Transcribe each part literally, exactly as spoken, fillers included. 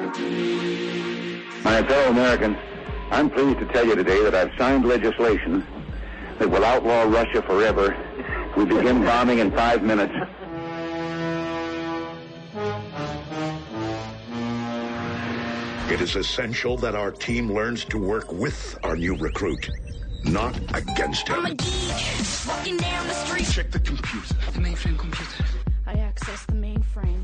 My fellow Americans, I'm pleased to tell you today that I've signed legislation that will outlaw Russia forever. We begin bombing in five minutes. It is essential that our team learns to work with our new recruit, not against him. I'm a geek, walking down the street. Check the computer. The mainframe computer. I access the mainframe.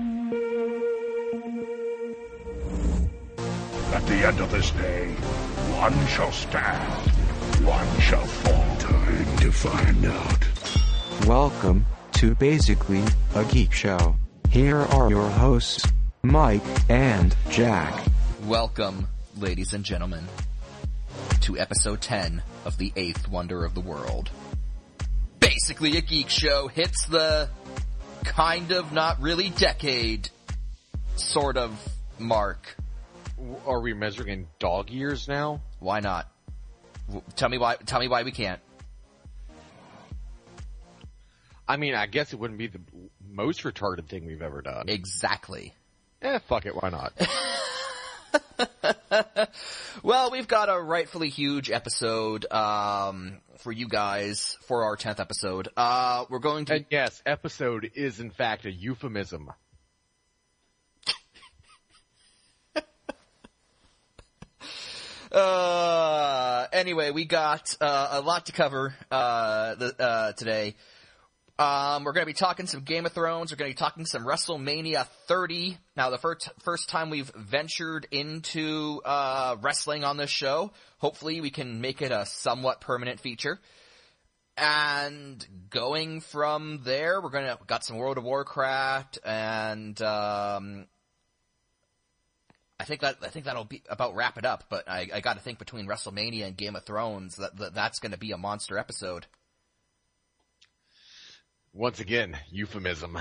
At the end of this day, one shall stand, one shall fall. Time to find out. Welcome to Basically a Geek Show. Here are your hosts, Mike and Jack. Welcome, ladies and gentlemen, to episode ten of the eighth wonder of the world. Basically a Geek Show hits the kind of not really decade sort of mark. Are we measuring in dog years now? Why not? Tell me why, tell me why we can't. I mean, I guess it wouldn't be the most retarded thing we've ever done. Exactly. Eh, fuck it, why not? Well, we've got a rightfully huge episode, um, for you guys for our tenth episode. Uh, we're going to... And yes, episode is in fact a euphemism. uh, anyway, we got, uh, a lot to cover, uh, the, uh, today. Um, we're gonna be talking some Game of Thrones, we're gonna be talking some WrestleMania thirty. Now, the first, first time we've ventured into, uh, wrestling on this show. Hopefully we can make it a somewhat permanent feature. And going from there, we're gonna, got some World of Warcraft, and, um, I think that, I think that'll be, about wrap it up, but I, I gotta think between WrestleMania and Game of Thrones, that, that that's gonna be a monster episode. Once again, euphemism.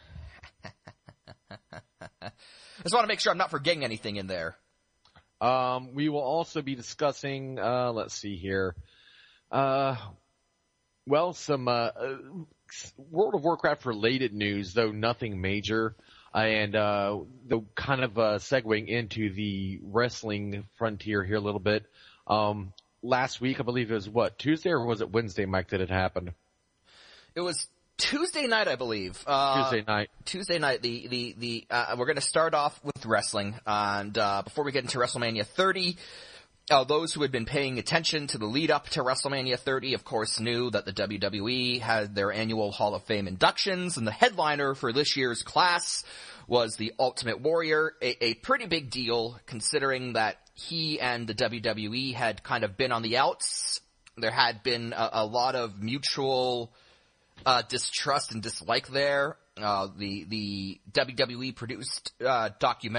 I just want to make sure I'm not forgetting anything in there. Um, we will also be discussing, uh, let's see here, uh, well, some, uh, World of Warcraft related news, though nothing major, and, uh, the kind of, uh, segueing into the wrestling frontier here a little bit. Um, last week, I believe it was what, Tuesday or was it Wednesday, Mike, that it happened? It was Tuesday night, I believe. Uh, Tuesday night. Tuesday night. The the the uh, we're going to start off with wrestling, and uh, before we get into WrestleMania thirty, uh, those who had been paying attention to the lead up to WrestleMania thirty, of course, knew that the W W E had their annual Hall of Fame inductions, and the headliner for this year's class was the Ultimate Warrior. A, a pretty big deal, considering that he and the W W E had kind of been on the outs. There had been a, a lot of mutual Uh, distrust and dislike there. Uh, the, the W W E produced, uh, documentary,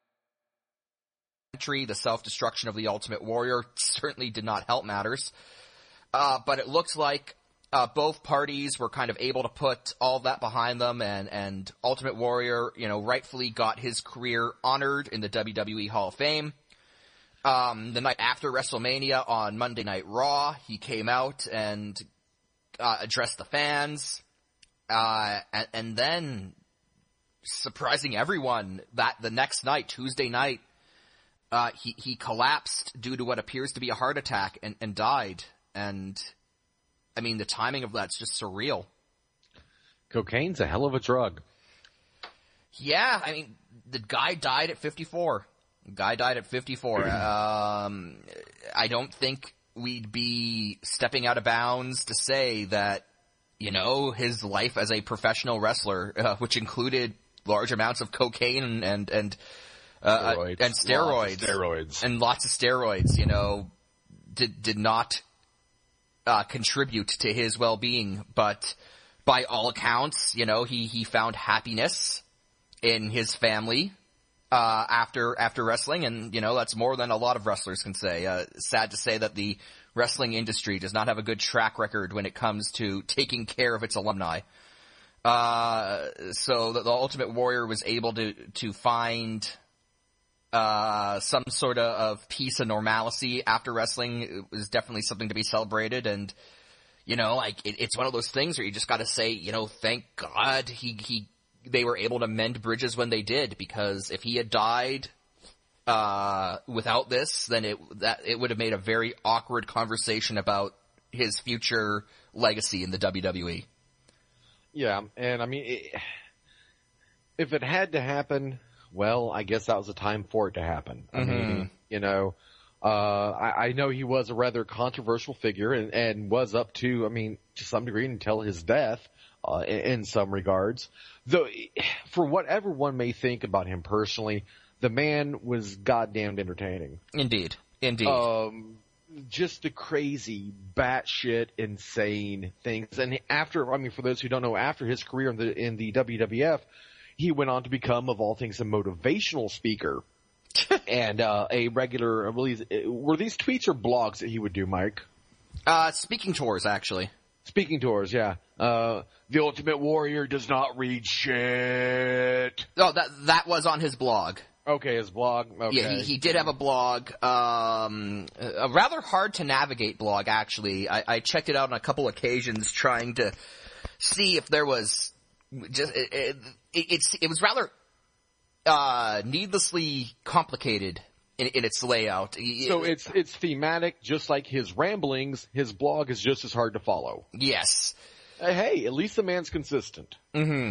The Self-Destruction of the Ultimate Warrior, certainly did not help matters. Uh, but it looks like, uh, both parties were kind of able to put all that behind them, and, and Ultimate Warrior, you know, rightfully got his career honored in the W W E Hall of Fame. Um, the night after WrestleMania on Monday Night Raw, he came out and Uh, address the fans, uh, and, and then, surprising everyone, that the next night, Tuesday night, uh, he, he collapsed due to what appears to be a heart attack and, and died. And, I mean, the timing of that's just surreal. Cocaine's a hell of a drug. Yeah, I mean, the guy died at fifty-four. The guy died at fifty-four. um, I don't think we'd be stepping out of bounds to say that, you know, his life as a professional wrestler, uh, which included large amounts of cocaine and, and, and, uh, steroids. and steroids, lots of steroids, and lots of steroids, you know, did, did not, uh, contribute to his well-being. But by all accounts, you know, he, he found happiness in his family, Uh, after, after wrestling, and, you know, that's more than a lot of wrestlers can say. Uh, sad to say that the wrestling industry does not have a good track record when it comes to taking care of its alumni. Uh, so the, the Ultimate Warrior was able to, to find, uh, some sort of, of peace and normalcy after wrestling. It was definitely something to be celebrated, and, you know, like, it, it's one of those things where you just gotta say, you know, thank God he, he, they were able to mend bridges when they did, because if he had died uh, without this, then it that it would have made a very awkward conversation about his future legacy in the W W E. Yeah, and I mean, it, if it had to happen, well, I guess that was the time for it to happen. I Mm-hmm. mean, you know, uh, I, I know he was a rather controversial figure and, and was up to, I mean, to some degree until his death, uh, in, in some regards. Though, for whatever one may think about him personally, the man was goddamn entertaining. Indeed. Indeed. Um, just the crazy, batshit, insane things. And after, I mean, for those who don't know, after his career in the in the W W F, he went on to become, of all things, a motivational speaker and uh, a regular. I believe, were these tweets or blogs that he would do, Mike? Uh, speaking tours, actually. Speaking tours, yeah. Uh, the Ultimate Warrior does not read shit. Oh, that that was on his blog. Okay, his blog. Okay. Yeah, he, he did have a blog, um, a rather hard to navigate blog, actually. I, I checked it out on a couple occasions trying to see if there was just, it, it, it's, it was rather, uh, needlessly complicated in, in its layout. So it's, it's thematic, just like his ramblings. His blog is just as hard to follow. Yes. Uh, hey, at least the man's consistent. Mm-hmm.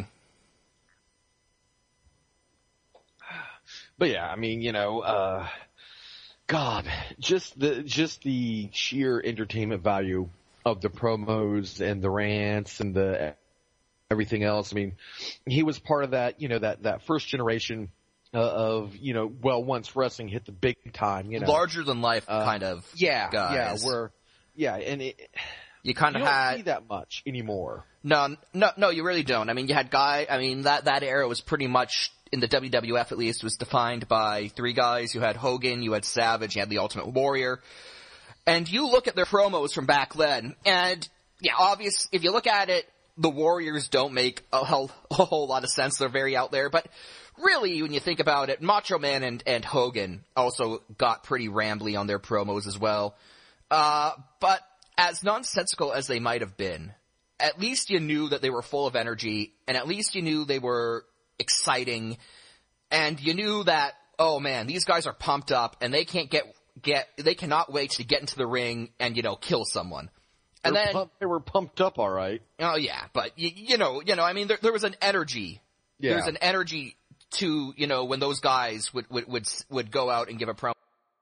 But yeah, I mean, you know, uh, God, just the, just the sheer entertainment value of the promos and the rants and the everything else. I mean, he was part of that, you know, that, that first generation uh, of, you know, well, once wrestling hit the big time, you know. Larger than life uh, kind of yeah, guys. Yeah, where, yeah, and it, you kind you of don't had see that much anymore. No, no, no, you really don't. I mean, you had guy, I mean, that, that era was pretty much, in the W W F at least, was defined by three guys. You had Hogan, you had Savage, you had the Ultimate Warrior. And you look at their promos from back then, and, yeah, obvious, if you look at it, the Warriors don't make a whole, a whole lot of sense. They're very out there, but really, when you think about it, Macho Man and, and Hogan also got pretty rambly on their promos as well. Uh, but as nonsensical as they might have been, at least you knew that they were full of energy, and at least you knew they were exciting, and you knew that, oh man, these guys are pumped up, and they can't get, get, they cannot wait to get into the ring and, you know, kill someone. And They're then, pumped, they were pumped up, all right. oh yeah, but you, you know, you know, I mean, there, there was an energy. Yeah. There's an energy to, you know, when those guys would, would, would, would go out and give a promo.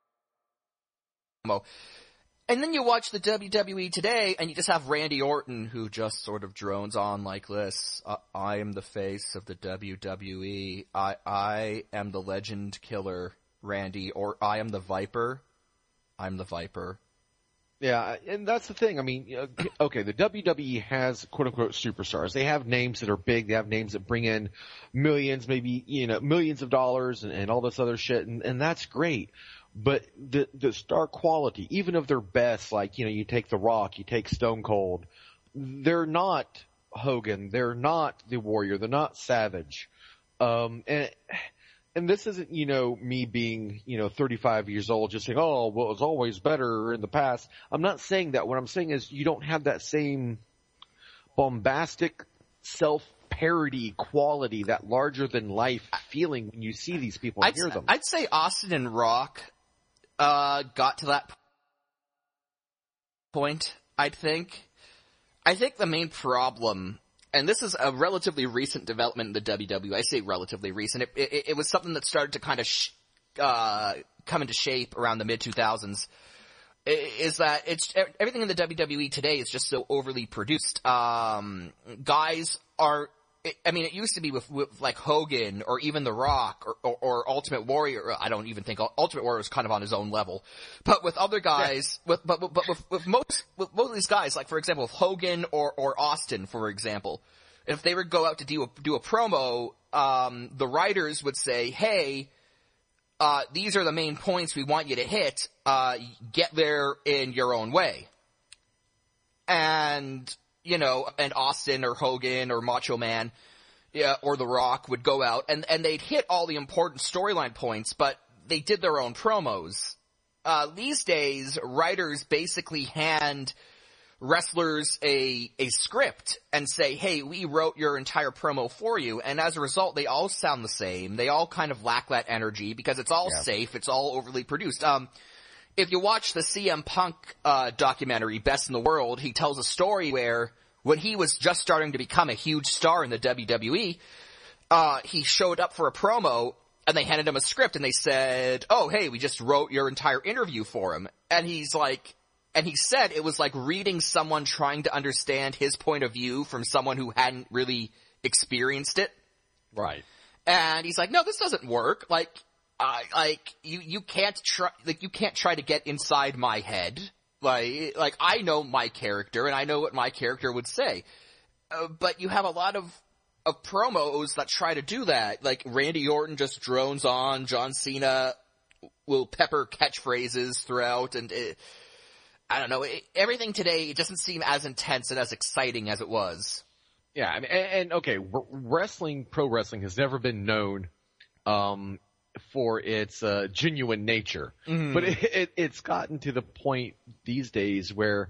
And then you watch the W W E today, and you just have Randy Orton, who just sort of drones on like this. Uh, I am the face of the W W E. I I am the legend killer, Randy. Or I am the Viper. I'm the Viper. Yeah, and that's the thing. I mean, okay, the W W E has quote-unquote superstars. They have names that are big. They have names that bring in millions, maybe, you know, millions of dollars and, and all this other shit, and, and that's great. But the the star quality, even of their best, like, you know, you take The Rock, you take Stone Cold, they're not Hogan, they're not the Warrior, they're not Savage. Um, and and this isn't, you know, me being, you know, thirty-five years old just saying, oh, well, it was always better in the past. I'm not saying that. What I'm saying is you don't have that same bombastic self-parody quality, that larger-than-life feeling when you see these people and I'd, hear them. I'd say Austin and Rock uh, got to that point, I'd think. I think the main problem, and this is a relatively recent development in the W W E, I say relatively recent, it, it, it was something that started to kind of sh- uh, come into shape around the mid two thousands, is that it's everything in the W W E today is just so overly produced. Um, guys are, I mean, it used to be with, with like Hogan or even The Rock or, or, or Ultimate Warrior. I don't even think Ultimate Warrior is kind of on his own level, but with other guys, yeah. with but but with, with most with most of these guys, like for example, with Hogan or or Austin, for example, if they would go out to do a, do a promo, um, the writers would say, "Hey, uh, these are the main points we want you to hit. Uh, get there in your own way," and you know, and Austin or Hogan or Macho Man, yeah, or The Rock would go out and, and they'd hit all the important storyline points, but they did their own promos. Uh, these days, writers basically hand wrestlers a a script and say, hey, we wrote your entire promo for you, and as a result, they all sound the same. They all kind of lack that energy because it's all yeah. safe, it's all overly produced. Um, if you watch the C M Punk uh documentary, Best in the World, he tells a story where when he was just starting to become a huge star in the W W E, uh, he showed up for a promo, and they handed him a script, and they said, oh, hey, we just wrote your entire interview for him. And he's like, and he said it was like reading someone trying to understand his point of view from someone who hadn't really experienced it. Right. And he's like, no, this doesn't work. Like, I, like, you, you can't try, like, you can't try to get inside my head. Like, like, I know my character, and I know what my character would say. Uh, but you have a lot of, of promos that try to do that. Like, Randy Orton just drones on, John Cena will pepper catchphrases throughout, and it, I don't know, it, everything today, it doesn't seem as intense and as exciting as it was. Yeah, I mean, and, and okay, wrestling, pro wrestling has never been known, um, for its, uh, genuine nature. Mm-hmm. But it, it, it's gotten to the point these days where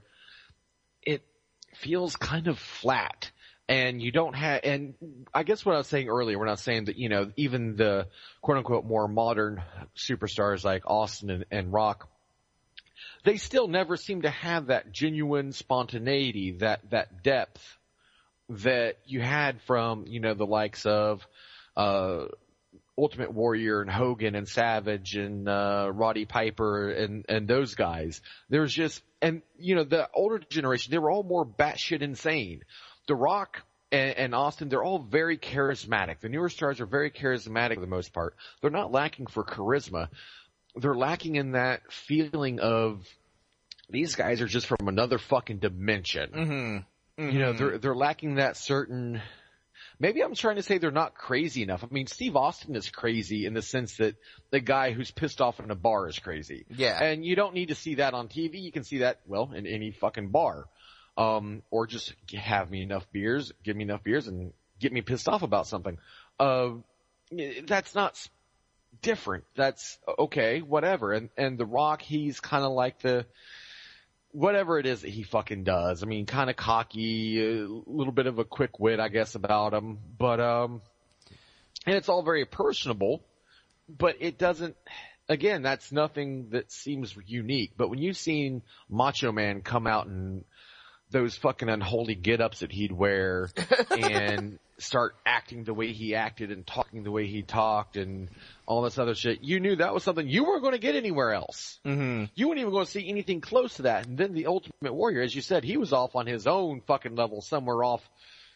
it feels kind of flat. And you don't have, and I guess what I was saying earlier, when I was saying that, you know, even the quote unquote more modern superstars like Austin and, and Rock, they still never seem to have that genuine spontaneity, that, that depth that you had from, you know, the likes of, uh, Ultimate Warrior and Hogan and Savage and, uh, Roddy Piper and, and those guys. There's just, and, you know, the older generation, they were all more batshit insane. The Rock and, and Austin, they're all very charismatic. The newer stars are very charismatic for the most part. They're not lacking for charisma. They're lacking in that feeling of these guys are just from another fucking dimension. Mm-hmm. Mm-hmm. You know, they're they're lacking that certain. Maybe I'm trying to say they're not crazy enough. I mean, Steve Austin is crazy in the sense that the guy who's pissed off in a bar is crazy. Yeah. And you don't need to see that on T V. You can see that, well, in any fucking bar. Um, or just have me enough beers, give me enough beers, and get me pissed off about something. Uh, that's not different. That's okay, whatever. And, and The Rock, he's kind of like the, whatever it is that he fucking does. I mean, kind of cocky, a little bit of a quick wit, I guess, about him. But, um, and it's all very personable, but it doesn't, again, that's nothing that seems unique. But when you've seen Macho Man come out and those fucking unholy get-ups that he'd wear and start acting the way he acted and talking the way he talked and all this other shit, you knew that was something you weren't going to get anywhere else. Mm-hmm. You weren't even going to see anything close to that. And then the Ultimate Warrior, as you said, he was off on his own fucking level somewhere off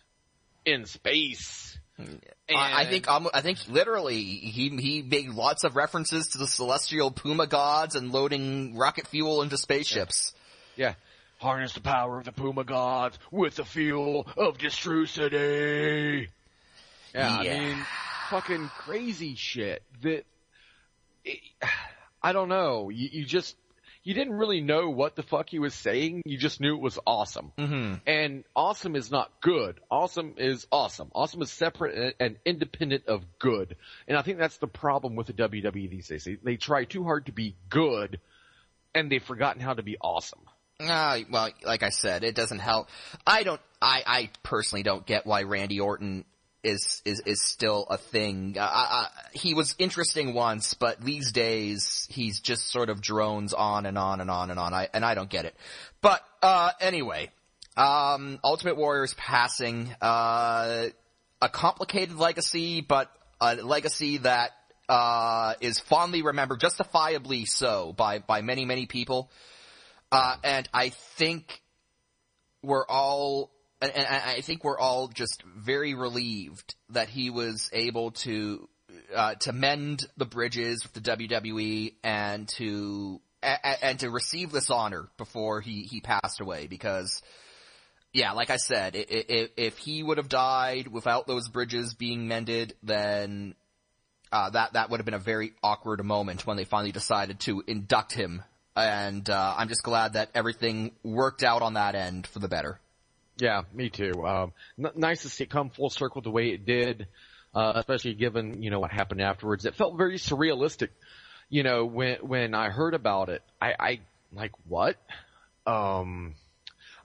in space. And I, I think um, I think literally he he made lots of references to the celestial Puma gods and loading rocket fuel into spaceships. Yeah. yeah. Harness the power of the Puma gods with the fuel of Destrucity. Yeah, yeah. I mean, fucking crazy shit. That it, I don't know. You, you just you didn't really know what the fuck he was saying. You just knew it was awesome. Mm-hmm. And awesome is not good. Awesome is awesome. Awesome is separate and independent of good. And I think that's the problem with the W W E these days. They, they try too hard to be good, and they've forgotten how to be awesome. Uh, well, like I said, it doesn't help. I don't, I, I personally don't get why Randy Orton is, is, is still a thing. Uh, I, he was interesting once, but these days, he's just sort of drones on and on and on and on, I, and I don't get it. But, uh, anyway, um, Ultimate Warrior's passing, uh, a complicated legacy, but a legacy that, uh, is fondly remembered, justifiably so, by, by many, many people. Uh, and I think we're all, and, and I think we're all just very relieved that he was able to, uh, to mend the bridges with the W W E and to, a, and to receive this honor before he, he passed away. Because, yeah, like I said, if, if he would have died without those bridges being mended, then, uh, that, that would have been a very awkward moment when they finally decided to induct him. And uh, I'm just glad that everything worked out on that end for the better. Yeah, me too. Um, n- nice to see it come full circle the way it did, uh, especially given, you know, what happened afterwards. It felt very surrealistic. You know, when when I heard about it, I, I like, what? Um,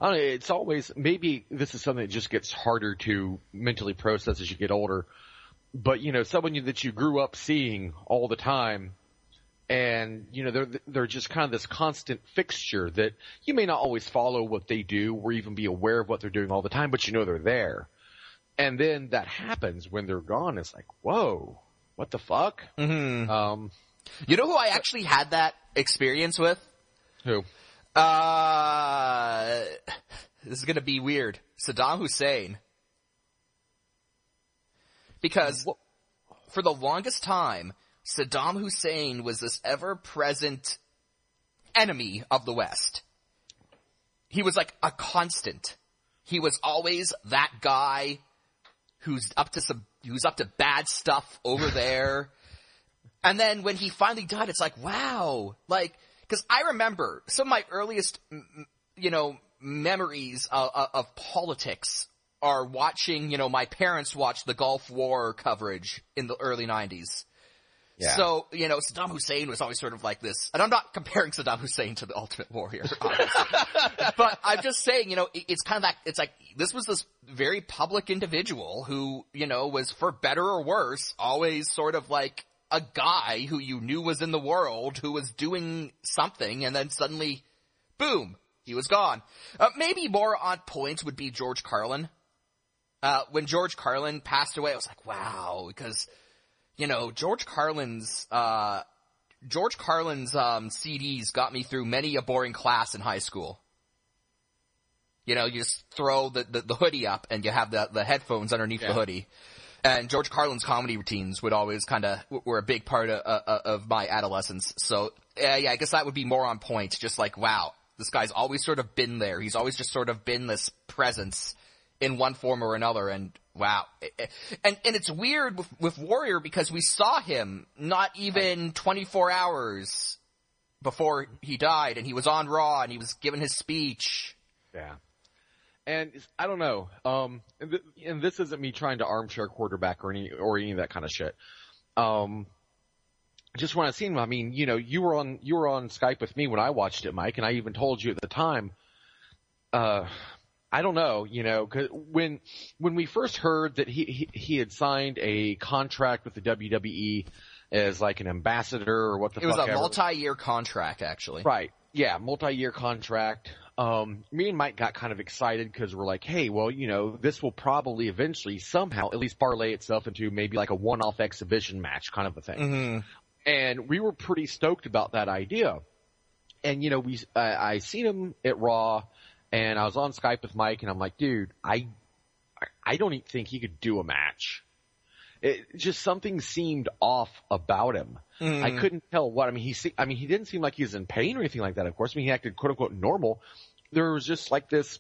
I don't know, it's always, maybe this is something that just gets harder to mentally process as you get older. But, you know, someone that you grew up seeing all the time, and, you know, they're, they're just kind of this constant fixture that you may not always follow what they do or even be aware of what they're doing all the time, but you know they're there. And then that happens when they're gone. It's like, whoa, what the fuck? Mm-hmm. Um, you know who I actually had that experience with? Who? Uh, this is gonna be weird. Saddam Hussein. Because for the longest time, Saddam Hussein was this ever-present enemy of the West. He was like a constant. He was always that guy who's up to some, who's up to bad stuff over there. And then when he finally died, it's like, wow, like, cause I remember some of my earliest, you know, memories of, of politics are watching, you know, my parents watched the Gulf War coverage in the early nineties. Yeah. So, you know, Saddam Hussein was always sort of like this, and I'm not comparing Saddam Hussein to the Ultimate Warrior, obviously. But I'm just saying, you know, it, it's kind of that, it's like, this was this very public individual who, you know, was for better or worse, always sort of like a guy who you knew was in the world, who was doing something, and then suddenly, boom, he was gone. Uh, maybe more on point would be George Carlin. Uh, when George Carlin passed away, I was like, wow, because, you know, George Carlin's, uh, George Carlin's, um, C Ds got me through many a boring class in high school. You know, you just throw the, the, the hoodie up and you have the, the headphones underneath yeah. the hoodie. And George Carlin's comedy routines would always kind of, were a big part of, uh, of my adolescence. So, uh, yeah, I guess that would be more on point. Just like, wow, this guy's always sort of been there. He's always just sort of been this presence in one form or another, and wow. And and it's weird with, with Warrior because we saw him not even twenty-four hours before he died, and he was on Raw, and he was giving his speech. Yeah. And I don't know, um, and, th- and this isn't me trying to armchair quarterback or any, or any of that kind of shit. Um, just when I seen him, I mean, you know, you were on, you were on Skype with me when I watched it, Mike, and I even told you at the time, uh, I don't know, you know, 'cause when, when we first heard that he, he, he had signed a contract with the W W E as like an ambassador or what the fuck. It was a ever. multi-year contract, actually. Right. Yeah. Multi-year contract. Um, me and Mike got kind of excited because we're like, hey, well, you know, this will probably eventually somehow at least parlay itself into maybe like a one-off exhibition match kind of a thing. Mm-hmm. And we were pretty stoked about that idea. And, you know, we, uh, I seen him at Raw. And I was on Skype with Mike, and I'm like, dude, I, I don't even think he could do a match. It just something seemed off about him. Mm. I couldn't tell what. I mean, he, I mean, he didn't seem like he was in pain or anything like that. Of course, I mean, he acted quote unquote normal. There was just like this.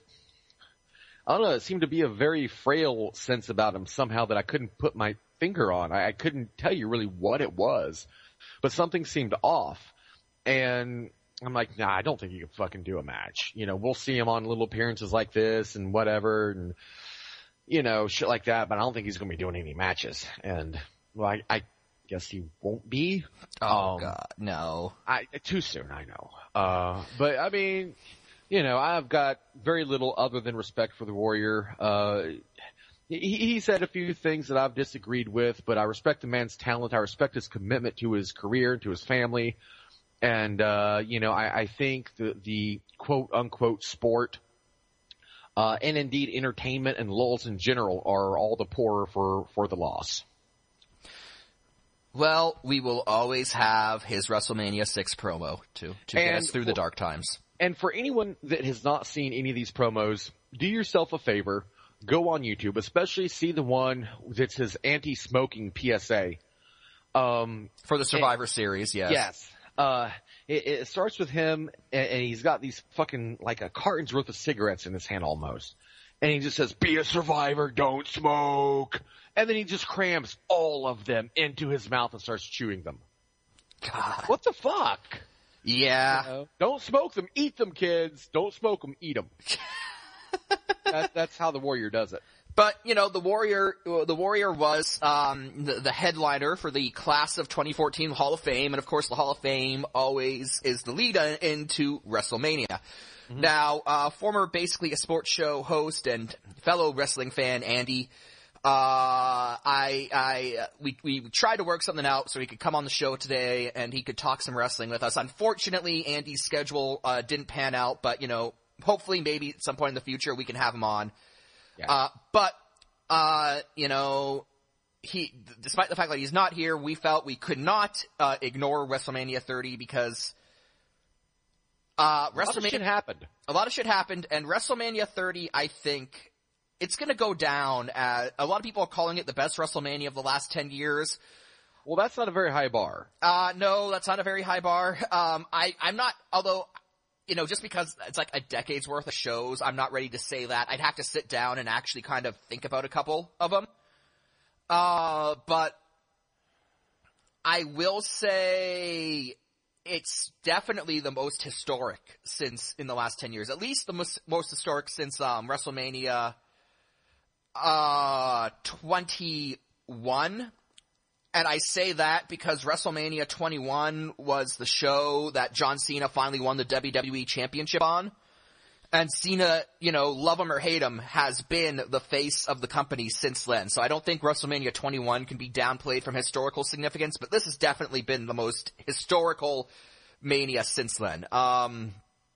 I don't know. It seemed to be a very frail sense about him somehow that I couldn't put my finger on. I, I couldn't tell you really what it was, but something seemed off, and I'm like, nah, I don't think he can fucking do a match. You know, we'll see him on little appearances like this and whatever and, you know, shit like that, but I don't think he's going to be doing any matches. And, well, I, I guess he won't be. Oh, um, God, no. I, too soon, I know. Uh, but, I mean, you know, I've got very little other than respect for the Warrior. Uh, he, he said a few things that I've disagreed with, but I respect the man's talent. I respect his commitment to his career and to his family. And, uh, you know, I, I think the, the quote unquote sport, uh, and indeed entertainment and lulls in general are all the poorer for, for the loss. Well, we will always have his WrestleMania six promo to, to get us through the dark times. And for anyone that has not seen any of these promos, do yourself a favor, go on YouTube, especially see the one that's his anti-smoking P S A. Um, for the Survivor and, Series, yes. Yes. Uh, it, it starts with him, and, and he's got these fucking, like a carton's worth of cigarettes in his hand almost. And he just says, be a survivor, don't smoke. And then he just crams all of them into his mouth and starts chewing them. God. What the fuck? Yeah. You know? Don't smoke them, eat them, kids. Don't smoke them, eat them. that, that's how the Warrior does it. But, you know, the Warrior, the Warrior was, um, the, the headliner for the class of twenty fourteen Hall of Fame, and of course the Hall of Fame always is the lead into WrestleMania. Mm-hmm. Now, uh, former Basically a Sports Show host and fellow wrestling fan Andy, uh, I, I, we, we tried to work something out so he could come on the show today and he could talk some wrestling with us. Unfortunately, Andy's schedule, uh, didn't pan out, but, you know, hopefully maybe at some point in the future we can have him on. Yeah. Uh, but, uh, you know, he, despite the fact that he's not here, we felt we could not, uh, ignore WrestleMania thirty because, uh, WrestleMania. A lot of shit happened. A lot of shit happened, and WrestleMania thirty, I think, it's gonna go down as, a lot of people are calling it the best WrestleMania of the last ten years. Well, that's not a very high bar. Uh, no, that's not a very high bar. Um, I, I'm not, although, you know, just because it's like a decade's worth of shows, I'm not ready to say that. I'd have to sit down and actually kind of think about a couple of them. Uh, but I will say it's definitely the most historic since in the last ten years. At least the most, most historic since, um, WrestleMania, uh, twenty-one. And I say that because WrestleMania twenty-one was the show that John Cena finally won the W W E Championship on. And Cena, you know, love him or hate him, has been the face of the company since then. So I don't think WrestleMania twenty-one can be downplayed from historical significance, but this has definitely been the most historical Mania since then. Um,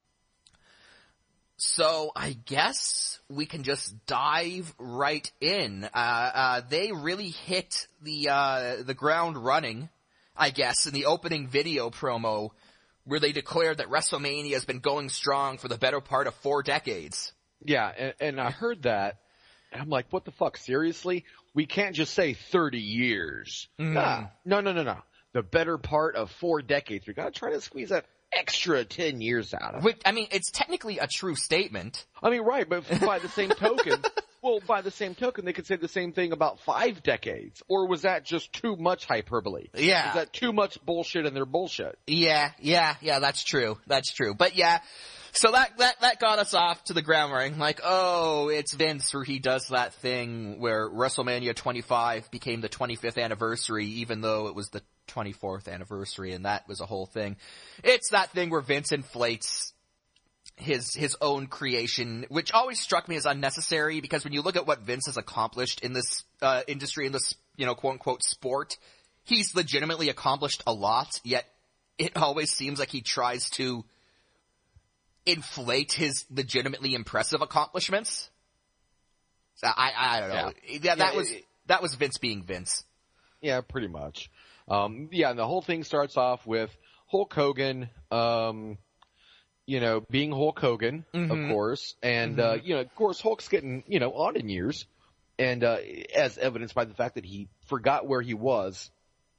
so I guess we can just dive right in. Uh, uh, they really hit the, uh, the ground running, I guess, in the opening video promo where they declared that WrestleMania has been going strong for the better part of four decades. Yeah, and, and I heard that, and I'm like, what the fuck, seriously? We can't just say thirty years. Mm. Nah, no, no, no, no. The better part of four decades. We gotta try to squeeze that extra ten years out of it. Which, I mean, it's technically a true statement. I mean, right, but by the same token, well, by the same token, they could say the same thing about five decades. Or was that just too much hyperbole? Yeah. Is that too much bullshit in their bullshit? Yeah, yeah, yeah, that's true. That's true. But yeah, so that, that, that got us off to the ground running. Like, oh, it's Vince where he does that thing where WrestleMania twenty-five became the twenty-fifth anniversary, even though it was the twenty-fourth anniversary, and that was a whole thing. It's that thing where Vince inflates his his own creation, which always struck me as unnecessary, because when you look at what Vince has accomplished in this uh industry, in this, you know, quote-unquote sport, he's legitimately accomplished a lot, yet it always seems like he tries to inflate his legitimately impressive accomplishments. So I I don't know. Yeah, yeah that yeah, was it, that was Vince being Vince. Yeah, pretty much. Um, yeah, and the whole thing starts off with Hulk Hogan, um, you know, being Hulk Hogan, mm-hmm. of course. And, mm-hmm. uh, you know, of course, Hulk's getting, you know, on in years. And, uh, as evidenced by the fact that he forgot where he was.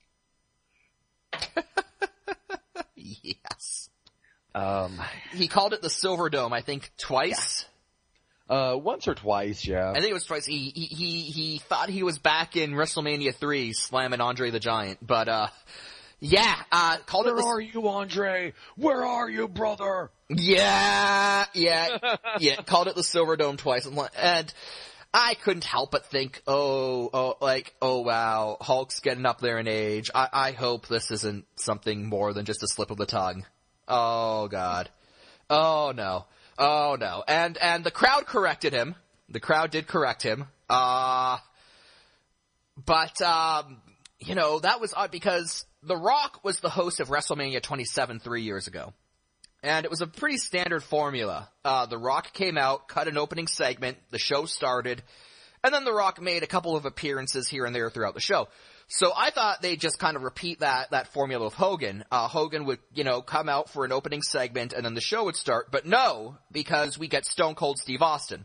Yes. Um, he called it the Silver Dome, I think, twice. Yeah. Uh, once or twice, yeah. I think it was twice. He, he, he, he thought he was back in WrestleMania three slamming Andre the Giant, but, uh, yeah, uh, called Where it the... are you, Andre? Where are you, brother? Yeah, yeah, yeah, called it the Silver Dome twice, and I couldn't help but think, oh, oh, like, oh wow, Hulk's getting up there in age. I, I hope this isn't something more than just a slip of the tongue. Oh god. Oh no. Oh no. And, and the crowd corrected him. The crowd did correct him. Uh, but, um, you know, that was odd because The Rock was the host of WrestleMania twenty-seven three years ago. And it was a pretty standard formula. Uh, The Rock came out, cut an opening segment, the show started, and then The Rock made a couple of appearances here and there throughout the show. So I thought they'd just kind of repeat that, that formula of Hogan. Uh, Hogan would, you know, come out for an opening segment and then the show would start. But no, because we get Stone Cold Steve Austin.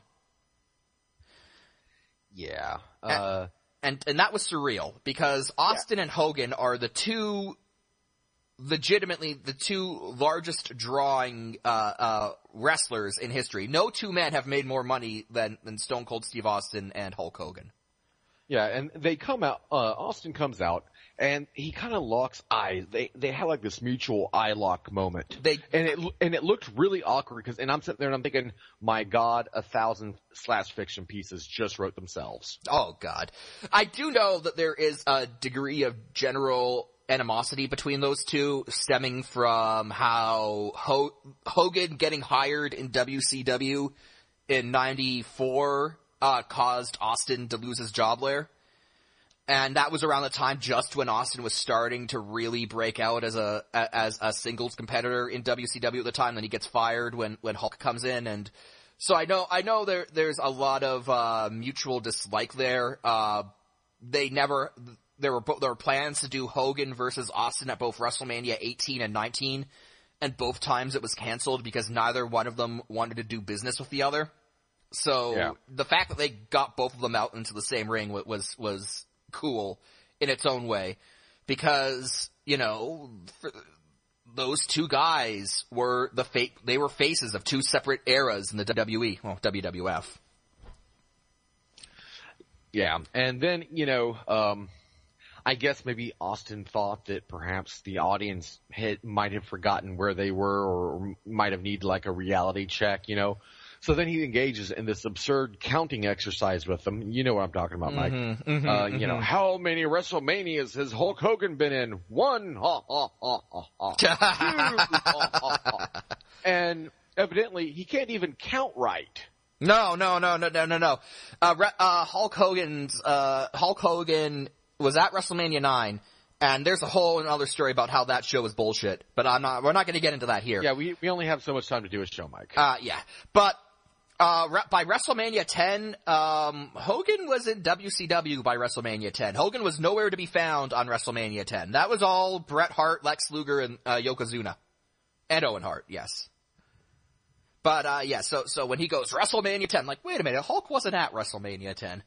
Yeah. Uh, and, and, and that was surreal because Austin yeah. and Hogan are the two, legitimately the two largest drawing, uh, uh, wrestlers in history. No two men have made more money than, than Stone Cold Steve Austin and Hulk Hogan. Yeah, and they come out, uh, Austin comes out, and he kind of locks eyes. They they had like this mutual eye lock moment. They and it and it looked really awkward because, and I'm sitting there and I'm thinking, my God, a thousand slash fiction pieces just wrote themselves. Oh God, I do know that there is a degree of general animosity between those two, stemming from how Ho- Hogan getting hired in W C W in ninety-four uh, caused Austin to lose his job there. And that was around the time just when Austin was starting to really break out as a as a singles competitor in W C W at the time. Then he gets fired when, when Hulk comes in, and so I know I know there there's a lot of uh, mutual dislike there. Uh, they never there were there were plans to do Hogan versus Austin at both WrestleMania eighteen and nineteen, and both times it was canceled because neither one of them wanted to do business with the other. So yeah. The fact that they got both of them out into the same ring was was cool in its own way, because, you know, for, those two guys were the fa- they were faces of two separate eras in the W W E, well, W W F. Yeah, and then, you know, um, I guess maybe Austin thought that perhaps the audience had, might have forgotten where they were, or might have needed like a reality check, you know. So then he engages in this absurd counting exercise with them. You know what I'm talking about, Mike. Mm-hmm, mm-hmm, uh, mm-hmm. You know, how many WrestleManias has Hulk Hogan been in? One. Ha, ha, ha, ha, ha. Two. Ha, ha, ha. And evidently, he can't even count right. No, no, no, no, no, no, no. Uh, Re- uh, Hulk Hogan's, uh, Hulk Hogan was at WrestleMania nine, and there's a whole another story about how that show was bullshit, but I'm not, we're not gonna get into that here. Yeah, we, we only have so much time to do a show, Mike. Uh, yeah. But, uh, re- by WrestleMania ten, um, Hogan was in W C W by WrestleMania ten. Hogan was nowhere to be found on WrestleMania ten. That was all Bret Hart, Lex Luger, and, uh, Yokozuna. And Owen Hart, yes. But, uh, yeah, so, so when he goes, WrestleMania ten, like, wait a minute, Hulk wasn't at WrestleMania ten.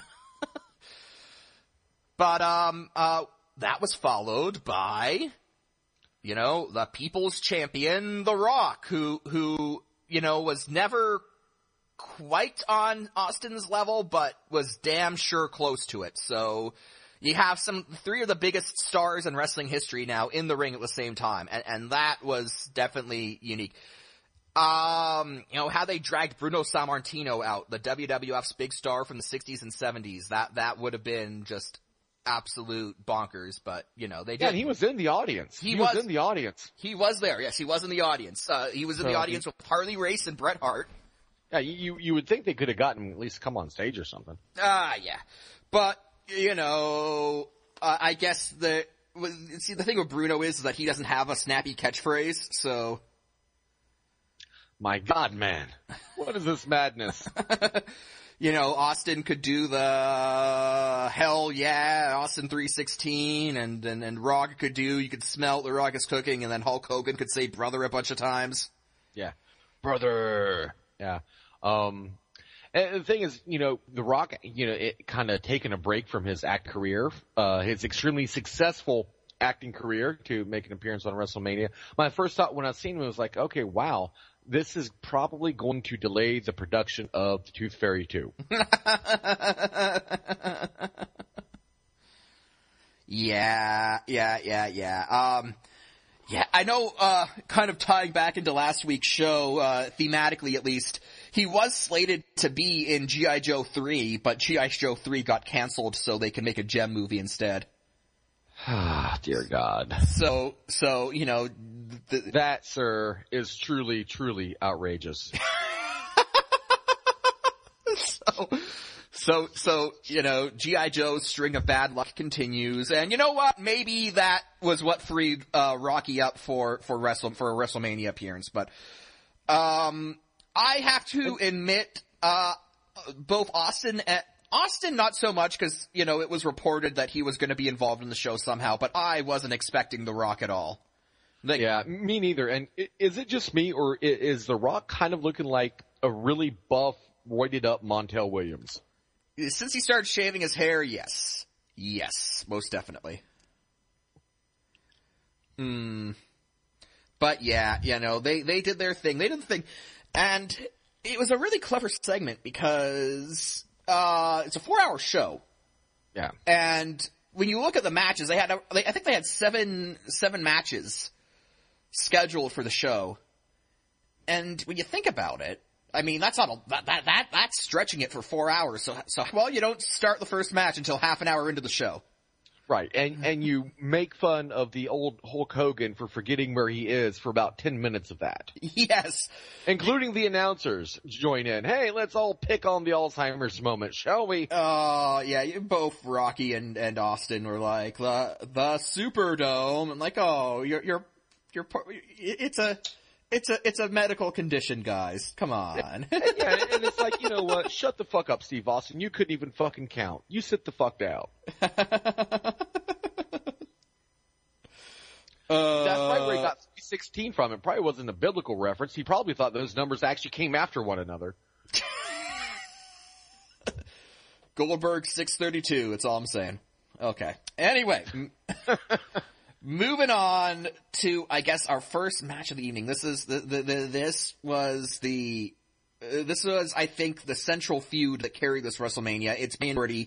But, um, uh, that was followed by, you know, the People's Champion, The Rock, who, who, you know, was never quite on Austin's level, but was damn sure close to it. So, you have some, three of the biggest stars in wrestling history now in the ring at the same time, and, and that was definitely unique. Um, you know, how they dragged Bruno Sammartino out, the W W F's big star from the sixties and seventies, that, that would have been just absolute bonkers, but, you know, they did. Yeah, and he was in the audience. He, he was, was in the audience. He was there, yes, he was in the audience. Uh, he was in the So audience he, with Harley Race and Bret Hart. Yeah, you, you would think they could have gotten him at least come on stage or something. Ah, uh, yeah. But, you know, uh, I guess the, see, the thing with Bruno is that he doesn't have a snappy catchphrase, so. My God, man. What is this madness? You know, Austin could do the hell yeah, Austin three sixteen, and, and, and Rock could do, you could smell the Rock is cooking, and then Hulk Hogan could say brother a bunch of times. Yeah. Brother. Yeah. Um, and the thing is, you know, The Rock, you know, it kind of taken a break from his act career, uh, his extremely successful acting career to make an appearance on WrestleMania. My first thought when I seen him was like, okay, wow. This is probably going to delay the production of The Tooth Fairy two. yeah, yeah, yeah, yeah. Um, yeah, I know, uh, kind of tying back into last week's show, uh, thematically at least, he was slated to be in G I. Joe three, but G I. Joe three got canceled so they can make a Gem movie instead. Ah, dear God. So, so, you know, th- that, sir, is truly, truly outrageous. so, so, so, you know, G I. Joe's string of bad luck continues, and you know what? Maybe that was what freed, uh, Rocky up for, for Wrestle, for a WrestleMania appearance, but, um, I have to admit, uh, both Austin and, Austin, not so much, because, you know, it was reported that he was going to be involved in the show somehow, but I wasn't expecting The Rock at all. Like, yeah, me neither. And is it just me, or is The Rock kind of looking like a really buff, roided up Montel Williams? Since he started shaving his hair, yes. Yes, most definitely. Hmm. But yeah, you know, they, they did their thing. They did the thing. And it was a really clever segment because... Uh, it's a four hour show. Yeah. And when you look at the matches, they had, they, I think they had seven, seven matches scheduled for the show. And when you think about it, I mean, that's not a, that, that, that, that's stretching it for four hours. So, so, well, you don't start the first match until half an hour into the show. Right. And, and you make fun of the old Hulk Hogan for forgetting where he is for about ten minutes of that. Yes. Including the announcers join in. Hey, let's all pick on the Alzheimer's moment, shall we? Oh, uh, yeah, you, both Rocky and, and Austin were like, the, the Superdome. And like, oh, you're, you're, you're, it's a, It's a it's a medical condition, guys. Come on. yeah, and it's like, you know what? Shut the fuck up, Steve Austin. You couldn't even fucking count. You sit the fuck down. uh, That's probably where he got sixteen from. It probably wasn't a biblical reference. He probably thought those numbers actually came after one another. Goldberg six thirty-two. That's all I'm saying. Okay. Anyway. Moving on to, I guess, our first match of the evening. This is the, the, the this was the, uh, this was, I think, the central feud that carried this WrestleMania. It's minority.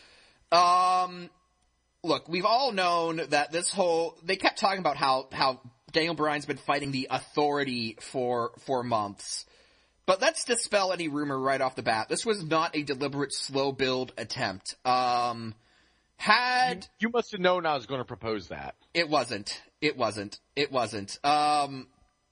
Um, look, we've all known that this whole, they kept talking about how, how Daniel Bryan's been fighting the Authority for, for months. But let's dispel any rumor right off the bat. This was not a deliberate slow build attempt. Um, Had you, you must have known I was going to propose that. It wasn't. It wasn't. It wasn't. Um,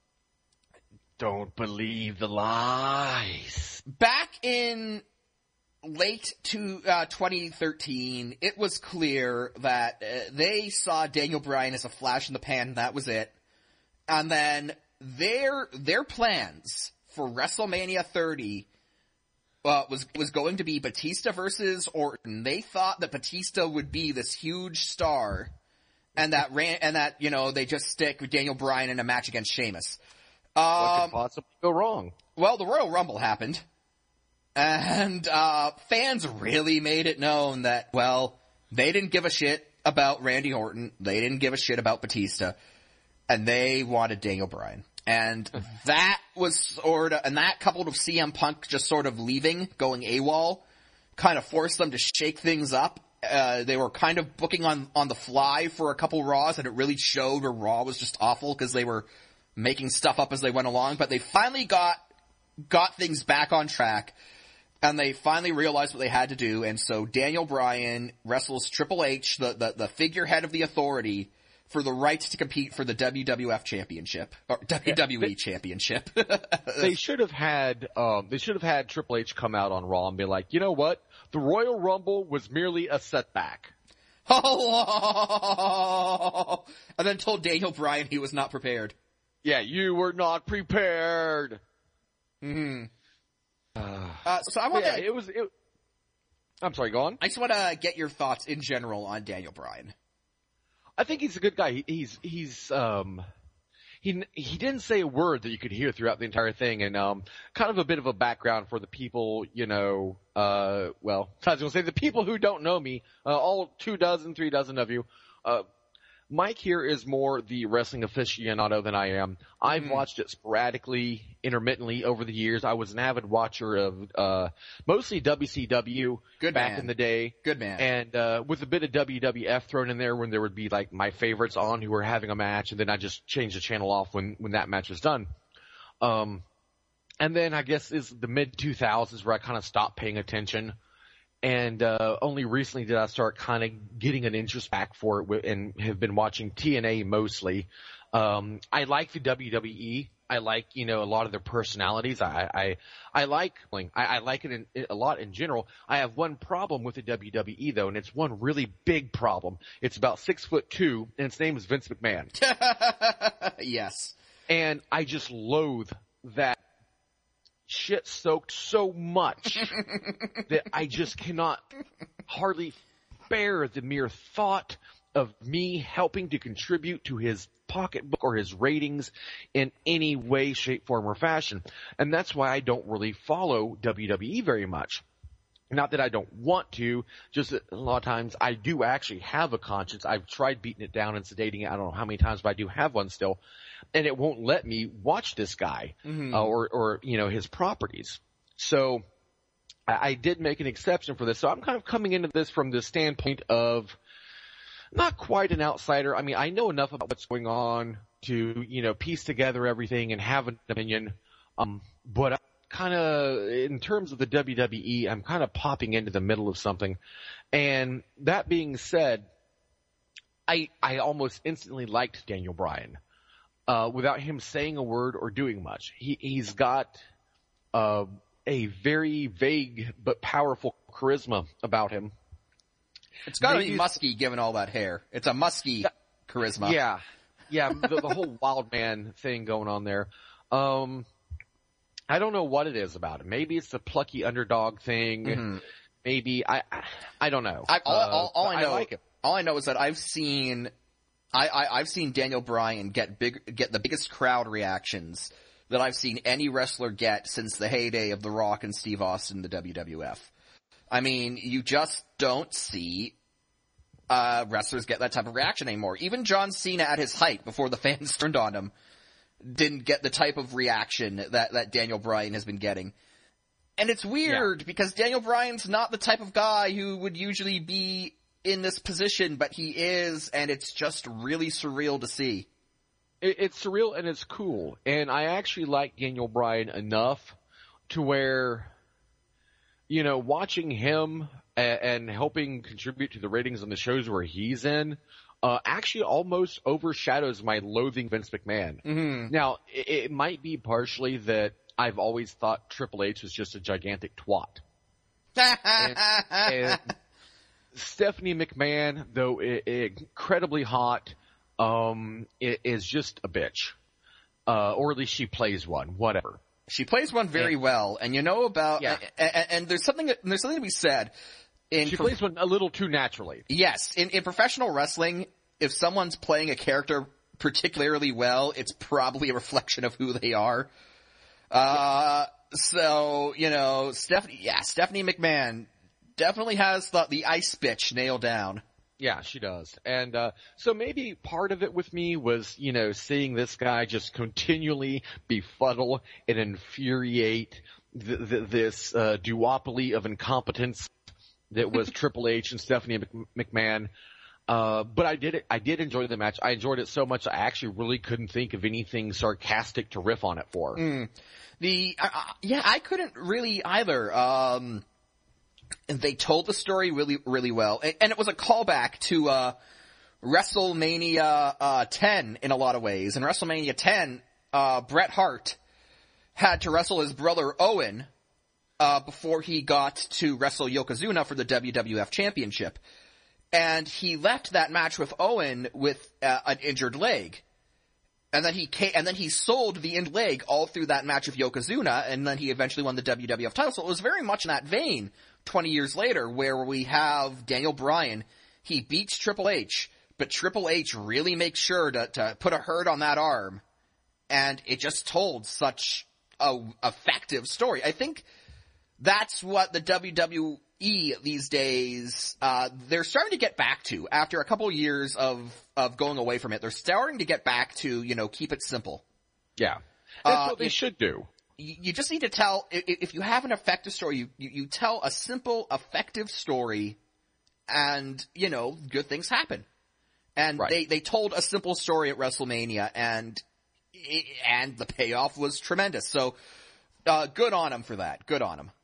don't believe the lies. Back in late to uh, twenty thirteen, it was clear that uh, they saw Daniel Bryan as a flash in the pan. And that was it. And then their their plans for WrestleMania thirty. Uh, was was going to be Batista versus Orton. They thought that Batista would be this huge star, and that ran and that you know they just stick with Daniel Bryan in a match against Sheamus. Um, what could possibly go wrong? Well, the Royal Rumble happened, and uh, fans really made it known that well they didn't give a shit about Randy Orton. They didn't give a shit about Batista, and they wanted Daniel Bryan. And that was sort of, and that coupled with C M Punk just sort of leaving, going AWOL, kind of forced them to shake things up. Uh, they were kind of booking on, on the fly for a couple Raws, and it really showed where Raw was just awful because they were making stuff up as they went along. But they finally got, got things back on track, and they finally realized what they had to do. And so Daniel Bryan wrestles Triple H, the, the, the figurehead of the Authority, for the right to compete for the W W F Championship or W W E yeah, they, Championship. They should have had um they should have had Triple H come out on Raw and be like, "You know what? The Royal Rumble was merely a setback." Oh, and then told Daniel Bryan he was not prepared. Yeah, you were not prepared. Hmm. Uh, uh, so I want yeah, to. It was. It, I'm sorry. Go on. I just want to get your thoughts in general on Daniel Bryan. I think he's a good guy. He, he's he's um he he didn't say a word that you could hear throughout the entire thing, and um kind of a bit of a background for the people, you know. Uh, well, I was going to say the people who don't know me, uh, all two dozen, three dozen of you. Uh, Mike here is more the wrestling aficionado than I am. I've mm. watched it sporadically, intermittently over the years. I was an avid watcher of uh mostly W C W Good back man. in the day. Good man. And uh with a bit of W W F thrown in there when there would be like my favorites on who were having a match, and then I just changed the channel off when when that match was done. Um and then I guess is the mid two thousands where I kind of stopped paying attention. And uh only recently did I start kind of getting an interest back for it and have been watching T N A mostly. Um I like the W W E. I like, you know, a lot of their personalities. I I I like I, I like it in, a lot in general. I have one problem with the W W E though, and it's one really big problem. It's about six foot two, and its name is Vince McMahon. Yes. And I just loathe that shit soaked so much that I just cannot hardly bear the mere thought of me helping to contribute to his pocketbook or his ratings in any way, shape, form, or fashion. And that's why I don't really follow W W E very much. Not that I don't want to, just that a lot of times I do actually have a conscience. I've tried beating it down and sedating it. I don't know how many times, but I do have one still. And it won't let me watch this guy, mm-hmm. uh, or, or, you know, his properties. So I, I did make an exception for this. So I'm kind of coming into this from the standpoint of not quite an outsider. I mean, I know enough about what's going on to, you know, piece together everything and have an opinion. Um, but kind of, in terms of the W W E, I'm kind of popping into the middle of something. And that being said, I, I almost instantly liked Daniel Bryan, uh, without him saying a word or doing much. He, he's got, uh, a very vague but powerful charisma about him. It's gotta Maybe, be musky given all that hair. It's a musky charisma. Yeah. Yeah, the, the whole wild man thing going on there. Um, I don't know what it is about him. Maybe it's the plucky underdog thing. Mm-hmm. Maybe, I, I, I don't know. I, all, uh, all, all I know, I like it. All I know is that I've seen, I, I, I've seen Daniel Bryan get big, get the biggest crowd reactions that I've seen any wrestler get since the heyday of The Rock and Steve Austin in the W W F. I mean, you just don't see uh wrestlers get that type of reaction anymore. Even John Cena at his height, before the fans turned on him, didn't get the type of reaction that, that Daniel Bryan has been getting. And it's weird, yeah. because Daniel Bryan's not the type of guy who would usually be in this position, but he is, and it's just really surreal to see. It, it's surreal and it's cool. And I actually like Daniel Bryan enough to where, you know, watching him and, and helping contribute to the ratings on the shows where he's in, uh, actually almost overshadows my loathing Vince McMahon. Mm-hmm. Now, it, it might be partially that I've always thought Triple H was just a gigantic twat. and, and Stephanie McMahon, though I- incredibly hot, um, is just a bitch. Uh, or at least she plays one, whatever. She plays one very and, well, and you know about, yeah. and, and there's something, there's something to be said. In she pro- plays one a little too naturally. Yes. In, in professional wrestling, if someone's playing a character particularly well, it's probably a reflection of who they are. Uh, so, you know, Stephanie, yeah, Stephanie McMahon definitely has the, the ice bitch nailed down. Yeah, she does. And, uh, so maybe part of it with me was, you know, seeing this guy just continually befuddle and infuriate th- th- this, uh, duopoly of incompetence that was Triple H and Stephanie McMahon. Uh, but I did it, I did enjoy the match. I enjoyed it so much I actually really couldn't think of anything sarcastic to riff on it for. Mm. The, uh, yeah, I couldn't really either. Um, And they told the story really, really well. And it was a callback to, uh, WrestleMania, uh, ten in a lot of ways. In WrestleMania ten, uh, Bret Hart had to wrestle his brother Owen, uh, before he got to wrestle Yokozuna for the W W F Championship. And he left that match with Owen with, uh, an injured leg. And then he came, and then he sold the injured leg all through that match with Yokozuna, and then he eventually won the W W F title. So it was very much in that vein. twenty years later, where we have Daniel Bryan, he beats Triple H, but Triple H really makes sure to, to put a hurt on that arm, and it just told such a effective story. I think that's what the W W E these days, uh, they're starting to get back to after a couple years of, of going away from it. They're starting to get back to, you know, keep it simple. Yeah. That's Uh, what they it- should do. You just need to tell, if you have an effective story, you, you, you tell a simple, effective story, and, you know, good things happen. And Right. they, they told a simple story at WrestleMania, and, and the payoff was tremendous. So, uh, good on them for that. Good on them.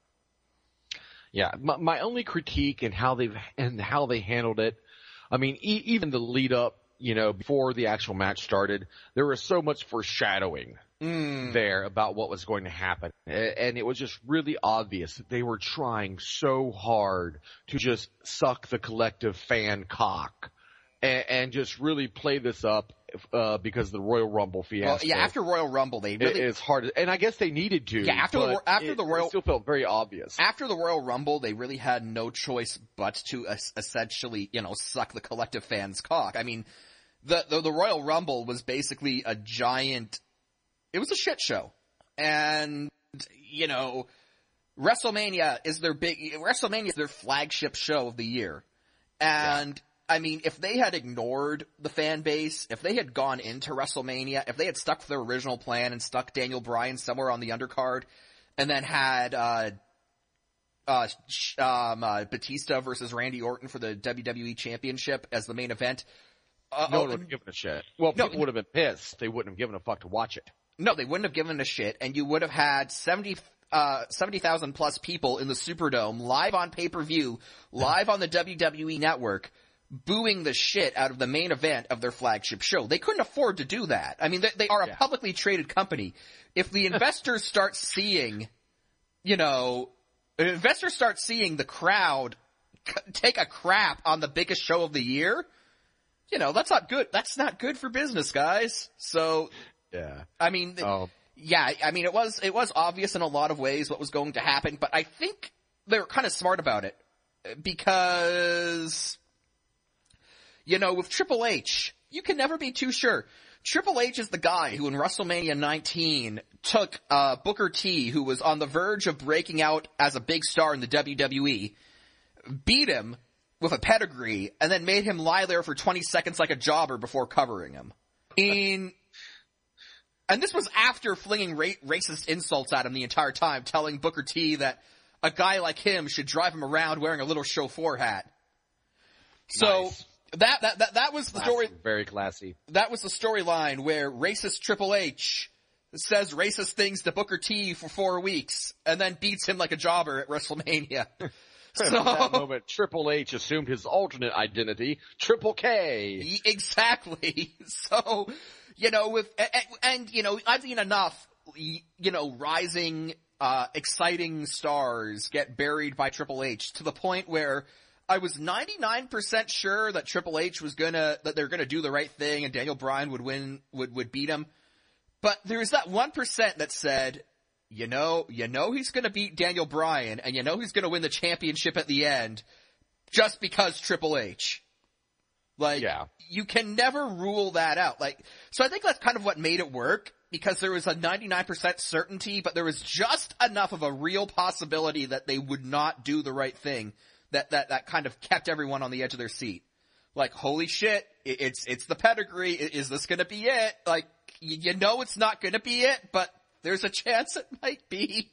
Yeah, my, my only critique in how they've and how they handled it, I mean, e- even the lead up, you know, before the actual match started, there was so much foreshadowing Mm. there about what was going to happen, A- and it was just really obvious that they were trying so hard to just suck the collective fan cock and, and just really play this up uh, because of the Royal Rumble fiasco. Well, yeah, after Royal Rumble, they really... It, it's hard, and I guess they needed to. Yeah, after the- but after it, the Royal- it still felt very obvious. After the Royal Rumble, they really had no choice but to uh, essentially, you know, suck the collective fans' cock. I mean, the, the the Royal Rumble was basically a giant... It was a shit show. And, you know, WrestleMania is their big... WrestleMania is their flagship show of the year. And, yeah. I mean, if they had ignored the fan base, if they had gone into WrestleMania, if they had stuck to their original plan and stuck Daniel Bryan somewhere on the undercard, and then had, uh... uh, sh- um, uh, Batista versus Randy Orton for the W W E Championship as the main event. Uh, no oh, one would have given a shit. Well, no, people would have been pissed. They wouldn't have given a fuck to watch it. No, they wouldn't have given a shit, and you would have had seventy, uh, seventy thousand plus people in the Superdome, live on pay-per-view, live on the W W E Network, booing the shit out of the main event of their flagship show. They couldn't afford to do that. I mean, they, they are a Yeah. publicly traded company. If the investors start seeing, you know, if investors start seeing the crowd c- take a crap on the biggest show of the year, you know, that's not good. That's not good for business, guys. So, Yeah. I mean, th- Oh. yeah, I mean, it was, it was obvious in a lot of ways what was going to happen, but I think they were kind of smart about it. Because, you know, with Triple H, you can never be too sure. Triple H is the guy who in WrestleMania nineteen took, uh, Booker T, who was on the verge of breaking out as a big star in the W W E, beat him with a pedigree, and then made him lie there for twenty seconds like a jobber before covering him. In, and this was after flinging ra- racist insults at him the entire time, telling Booker T that a guy like him should drive him around wearing a little chauffeur hat. So, Nice. that, that, that, that was the Classy, story, very classy. that was the storyline where racist Triple H says racist things to Booker T for four weeks, and then beats him like a jobber at WrestleMania. At that moment, Triple H assumed his alternate identity, Triple K. Y- Exactly. So, you know, with, and, and, you know, I've seen enough, y- you know, rising, uh, exciting stars get buried by Triple H to the point where I was ninety-nine percent sure that Triple H was gonna, that they're gonna do the right thing and Daniel Bryan would win, would, would beat him. But there's that one percent that said, you know, you know he's gonna beat Daniel Bryan, and you know he's gonna win the championship at the end, just because Triple H. Like, Yeah. you can never rule that out. Like, so I think that's kind of what made it work, because there was a ninety-nine percent certainty, but there was just enough of a real possibility that they would not do the right thing, that, that, that kind of kept everyone on the edge of their seat. Like, holy shit, it, it's, it's the pedigree, I- is this gonna be it? Like, you, you know it's not gonna be it, but there's a chance it might be.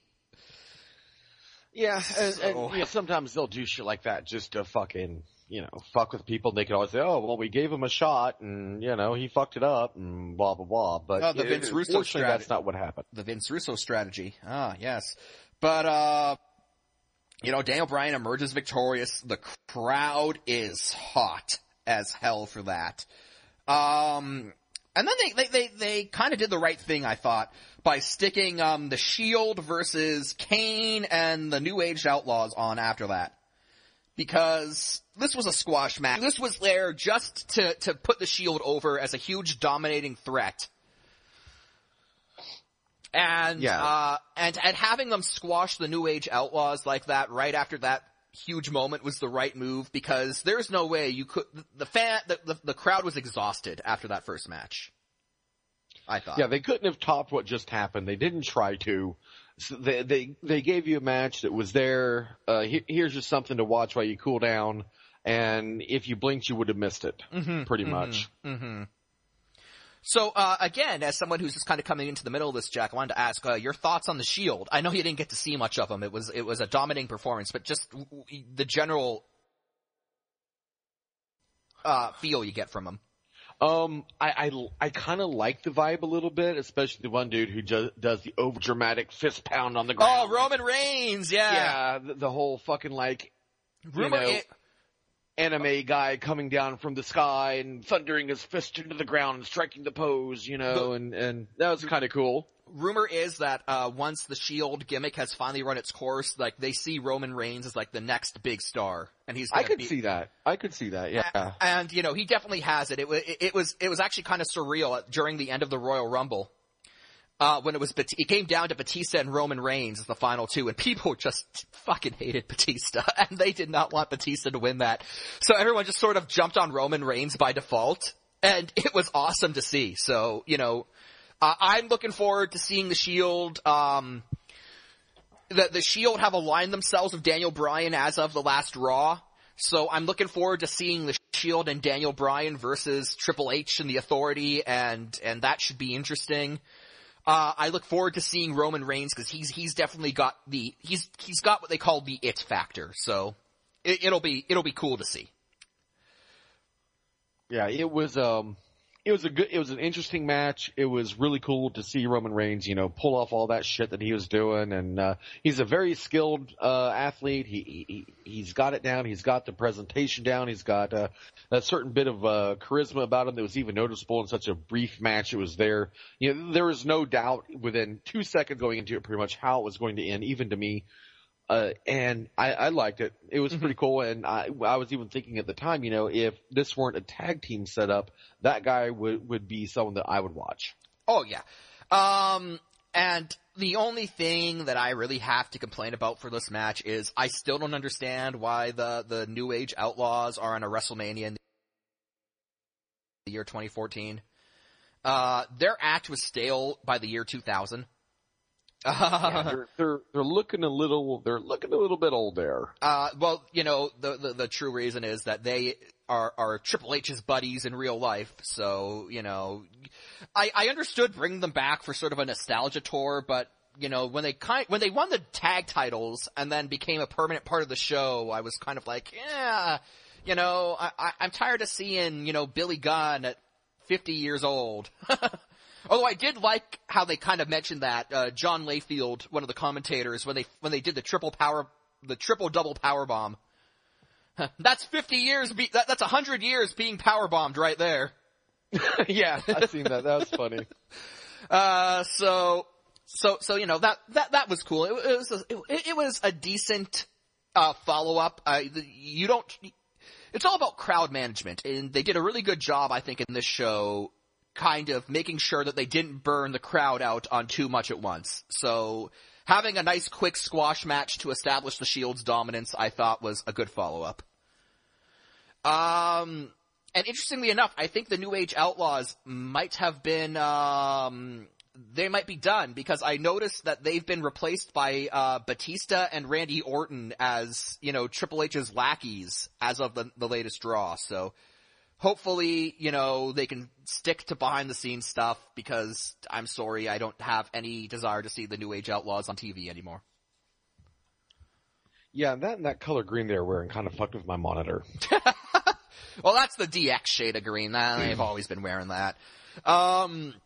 Yeah, and, So- and you know, sometimes they'll do shit like that just to fucking, you know, fuck with people. They can always say, oh, well, we gave him a shot, and, you know, he fucked it up, and blah, blah, blah. But Oh, the it- Vince Russo fortunately, strategy. that's not what happened. The Vince Russo strategy. Ah, yes. But, uh, you know, Daniel Bryan emerges victorious. The crowd is hot as hell for that. Um, and then they, they, they, they kind of did the right thing, I thought, by sticking, um, the Shield versus Kane and the New Age Outlaws on after that. Because this was a squash match. This was there just to, to put the Shield over as a huge dominating threat. And, Yeah. uh, and, and having them squash the New Age Outlaws like that right after that huge moment was the right move, because there's no way you could, the fan, the, the, the crowd was exhausted after that first match. I thought. Yeah, they couldn't have topped what just happened. They didn't try to. So they, they, they gave you a match that was there. Uh, he, here's just something to watch while you cool down. And if you blinked, you would have missed it. Mm-hmm, pretty much. Mm-hmm. So, uh, again, as someone who's just kind of coming into the middle of this, Jack, I wanted to ask, uh, your thoughts on the Shield. I know you didn't get to see much of them. It was, it was a dominating performance, but just w- w- the general, uh, feel you get from them. Um, I, I, I kind of like the vibe a little bit, especially the one dude who ju- does the over dramatic fist pound on the Oh, ground. Roman Reigns, yeah. Yeah, the, the whole fucking like, Rumor you know, it- anime guy coming down from the sky and thundering his fist into the ground and striking the pose, you know, and, and that was kind of cool. Rumor is that, uh, once the Shield gimmick has finally run its course, like, they see Roman Reigns as, like, the next big star. And he's I gonna could be- see that. I could see that, yeah. And, you know, he definitely has it. It, wa- it, it was, it was actually kind of surreal during the end of the Royal Rumble. Uh, when it was, Bat- it came down to Batista and Roman Reigns as the final two, and people just fucking hated Batista, and they did not want Batista to win that. So everyone just sort of jumped on Roman Reigns by default, and it was awesome to see. So, you know, uh, I'm looking forward to seeing the Shield, um, the, the Shield have aligned themselves with Daniel Bryan as of the last Raw. So I'm looking forward to seeing the Shield and Daniel Bryan versus Triple H and the Authority, and, and that should be interesting. Uh, I look forward to seeing Roman Reigns because he's he's definitely got the he's he's got what they call the it factor. So it, it'll be it'll be cool to see. Yeah, it was um, it was a good, it was an interesting match. It was really cool to see Roman Reigns, you know, pull off all that shit that he was doing, and uh, he's a very skilled uh, athlete. He, he he's got it down. He's got the presentation down. He's got uh, a certain bit of uh, charisma about him that was even noticeable in such a brief match. It was there. You know, there was no doubt within two seconds going into it, pretty much how it was going to end, even to me. Uh, and I, I liked it. It was pretty cool. And I, I was even thinking at the time, you know, if this weren't a tag team setup, that guy would, would be someone that I would watch. Oh, yeah. Um, and the only thing that I really have to complain about for this match is I still don't understand why the, the New Age Outlaws are in a WrestleMania in the year twenty fourteen. Uh, their act was stale by the year two thousand. Yeah, they're, they're they're looking a little they're looking a little bit old there. Uh, well, you know, the, the the true reason is that they are are Triple H's buddies in real life. So, you know, I I understood bringing them back for sort of a nostalgia tour, but you know, when they kind when they won the tag titles and then became a permanent part of the show, I was kind of like, yeah, you know, I, I I'm tired of seeing, you know, Billy Gunn at fifty years old. Although I did like how they kind of mentioned that, uh, John Layfield, one of the commentators, when they, when they did the triple power, the triple double power bomb. That's fifty years, be, that, that's a hundred years being power bombed right there. Yeah, I've seen that. That was funny. Uh, so, so, so, you know, that, that, that was cool. It, it was, a, it, it was a decent, uh, follow-up. Uh, you don't, it's all about crowd management, and they did a really good job, I think, in this show, kind of making sure that they didn't burn the crowd out on too much at once. So having a nice quick squash match to establish the Shield's dominance, I thought was a good follow-up. Um, and interestingly enough, I think the New Age Outlaws might have been, um, they might be done because I noticed that they've been replaced by, uh, Batista and Randy Orton as, you know, Triple H's lackeys as of the, the latest draw. So hopefully, you know, they can stick to behind-the-scenes stuff because, I'm sorry, I don't have any desire to see the New Age Outlaws on T V anymore. Yeah, that that color green they're wearing kind of fucked with my monitor. Well, that's the D X shade of green. They've always been wearing that. Um,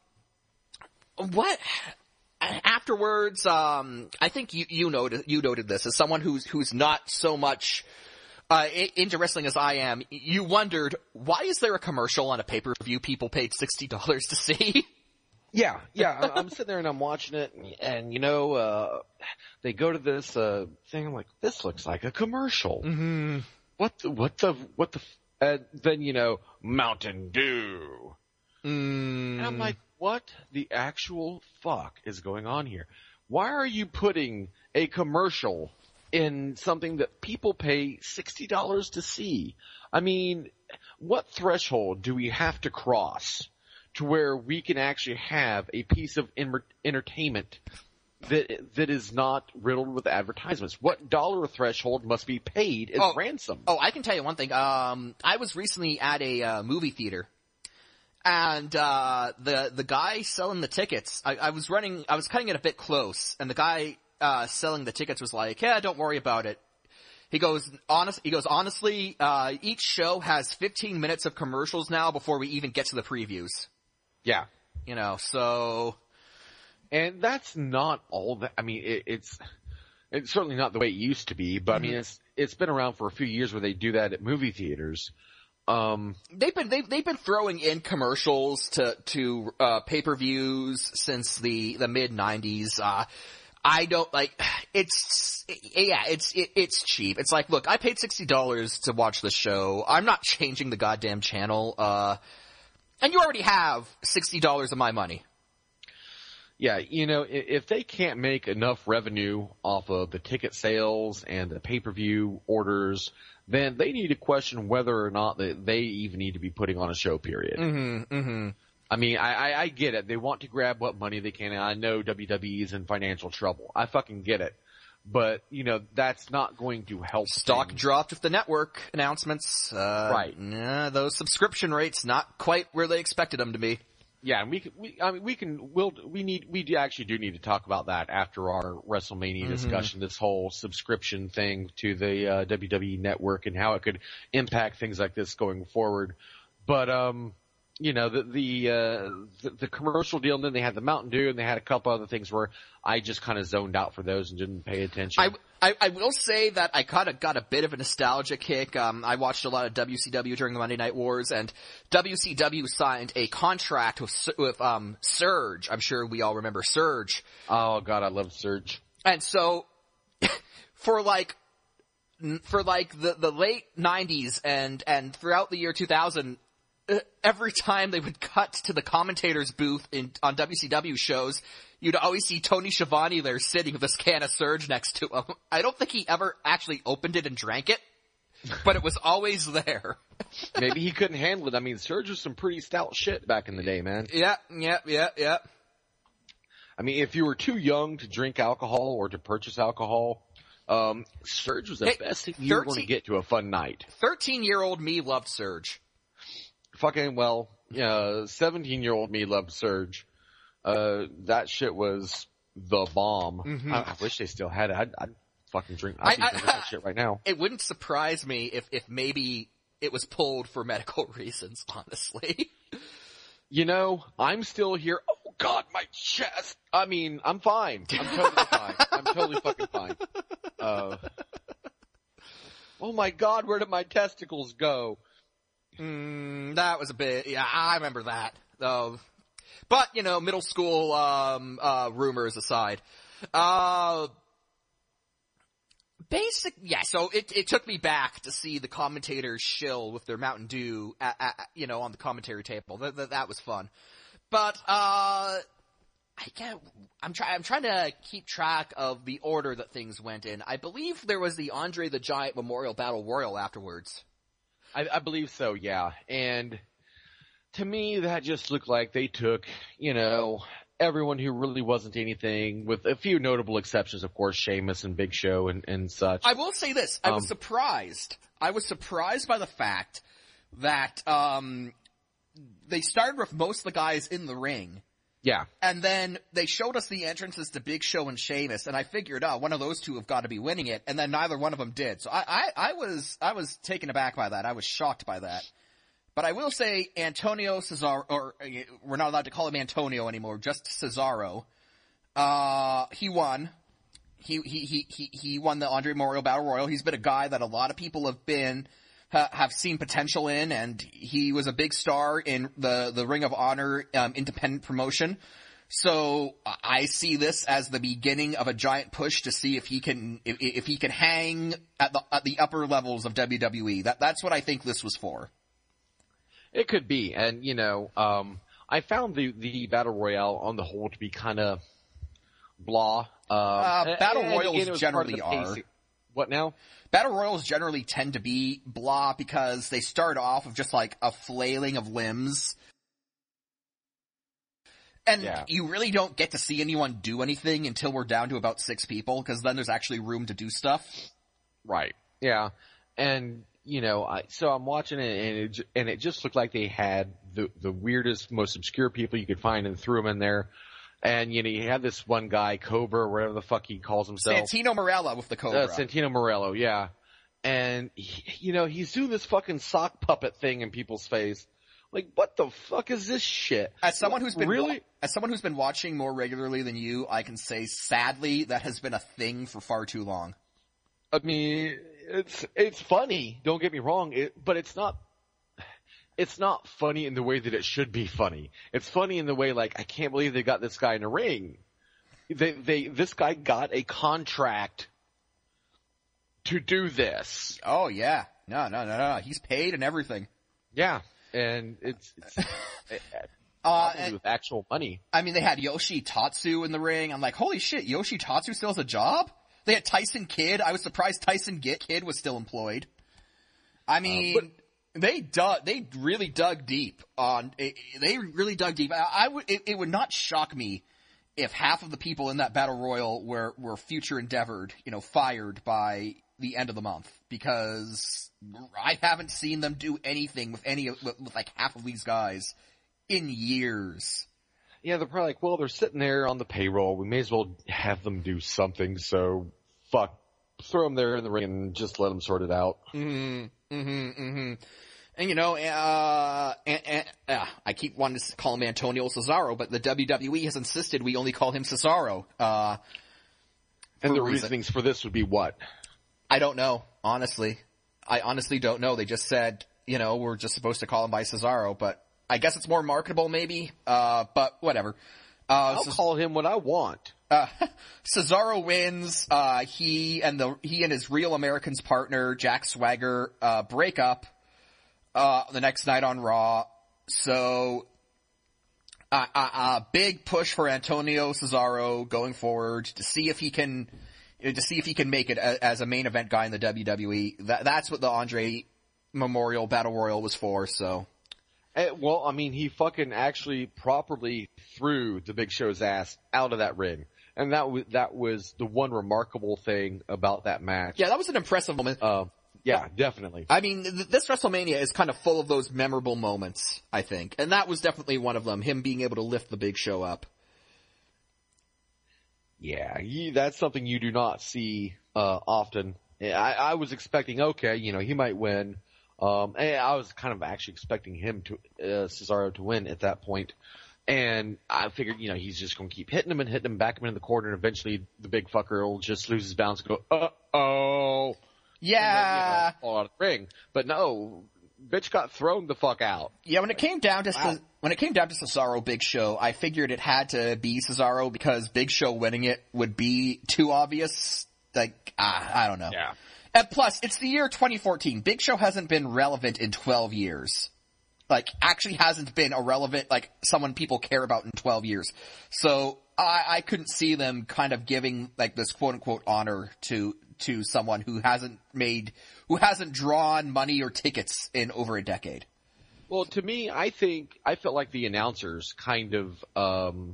what... Afterwards, um, I think you, you noted, you noted this as someone who's, who's not so much... Uh, into wrestling as I am, you wondered, why is there a commercial on a pay-per-view people paid sixty dollars to see? Yeah, yeah, I'm sitting there and I'm watching it, and, and you know, uh, they go to this, uh, thing, I'm like, this looks like a commercial. Mm-hmm. What the, what the, what the, f-? And then, you know, Mountain Dew. Mm. And I'm like, what the actual fuck is going on here? Why are you putting a commercial in something that people pay sixty dollars to see? I mean, what threshold do we have to cross to where we can actually have a piece of in- entertainment that that is not riddled with advertisements? What dollar threshold must be paid as oh, ransom? Oh, I can tell you one thing. Um, I was recently at a uh, movie theater, and uh, the the guy selling the tickets, I, I was running, I was cutting it a bit close, and the guy Uh, selling the tickets was like, yeah, don't worry about it. He goes, honest, he goes, honestly, uh, each show has fifteen minutes of commercials now before we even get to the previews. Yeah. You know, so. And that's not all that, I mean, it, it's, it's certainly not the way it used to be, but mm-hmm. I mean, it's, it's been around for a few years where they do that at movie theaters. Um, they've been, they've, they've been throwing in commercials to, to, uh, pay-per-views since the, the mid nineties, uh, I don't like, it's, yeah, it's, it, it's cheap. It's like, look, I paid sixty dollars to watch the show. I'm not changing the goddamn channel, uh, and you already have sixty dollars of my money. Yeah, you know, if they can't make enough revenue off of the ticket sales and the pay-per-view orders, then they need to question whether or not they even need to be putting on a show, period. Mm-hmm, mm-hmm. I mean, I, I, I get it. They want to grab what money they can, and I know W W E is in financial trouble. I fucking get it. But, you know, that's not going to help. Stock things. dropped with the network announcements. Uh, right. Nah, those subscription rates not quite where they expected them to be. Yeah, and we can, we, I mean, we can, we'll, we need, we do actually do need to talk about that after our WrestleMania mm-hmm. discussion, this whole subscription thing to the, uh, W W E network and how it could impact things like this going forward. But, um, you know, the, the, uh, the, the commercial deal, and then they had the Mountain Dew, and they had a couple other things where I just kind of zoned out for those and didn't pay attention. I, I, I will say that I kind of got a bit of a nostalgia kick. Um, I watched a lot of W C W during the Monday Night Wars, and W C W signed a contract with, with, um, Surge. I'm sure we all remember Surge. Oh god, I love Surge. And so, for like, for like the, the late nineties and, and throughout the year two thousand, every time they would cut to the commentator's booth in, on W C W shows, you'd always see Tony Schiavone there sitting with this can of Surge next to him. I don't think he ever actually opened it and drank it, but it was always there. Maybe he couldn't handle it. I mean, Surge was some pretty stout shit back in the day, man. Yeah, yeah, yeah, yeah. I mean, if you were too young to drink alcohol or to purchase alcohol, um, Surge was the hey, best thing you were going to get to a fun night. thirteen-year-old me loved Surge. Fucking, well, uh, seventeen-year-old me loved Surge. Uh, that shit was the bomb. Mm-hmm. I, I wish they still had it. I'd, I'd fucking drink, I'd be I, drinking I, that shit right now. It wouldn't surprise me if, if maybe it was pulled for medical reasons, honestly. You know, I'm still here. Oh god, my chest! I mean, I'm fine. I'm totally fine. I'm totally fucking fine. Uh, oh my god, where did my testicles go? Mm, that was a bit, yeah, I remember that. Oh. But, you know, middle school, um, uh, rumors aside. Uh, basic, yeah, so it, it took me back to see the commentators shill with their Mountain Dew, at, at, you know, on the commentary table. That, that, that was fun. But, uh, I can't, I'm trying, I'm trying to keep track of the order that things went in. I believe there was the Andre the Giant Memorial Battle Royal afterwards. I, I believe so, yeah. And to me, that just looked like they took, you know, everyone who really wasn't anything, with a few notable exceptions, of course, Sheamus and Big Show and, and such. I will say this. I um, was surprised. I was surprised by the fact that um they started with most of the guys in the ring. Yeah. And then they showed us the entrances to Big Show and Sheamus, and I figured, oh, one of those two have got to be winning it, and then neither one of them did. So I, I, I was, I was taken aback by that. I was shocked by that. But I will say Antonio Cesaro, or we're not allowed to call him Antonio anymore, just Cesaro. Uh, he won. He, he, he, he, he won the Andre Memorial Battle Royal. He's been a guy that a lot of people have been, ha, have seen potential in, and he was a big star in the, the Ring of Honor, um, independent promotion. So I see this as the beginning of a giant push to see if he can, if, if he can hang at the, at the upper levels of W W E. That, that's what I think this was for. It could be, and you know, um, I found the the battle royale on the whole to be kind of blah. Uh, uh battle and, royals and generally are. What now? Battle royals generally tend to be blah because they start off with just like a flailing of limbs, and yeah. you really don't get to see anyone do anything until we're down to about six people, because then there's actually room to do stuff. Right. Yeah, and. You know, I, so I'm watching it and it, and it just looked like they had the, the weirdest, most obscure people you could find and threw them in there. And, you know, you had this one guy, Cobra, or whatever the fuck he calls himself. Santino Marella with the Cobra. Uh, Santino Marella, yeah. And, he, you know, he's doing this fucking sock puppet thing in people's face. Like, what the fuck is this shit? As someone who's been really, as someone who's been watching more regularly than you, I can say, sadly, that has been a thing for far too long. I mean, it's it's funny. Don't get me wrong, it, but it's not. It's not funny in the way that it should be funny. It's funny in the way like I can't believe they got this guy in a ring. They they this guy got a contract to do this. Oh yeah, no no no no. He's paid and everything. Yeah, and it's. it's it, Uh, and, with actual money. I mean, they had Yoshi Tatsu in the ring. I'm like, holy shit, Yoshi Tatsu still has a job? They had Tyson Kidd. I was surprised Tyson Kidd was still employed. I mean, uh, but, they dug, they really dug deep on, they really dug deep. I, I would, it, it would not shock me if half of the people in that battle royal were, were future endeavored, you know, fired by the end of the month, because I haven't seen them do anything with any of, with, with like half of these guys in years. Yeah, they're probably like, well, they're sitting there on the payroll. We may as well have them do something. So, fuck, throw them there in the ring and just let them sort it out. Mm-hmm, mm-hmm, mm-hmm. And you know, uh, and, and, uh, I keep wanting to call him Antonio Cesaro, but the W W E has insisted we only call him Cesaro. Uh, and the reason. reasonings for this would be what? I don't know, honestly. I honestly don't know. They just said, you know, we're just supposed to call him by Cesaro, but I guess it's more marketable maybe, uh, but whatever. Uh, I'll Ce- call him what I want. Uh, Cesaro wins, uh, he and the, he and his Real Americans partner, Jack Swagger, uh, break up, uh, the next night on Raw. So, uh, uh, uh, big push for Antonio Cesaro going forward to see if he can, to see if he can make it a, as a main event guy in the W W E. That, that's what the Andre Memorial Battle Royal was for, so. Uh, well, I mean, he fucking actually properly threw the Big Show's ass out of that ring. And that was, that was the one remarkable thing about that match. Yeah, that was an impressive moment. Uh, yeah, definitely. I mean, th- this WrestleMania is kind of full of those memorable moments, I think. And that was definitely one of them, him being able to lift the Big Show up. Yeah, he, that's something you do not see uh, often. I, I was expecting, okay, you know, he might win. Um, and I was kind of actually expecting him to, uh, Cesaro to win at that point. And I figured, you know, he's just going to keep hitting him and hitting him, back him in the corner, and eventually the big fucker will just lose his balance and go, uh-oh. Yeah. And then, you know, fall out of the ring. But no, bitch got thrown the fuck out. Yeah, when it came down to, Wow. Ce- when it came down to Cesaro Big Show, I figured it had to be Cesaro because Big Show winning it would be too obvious. Like, ah, I don't know. Yeah. And plus, it's the year twenty fourteen. Big Show hasn't been relevant in twelve years. Like, actually hasn't been a relevant, like, someone people care about in twelve years. So, I, I couldn't see them kind of giving, like, this quote-unquote honor to, to someone who hasn't made, who hasn't drawn money or tickets in over a decade. Well, to me, I think, I felt like the announcers kind of, um,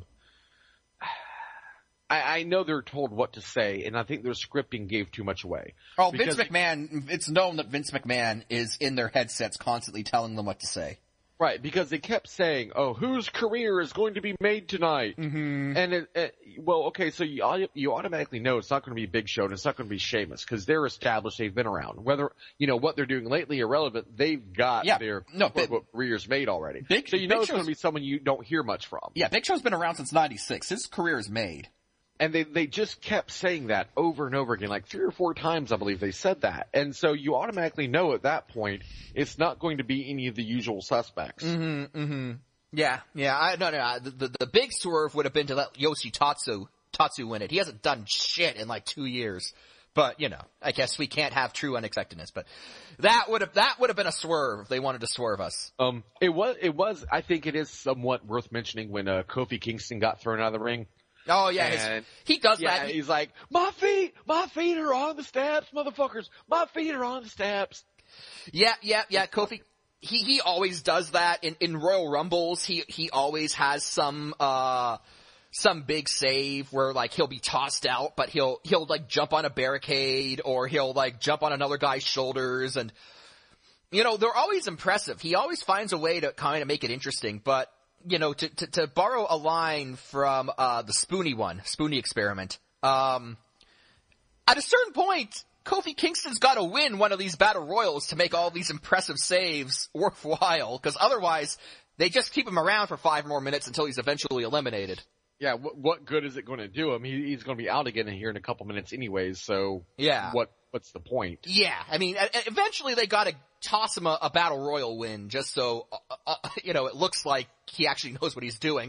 I, I know they're told what to say, and I think their scripting gave too much away. Oh, Because- Vince McMahon, it's known that Vince McMahon is in their headsets constantly telling them what to say. Right, because they kept saying, oh, whose career is going to be made tonight? Mm-hmm. And, it, it, well, okay, so you, au- you automatically know it's not going to be Big Show and it's not going to be Sheamus, because they're established, they've been around. Whether, you know, what they're doing lately irrelevant, they've got Yeah, their no, quote, but- careers made already. Big- so you know Big it's going to Show's- be someone you don't hear much from. Yeah, Big Show's been around since ninety-six. His career is made. And they, they just kept saying that over and over again, like three or four times, I believe they said that. And so you automatically know at that point, it's not going to be any of the usual suspects. Mm-hmm, mm-hmm. Yeah, yeah, I, no, no, the, the, the big swerve would have been to let Yoshi Tatsu, Tatsu win it. He hasn't done shit in like two years. But, you know, I guess we can't have true unexpectedness, but that would have, that would have been a swerve if they wanted to swerve us. Um, it was, it was, I think it is somewhat worth mentioning when, uh, Kofi Kingston got thrown out of the ring. Oh yeah, his, And- he does Yeah, that. he's like, my feet, my feet are on the steps, motherfuckers. My feet are on the steps. Yeah, yeah, yeah. Kofi, he he always does that in in Royal Rumbles. He he always has some uh some big save where like he'll be tossed out, but he'll he'll like jump on a barricade or he'll like jump on another guy's shoulders, and you know they're always impressive. He always finds a way to kind of make it interesting, but. You know, to, to, to borrow a line from, uh, the Spoonie one, Spoonie experiment, um, at a certain point, Kofi Kingston's gotta win one of these battle royals to make all these impressive saves worthwhile, cause otherwise, they just keep him around for five more minutes until he's eventually eliminated. Yeah, what, what good is it going to do him? He, he's going to be out again here in a couple minutes anyways, so. Yeah. What, what's the point? Yeah, I mean, e- eventually they gotta toss him a, a battle royal win just so, uh, uh, you know, it looks like he actually knows what he's doing.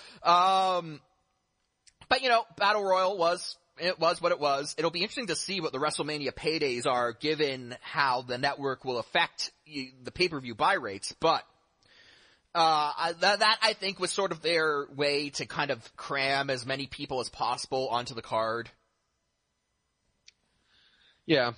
Um, but you know, battle royal was, it was what it was. It'll be interesting to see what the WrestleMania paydays are given how the network will affect you, the pay-per-view buy rates, but Uh, that, that I think was sort of their way to kind of cram as many people as possible onto the card. Yeah.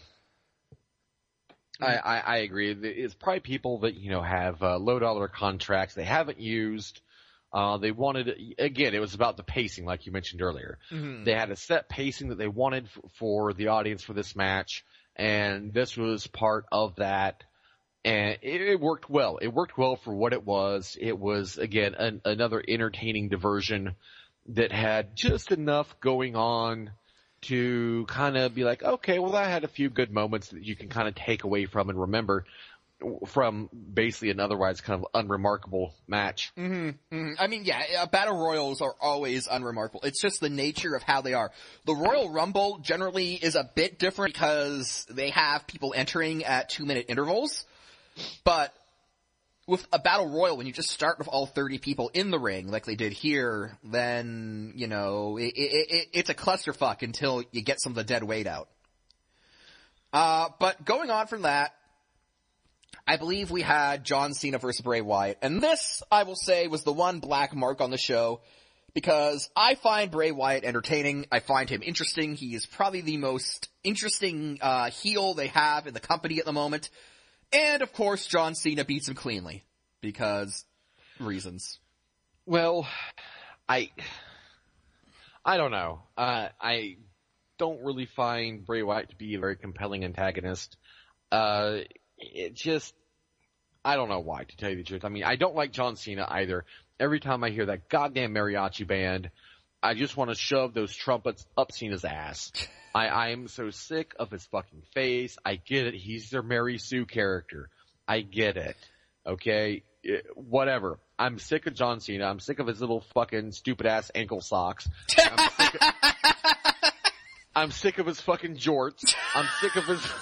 I, I, I agree. It's probably people that, you know, have uh, low dollar contracts they haven't used. Uh, they wanted, again, it was about the pacing, like you mentioned earlier. Mm-hmm. They had a set pacing that they wanted f- for the audience for this match, and this was part of that. And it, it worked well. It worked well for what it was. It was, again, an, another entertaining diversion that had just enough going on to kind of be like, okay, well, that had a few good moments that you can kind of take away from and remember from basically an otherwise kind of unremarkable match. Mm-hmm, mm-hmm. I mean, yeah, uh, battle royals are always unremarkable. It's just the nature of how they are. The Royal Rumble generally is a bit different because they have people entering at two-minute intervals. But with a battle royal, when you just start with all thirty people in the ring, like they did here, then, you know, it, it, it, it's a clusterfuck until you get some of the dead weight out. Uh, but going on from that, I believe we had John Cena versus Bray Wyatt. And this, I will say, was the one black mark on the show, because I find Bray Wyatt entertaining. I find him interesting. He is probably the most interesting uh, heel they have in the company at the moment. And, of course, John Cena beats him cleanly, because reasons. Well, I, I don't know. Uh, I don't really find Bray Wyatt to be a very compelling antagonist. Uh, it just, I don't know why, to tell you the truth. I mean, I don't like John Cena either. Every time I hear that goddamn mariachi band, I just want to shove those trumpets up Cena's ass. I, I am so sick of his fucking face. I get it. He's their Mary Sue character. I get it. Okay? It, whatever. I'm sick of John Cena. I'm sick of his little fucking stupid ass ankle socks. I'm sick of, I'm sick of his fucking jorts. I'm sick of his...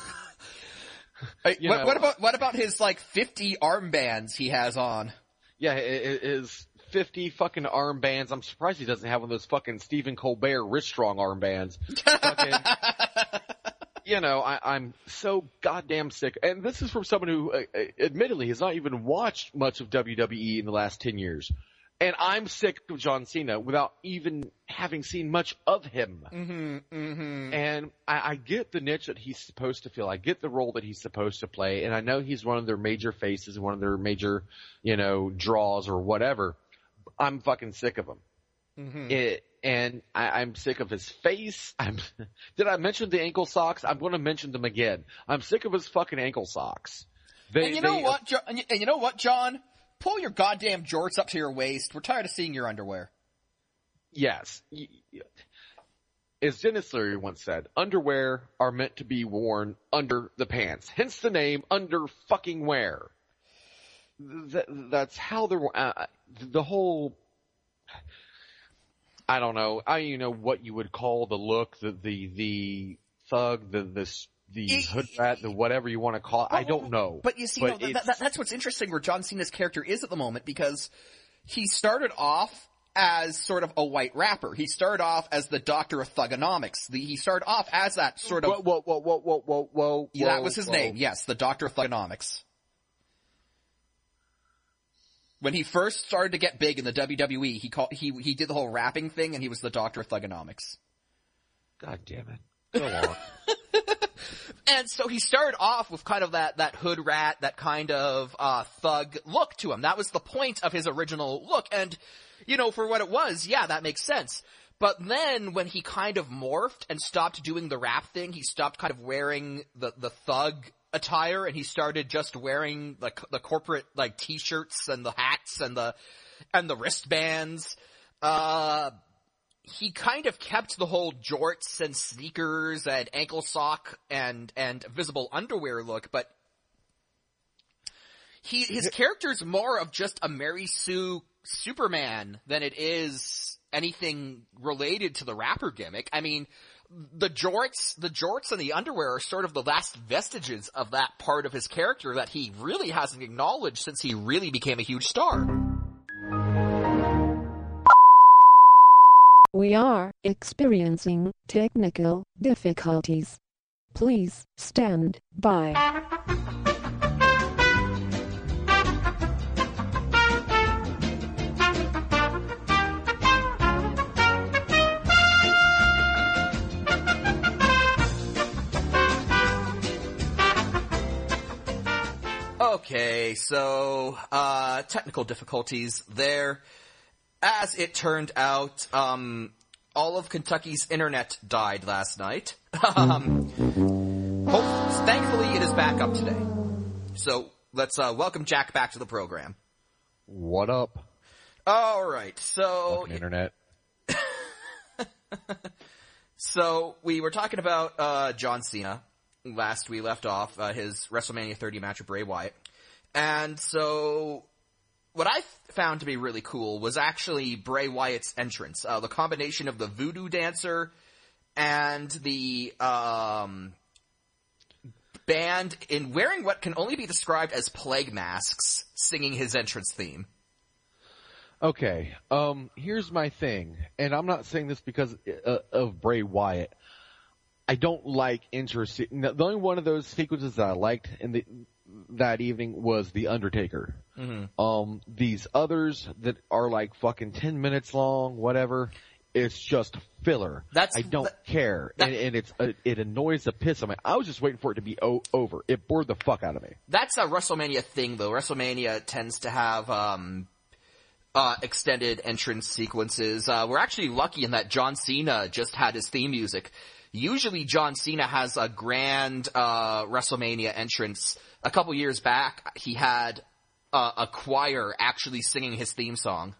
You what, what about, what about his like fifty armbands he has on? Yeah, his fifty fucking armbands. I'm surprised he doesn't have one of those fucking Stephen Colbert wrist strong armbands. Fucking, you know, I, I'm so goddamn sick. And this is from someone who, uh, admittedly, has not even watched much of W W E in the last ten years. And I'm sick of John Cena without even having seen much of him. Mm-hmm, mm-hmm. And I, I get the niche that he's supposed to fill. I get the role that he's supposed to play. And I know he's one of their major faces, one of their major, you know, draws or whatever. I'm fucking sick of him. Mm-hmm. It, and I, I'm sick of his face. I'm, did I mention the ankle socks? I'm going to mention them again. I'm sick of his fucking ankle socks. They, and you know they, what, jo- and, you, and you know what, John? Pull your goddamn jorts up to your waist. We're tired of seeing your underwear. Yes. As Dennis Leary once said, underwear are meant to be worn under the pants. Hence the name under fucking wear. That, that's how they're, uh, the whole, I don't know, I don't even know what you would call the look, the, the, the thug, the, the, the hood rat, the whatever you want to call it. I don't know. But you see, but no, that, that, that's what's interesting where John Cena's character is at the moment, because he started off as sort of a white rapper. He started off as the Doctor of Thugonomics. The, he started off as that sort of... Whoa, whoa, whoa, whoa, whoa, whoa, yeah, that was his whoa. name, yes, the Doctor of Thugonomics. When he first started to get big in the W W E, he called, he, he did the whole rapping thing, and he was the Doctor of Thugonomics. God damn it. Go on. And so he started off with kind of that, that hood rat, that kind of, uh, thug look to him. That was the point of his original look. And, you know, for what it was, yeah, that makes sense. But then when he kind of morphed and stopped doing the rap thing, he stopped kind of wearing the, the thug attire, and he started just wearing the, the corporate, like, t-shirts and the hats and the, and the wristbands. Uh, he kind of kept the whole jorts and sneakers and ankle sock and, and visible underwear look, but he, his character's more of just a Mary Sue Superman than it is anything related to the rapper gimmick. I mean, the jorts, the jorts and the underwear are sort of the last vestiges of that part of his character that he really hasn't acknowledged since he really became a huge star. We are experiencing technical difficulties. Please stand by. Okay, so, uh, technical difficulties there. As it turned out, um, all of Kentucky's internet died last night. um, hope, thankfully it is back up today. So, let's uh, welcome Jack back to the program. What up? All right, so Fucking internet. So we were talking about uh, John Cena last we left off, uh, his WrestleMania thirty match with Bray Wyatt. And so what I found to be really cool was actually Bray Wyatt's entrance. Uh, the combination of the voodoo dancer and the um, band in wearing what can only be described as plague masks singing his entrance theme. Okay, um, here's my thing, and I'm not saying this because uh, of Bray Wyatt. I don't like interest. The only one of those sequences that I liked in the that evening was The Undertaker. Mm-hmm. Um, these others that are like fucking ten minutes long, whatever, it's just filler. That's I don't that, care, that, and, and it's uh, it annoys the piss out of me. I was just waiting for it to be o- over. It bored the fuck out of me. That's a WrestleMania thing, though. WrestleMania tends to have um, uh, extended entrance sequences. Uh, we're actually lucky in that John Cena just had his theme music. Usually John Cena has a grand uh, WrestleMania entrance. A couple years back, he had uh, a choir actually singing his theme song.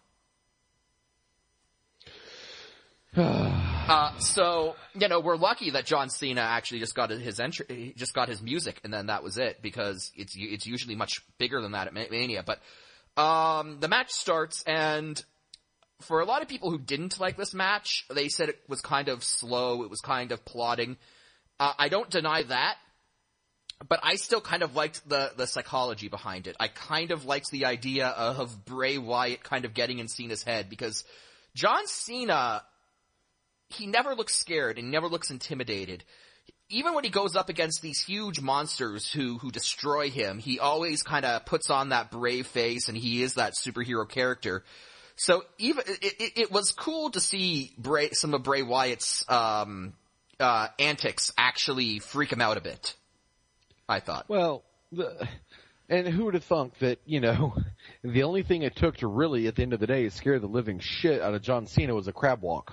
uh, so, you know, we're lucky that John Cena actually just got his entry, just got his music, and then that was it, because it's it's usually much bigger than that at Mania. But um, the match starts, and for a lot of people who didn't like this match, they said it was kind of slow, it was kind of plodding. Uh, I don't deny that, but I still kind of liked the, the psychology behind it. I kind of liked the idea of Bray Wyatt kind of getting in Cena's head, because John Cena, he never looks scared and never looks intimidated. Even when he goes up against these huge monsters who, who destroy him, he always kind of puts on that brave face, and he is that superhero character. So even it, it, it was cool to see Bray, some of Bray Wyatt's um, uh, antics actually freak him out a bit, I thought. Well, the, and who would have thunk that, you know, the only thing it took to really, at the end of the day, scare the living shit out of John Cena was a crab walk.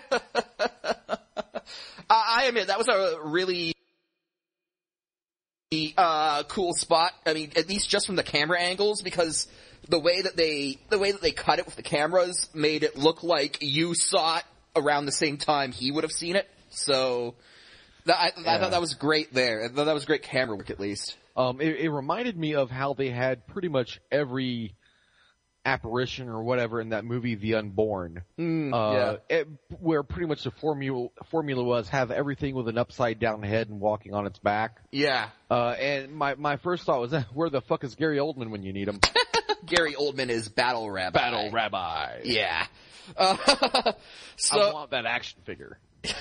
I admit, that was a really uh, cool spot. I mean, at least just from the camera angles, because the way that they the way that they cut it with the cameras made it look like you saw it around the same time he would have seen it. So that, I, yeah. I thought that was great there. I thought that was great camera work, at least. Um, it, it reminded me of how they had pretty much every apparition or whatever in that movie, The Unborn, mm, uh, yeah. it, where pretty much the formula formula was have everything with an upside down head and walking on its back. Yeah. Uh, and my my first thought was, where the fuck is Gary Oldman when you need him? Gary Oldman is Battle Rabbi. Battle Rabbi. Yeah. Uh, so I want that action figure.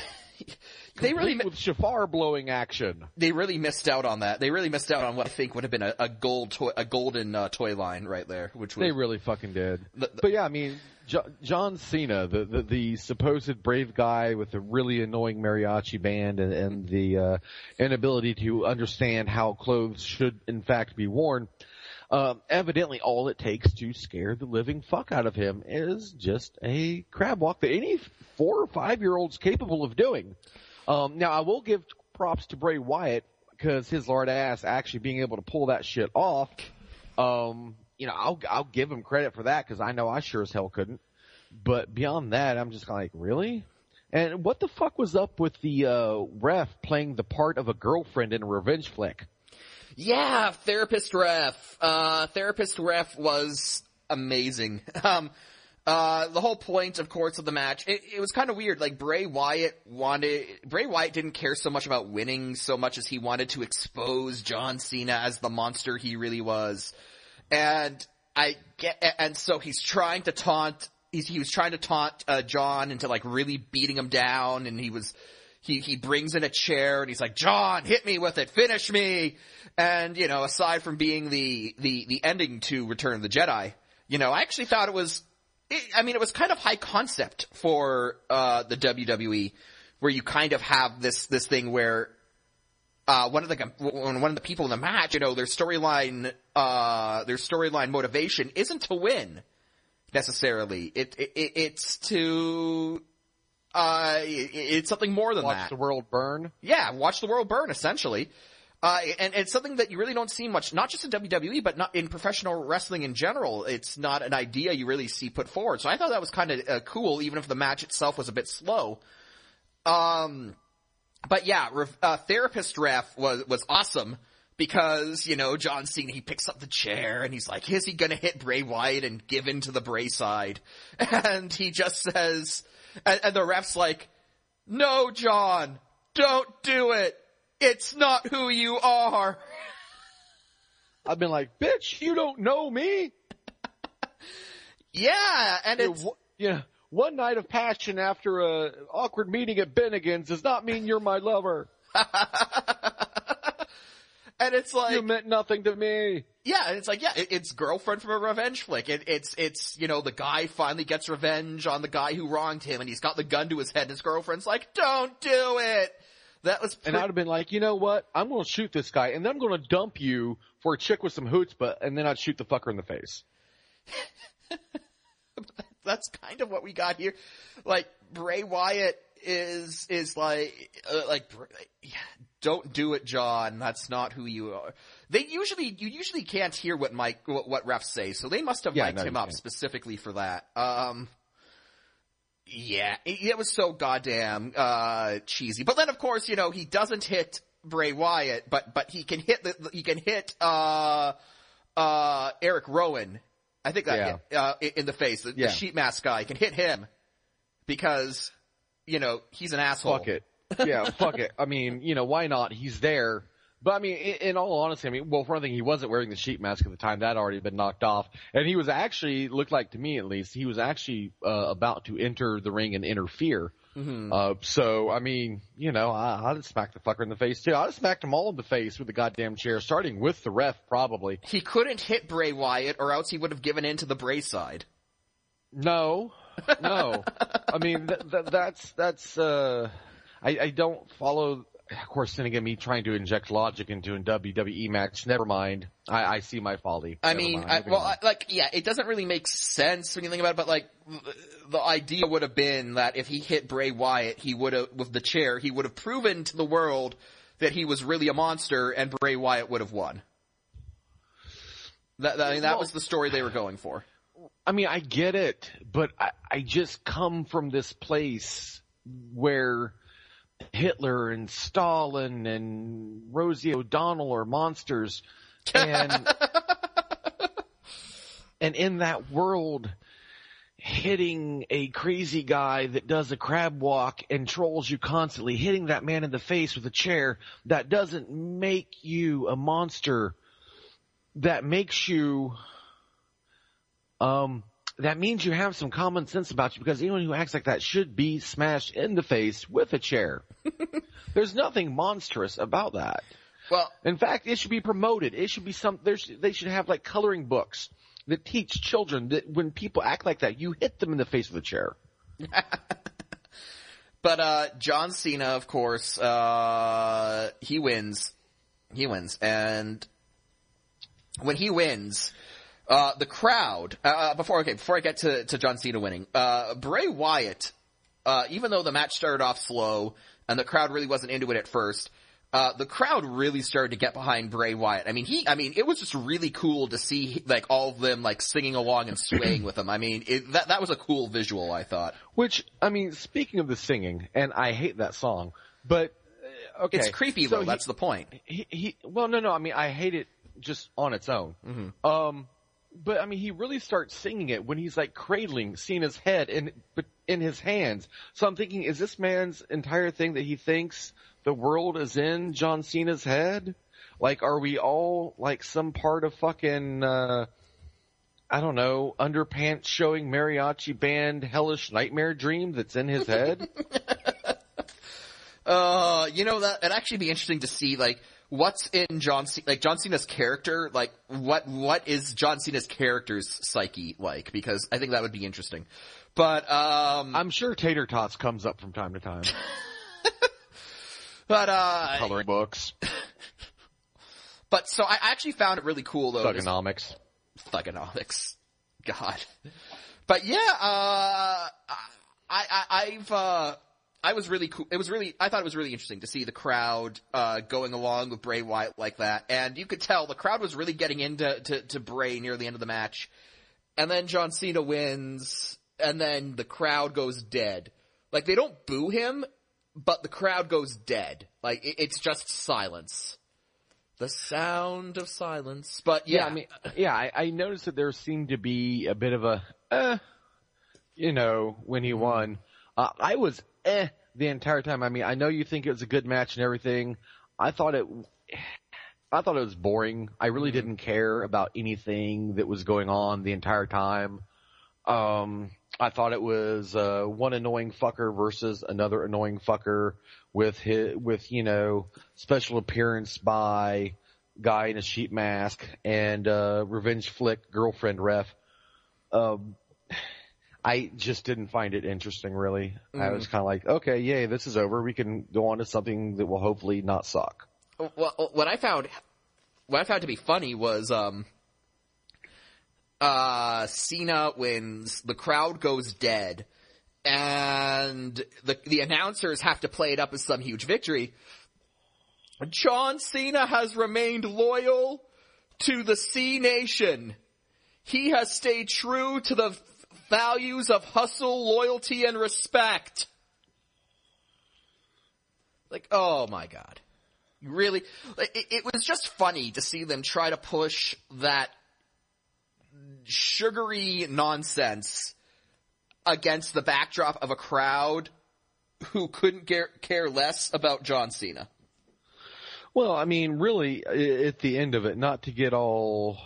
They really with Shafar blowing action. They really missed out on that. They really missed out on what I think would have been a, a gold toy, a golden uh, toy line right there. Which was, they really fucking did. The, the, but yeah, I mean, jo- John Cena, the, the the supposed brave guy with the really annoying mariachi band and, and the uh, inability to understand how clothes should in fact be worn. Uh, evidently, all it takes to scare the living fuck out of him is just a crab walk that any four or five year old's capable of doing. Um, now, I will give props to Bray Wyatt because his lard ass actually being able to pull that shit off. Um, you know, I'll I'll give him credit for that because I know I sure as hell couldn't. But beyond that, I'm just like, really? And what the fuck was up with the uh, ref playing the part of a girlfriend in a revenge flick? Yeah, Therapist Ref. Uh, Therapist Ref was amazing. Um, uh, the whole point, of course, of the match, it, it was kind of weird. Like, Bray Wyatt wanted, Bray Wyatt didn't care so much about winning so much as he wanted to expose John Cena as the monster he really was. And I get, and so he's trying to taunt, he's, he was trying to taunt, uh, John into, like, really beating him down, and he was, He he brings in a chair and he's like, John, hit me with it, finish me. And, you know, aside from being the, the, the ending to Return of the Jedi, you know, I actually thought it was, it, I mean, it was kind of high concept for, uh, the W W E, where you kind of have this, this thing where, uh, one of the, one of the people in the match, you know, their storyline, uh, their storyline motivation isn't to win, necessarily. It, it, it's to, Uh, it's something more than watch that. Watch the world burn? Yeah, watch the world burn, essentially. Uh, and it's something that you really don't see much, not just in W W E, but not in professional wrestling in general. It's not an idea you really see put forward. So I thought that was kind of uh, cool, even if the match itself was a bit slow. Um, but yeah, uh, therapist ref was, was awesome because, you know, John Cena, he picks up the chair and he's like, is he gonna hit Bray Wyatt and give in to the Bray side? And he just says, and, and the ref's like, no, John, don't do it. It's not who you are. I've been like, bitch, you don't know me. Yeah, and it's... Yeah, one night of passion after a awkward meeting at Bennigan's does not mean you're my lover. And it's like... You meant nothing to me. Yeah, and it's like, yeah, it, it's girlfriend from a revenge flick. It, it's, it's, you know, the guy finally gets revenge on the guy who wronged him, and he's got the gun to his head, and his girlfriend's like, don't do it! That was pre- and I'd have been like, you know what? I'm going to shoot this guy, and then I'm going to dump you for a chick with some chutzpah, and then I'd shoot the fucker in the face. That's kind of what we got here. Like, Bray Wyatt is, is like, uh, like, yeah, don't do it, John. That's not who you are. They usually, you usually can't hear what Mike, what, what refs say, so they must have yeah, mic'd no, him up can't. specifically for that. Um, Yeah, it, it was so goddamn, uh, cheesy. But then, of course, you know, he doesn't hit Bray Wyatt, but, but he can hit the, he can hit, uh, uh, Eric Rowan. I think that, Yeah. hit, uh, in the face. The, Yeah. the sheet mask guy can hit him because, you know, he's an asshole. Fuck it. Yeah, fuck it. I mean, you know, why not? He's there. But I mean, in, in all honesty, I mean, well, for one thing, he wasn't wearing the sheet mask at the time. That had already been knocked off. And he was actually, looked like to me at least, he was actually, uh, about to enter the ring and interfere. Mm-hmm. Uh, so, I mean, you know, I, I'd have smacked the fucker in the face too. I'd have smacked him all in the face with the goddamn chair, starting with the ref, probably. He couldn't hit Bray Wyatt or else he would have given in to the Bray side. No. No. I mean, th- th- that's, that's, uh, I, I don't follow, of course, then again, me trying to inject logic into a W W E match. Never mind. I, I see my folly. I Never mean, mind. I, Moving well, on. I, like, yeah, it doesn't really make sense when you think about it, but like, the idea would have been that if he hit Bray Wyatt, he would have, with the chair, he would have proven to the world that he was really a monster, and Bray Wyatt would have won. That, that I mean, that Well, was the story they were going for. I mean, I get it, but I, I just come from this place where Hitler and Stalin and Rosie O'Donnell are monsters, and and in that world, hitting a crazy guy that does a crab walk and trolls you constantly, hitting that man in the face with a chair, that doesn't make you a monster. That makes you, um, that means you have some common sense about you, because anyone who acts like that should be smashed in the face with a chair. There's nothing monstrous about that. Well, In fact, it should be promoted. It should be some, there's, they should have like coloring books that teach children that when people act like that, you hit them in the face with a chair. but, uh, John Cena, of course, uh, he wins. He wins. And when he wins, uh, the crowd, uh, before, okay, before I get to, to John Cena winning, uh, Bray Wyatt, uh, even though the match started off slow and the crowd really wasn't into it at first, uh, the crowd really started to get behind Bray Wyatt. I mean, he, I mean, it was just really cool to see, like, all of them, like, singing along and swaying with him. I mean, it, that, that was a cool visual, I thought. Which, I mean, speaking of the singing, and I hate that song, but, uh, okay. It's creepy, so though, he- that's the point. He, he, well, no, no, I mean, I hate it just on its own. Mm-hmm. Um, but I mean, he really starts singing it when he's like cradling Cena's head in, in his hands. So I'm thinking, is this man's entire thing that he thinks the world is in John Cena's head? Like, are we all like some part of fucking, uh, I don't know, underpants showing mariachi band Hellish Nightmare Dream that's in his head? Uh, you know, that, it'd actually be interesting to see, like, what's in John Cena, like, John Cena's character, like, what, what is John Cena's character's psyche like? Because I think that would be interesting. But, um. I'm sure Tater Tots comes up from time to time. But, uh. Coloring books. But, so I actually found it really cool, though. this- Thugonomics. Thugonomics. God. But yeah, uh, I, I, I've, uh, I was really cool. It was really, I thought it was really interesting to see the crowd, uh, going along with Bray Wyatt like that. And you could tell the crowd was really getting into, to, to Bray near the end of the match. And then John Cena wins, and then the crowd goes dead. Like, they don't boo him, but the crowd goes dead. Like, it, it's just silence. The sound of silence. But yeah. Yeah, I mean, yeah, I, I noticed that there seemed to be a bit of a, eh, you know, when he won. Uh, I was eh the entire time. I mean, I know you think it was a good match and everything. I thought it, I thought it was boring. I really didn't care about anything that was going on the entire time. Um, I thought it was, uh, one annoying fucker versus another annoying fucker with his, with, you know, special appearance by guy in a sheep mask and, uh, revenge flick girlfriend ref. Um, I just didn't find it interesting, really. Mm. I was kind of like, okay, yay, this is over. We can go on to something that will hopefully not suck. Well, what I found, what I found to be funny was, um, uh, Cena wins, the crowd goes dead, and the the announcers have to play it up as some huge victory. John Cena has remained loyal to the C Nation. He has stayed true to the values of hustle, loyalty, and respect. Like, oh my God. Really? It, it was just funny to see them try to push that sugary nonsense against the backdrop of a crowd who couldn't care, care less about John Cena. Well, I mean, really, at the end of it, not to get all,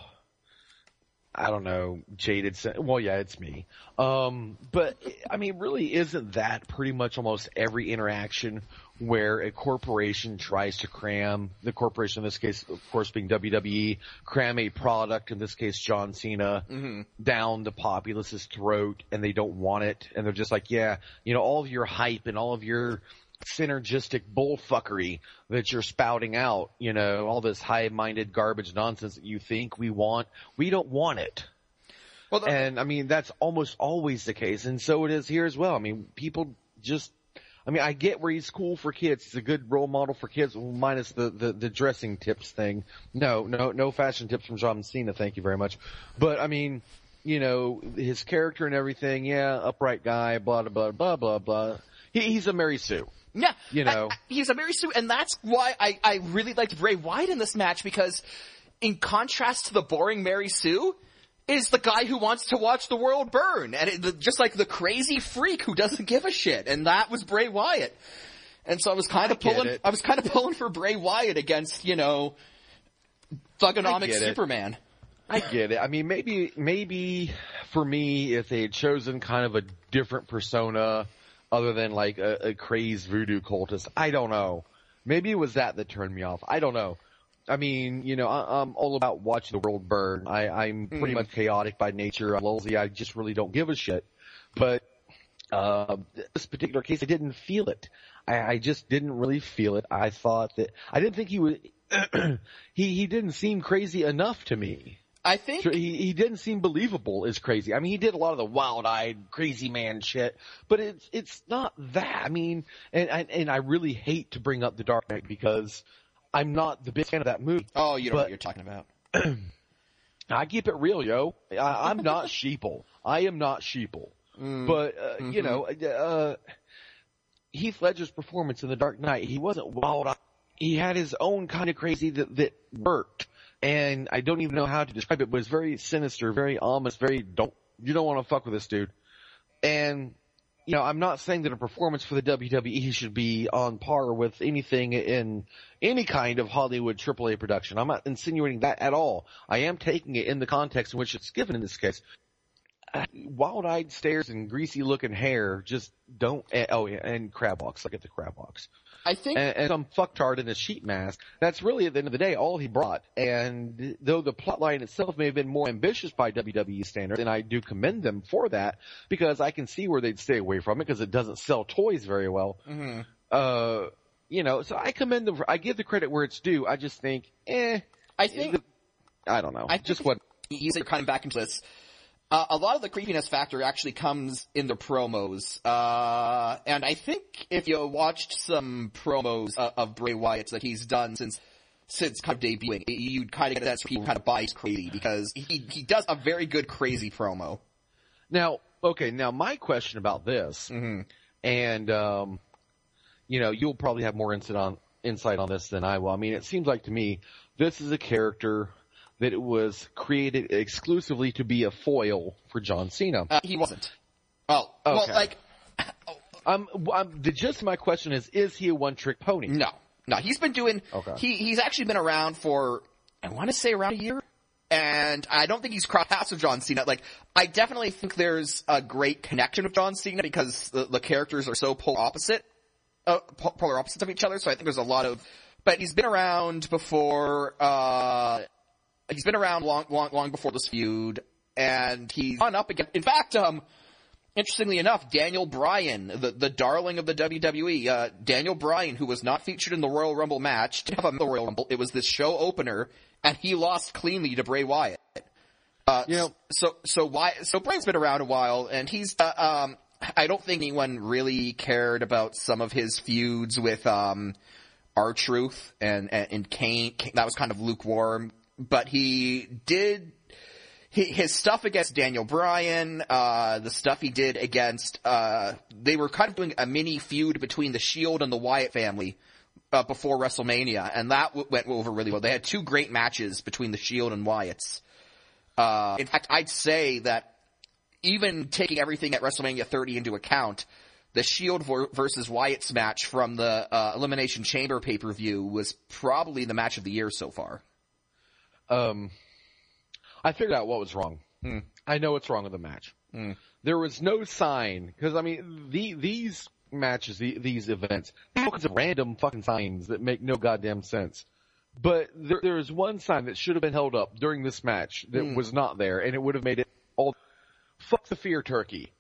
I don't know, jaded. Well, yeah, it's me. Um, but, I mean, really, isn't that pretty much almost every interaction where a corporation tries to cram, the corporation in this case, of course, being W W E, cram a product, in this case, John Cena, mm-hmm. down the populace's throat, and they don't want it, and they're just like, yeah, you know, all of your hype and all of your synergistic bullfuckery that you're spouting out, you know, all this high-minded garbage nonsense that you think we want, we don't want it. Well, the- and, I mean, that's almost always the case, and so it is here as well. I mean, people just, I mean, I get where he's cool for kids. He's a good role model for kids, minus the, the, the dressing tips thing. No, no, no fashion tips from John Cena, thank you very much. But, I mean, you know, his character and everything, yeah, upright guy, blah, blah, blah, blah, blah. He, he's a Mary Sue. Yeah, you know, I, I, he's a Mary Sue, and that's why I, I really liked Bray Wyatt in this match, because in contrast to the boring Mary Sue, is the guy who wants to watch the world burn, and it, just like the crazy freak who doesn't give a shit, and that was Bray Wyatt. And so I was kind of pulling, it. I was kind of pulling for Bray Wyatt against, you know, Thugonomics Superman. I get it. I mean, maybe, maybe for me, if they had chosen kind of a different persona, other than like a, a crazed voodoo cultist, I don't know. Maybe it was that that turned me off. I don't know. I mean, you know, I, I'm all about watching the world burn. I, I'm pretty mm. much chaotic by nature. I'm lousy. I just really don't give a shit. But uh, this particular case, I didn't feel it. I, I just didn't really feel it. I thought that I didn't think he was. he he didn't seem crazy enough to me. I think he, he didn't seem believable as crazy. I mean, he did a lot of the wild-eyed, crazy man shit, but it's it's not that. I mean, and and, and I really hate to bring up The Dark Knight because I'm not the big fan of that movie. Oh, you know what you're talking about. I keep it real, yo. I, I'm not sheeple. I am not sheeple. Mm. But uh, mm-hmm. you know, uh, Heath Ledger's performance in The Dark Knight, he wasn't wild-eyed. He had his own kind of crazy that that worked. And I don't even know how to describe it, but it's very sinister, very ominous, very don't, you don't want to fuck with this dude. And, you know, I'm not saying that a performance for the W W E should be on par with anything in any kind of Hollywood triple A production. I'm not insinuating that at all. I am taking it in the context in which it's given in this case. Uh, wild-eyed stares and greasy-looking hair just don't, uh, oh yeah, and crab walks. I get the crab walks. I think, and, and some fucktard in a sheep mask. That's really, at the end of the day, all he brought. And though the plotline itself may have been more ambitious by W W E standards, and I do commend them for that, because I can see where they'd stay away from it, because it doesn't sell toys very well. Mm-hmm. Uh, you know, so I commend them. For, I give the credit where it's due. I just think, eh. I think, the, I don't know. I just what you are coming back into this. Uh, a lot of the creepiness factor actually comes in the promos. Uh, and I think if you watched some promos uh, of Bray Wyatt that he's done since since kind of debuting, you'd kind of get that sense people kind of buy he's crazy because he he does a very good crazy promo. Now, okay, now my question about this, Mm-hmm. and um, you know, you'll probably have more insight on insight on this than I will. I mean, it seems like to me this is a character that it was created exclusively to be a foil for John Cena. Uh, he wasn't. Oh, Okay. well, like, Um, um, the gist of my question is: is he a one-trick pony? no, no, he's been doing. Okay. He he's actually been around for I want to say around a year, and I don't think he's crossed paths with John Cena. Like, I definitely think there's a great connection with John Cena because the, the characters are so polar opposite, uh, po- polar opposites of each other. So I think there's a lot of. But he's been around before. Uh, he's been around long, long, long before this feud, and he's gone up again. In fact, um. Interestingly enough, Daniel Bryan, the, the darling of the W W E, uh, Daniel Bryan, who was not featured in the Royal Rumble match, didn't have a Royal Rumble. It was this show opener, and he lost cleanly to Bray Wyatt. Uh, You know- so, so why, so Bray's been around a while, and he's, uh, um, I don't think anyone really cared about some of his feuds with, um, R-Truth and, and, and Kane. That was kind of lukewarm, but he did, his stuff against Daniel Bryan, uh, the stuff he did against, uh, they were kind of doing a mini feud between the Shield and the Wyatt family, uh, before WrestleMania, and that w- went over really well. They had two great matches between the Shield and Wyatts. Uh, in fact, I'd say that even taking everything at WrestleMania thirty into account, the Shield v- versus Wyatt's match from the, uh, Elimination Chamber pay-per-view was probably the match of the year so far. Um, I figured out what was wrong. Hmm. I know what's wrong with the match. Hmm. There was no sign, because, I mean, the, these matches, the, these events, all kinds of random fucking signs that make no goddamn sense. But there, there is one sign that should have been held up during this match that Hmm. was not there, and it would have made it all, fuck the fear turkey.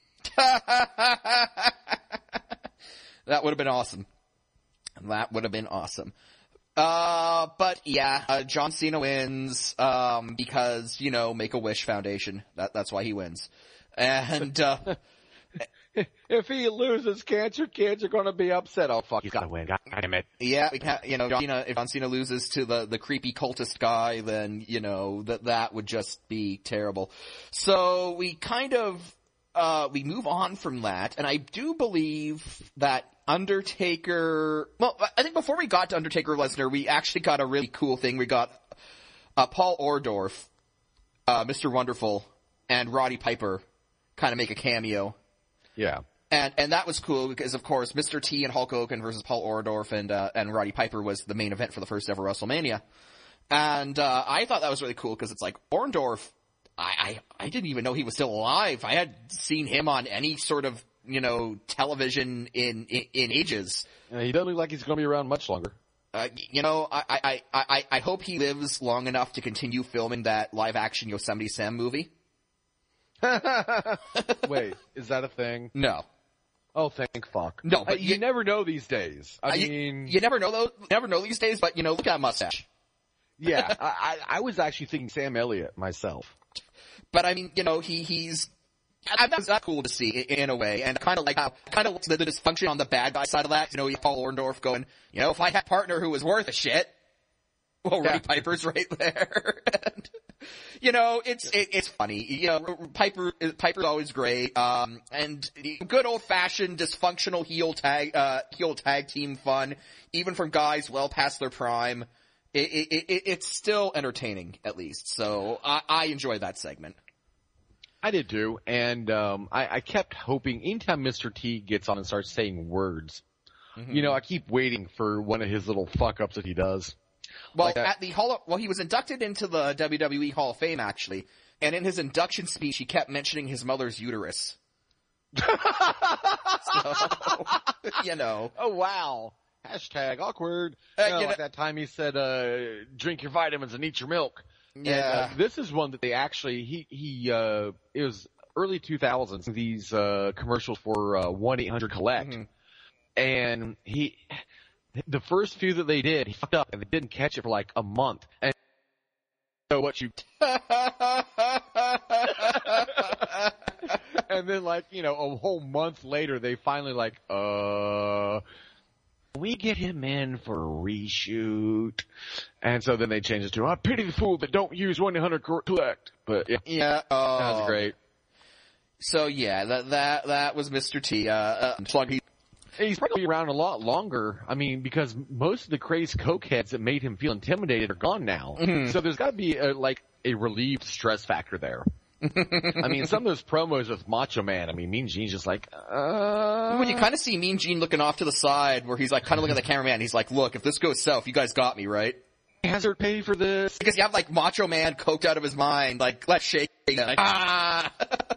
That would have been awesome. That would have been awesome. Uh, but yeah, uh, John Cena wins, um, because, you know, Make-A-Wish Foundation. That, that's why he wins. And, uh, If he loses, cancer kids are gonna be upset. Oh fuck, he's gotta win, god damn it. yeah, we can't, you know, John Cena, if John Cena loses to the, the creepy cultist guy, then, you know, that, that would just be terrible. So we kind of, uh, we move on from that, and I do believe that Undertaker, well, I think before we got to Undertaker Lesnar, we actually got a really cool thing. We got, uh, Paul Orndorff, uh, Mister Wonderful, and Roddy Piper kind of make a cameo. Yeah. And, and that was cool because, of course, Mister T and Hulk Hogan versus Paul Orndorff and, uh, and Roddy Piper was the main event for the first ever WrestleMania. And, uh, I thought that was really cool because it's like, Orndorff, I, I, I didn't even know he was still alive. I had seen him on any sort of, you know, television in, in, in ages. And he doesn't look like he's gonna be around much longer. Uh, you know, I, I, I, I hope he lives long enough to continue filming that live action Yosemite Sam movie. Wait, is that a thing? No. Oh, thank fuck. No, but Uh, you, you- never know these days. I Uh, you- mean, you never know those, never know these days, but you know, look at that mustache. yeah, I, I, I was actually thinking Sam Elliott myself. But I mean, you know, he, he's, I, that's not cool to see in, in a way, and kind of like how, kind of the, the dysfunction on the bad guy side of that. You know, you Paul Orndorff going, you know, if I had a partner who was worth a shit, well, Roddy Yeah. Piper's right there. And, you know, it's, it, it's funny. You know, Piper, Piper's always great. Um, and good old fashioned dysfunctional heel tag, uh, heel tag team fun, even from guys well past their prime. It, it, it, it's still entertaining, at least. So I, I enjoy that segment. I did too, and um, I, I kept hoping anytime Mister T gets on and starts saying words, you know, I keep waiting for one of his little fuck ups that he does. Well, Like that. at the Hall of, well, he was inducted into the W W E Hall of Fame, actually. And in his induction speech, he kept mentioning his mother's uterus. So, you know. Oh wow! Hashtag awkward. Uh, You know, you like know- that time he said, uh, "Drink your vitamins and eat your milk." And, Yeah. uh, this is one that they actually he he uh, it was early two thousands. These uh, commercials for uh, one eight hundred collect, Mhm. and he the first few that they did, he fucked up and they didn't catch it for like a month. And so what you And then, like, you know, a whole month later, they finally like, uh, we get him in for a reshoot. And so then they change it to, I pity the fool that don't use one eight hundred collect. But yeah, Yeah, uh, that was great. So yeah, that that that was Mister T. Uh, uh plug. He, He's probably around a lot longer. I mean, because most of the crazed cokeheads that made him feel intimidated are gone now. Mm-hmm. So there's got to be a, like a relieved stress factor there. I mean, some of those promos with Macho Man, I mean, Mean Gene's just like, uh... when you kind of see Mean Gene looking off to the side, where he's like kind of looking at the cameraman, he's like, "Look, if this goes south, you guys got me, right?" Hazard pay for this. Because you have like Macho Man coked out of his mind, like let's shake, like, ah.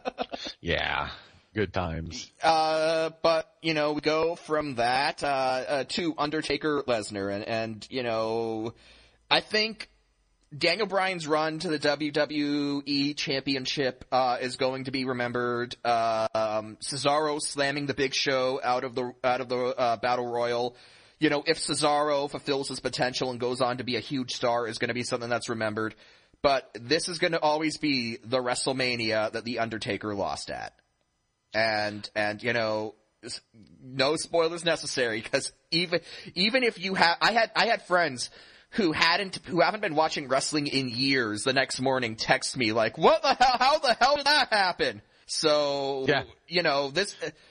Yeah, good times. Uh, but you know, we go from that uh, uh to Undertaker Lesnar, and and you know, I think Daniel Bryan's run to the W W E Championship uh is going to be remembered. Uh, um, Cesaro slamming the Big Show out of the out of the uh, Battle Royal. You know, if Cesaro fulfills his potential and goes on to be a huge star, is going to be something that's remembered. But this is going to always be the WrestleMania that the Undertaker lost at. And, and, you know, no spoilers necessary, because even, even if you have, I had, I had friends who hadn't, who haven't been watching wrestling in years, the next morning text me like, what the hell, how the hell did that happen? So, yeah. you know, this,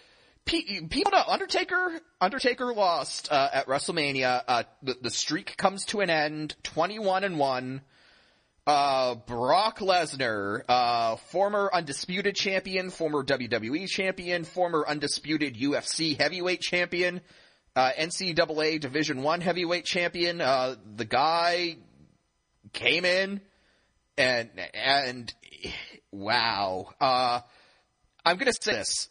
people know Undertaker, Undertaker lost, uh, at WrestleMania. Uh, the, the streak comes to an end, twenty-one and one. Uh, Brock Lesnar, uh, former undisputed champion, former W W E champion, former undisputed U F C heavyweight champion, uh, N C double A Division One heavyweight champion. Uh, the guy came in and, and, wow. Uh, I'm gonna say this.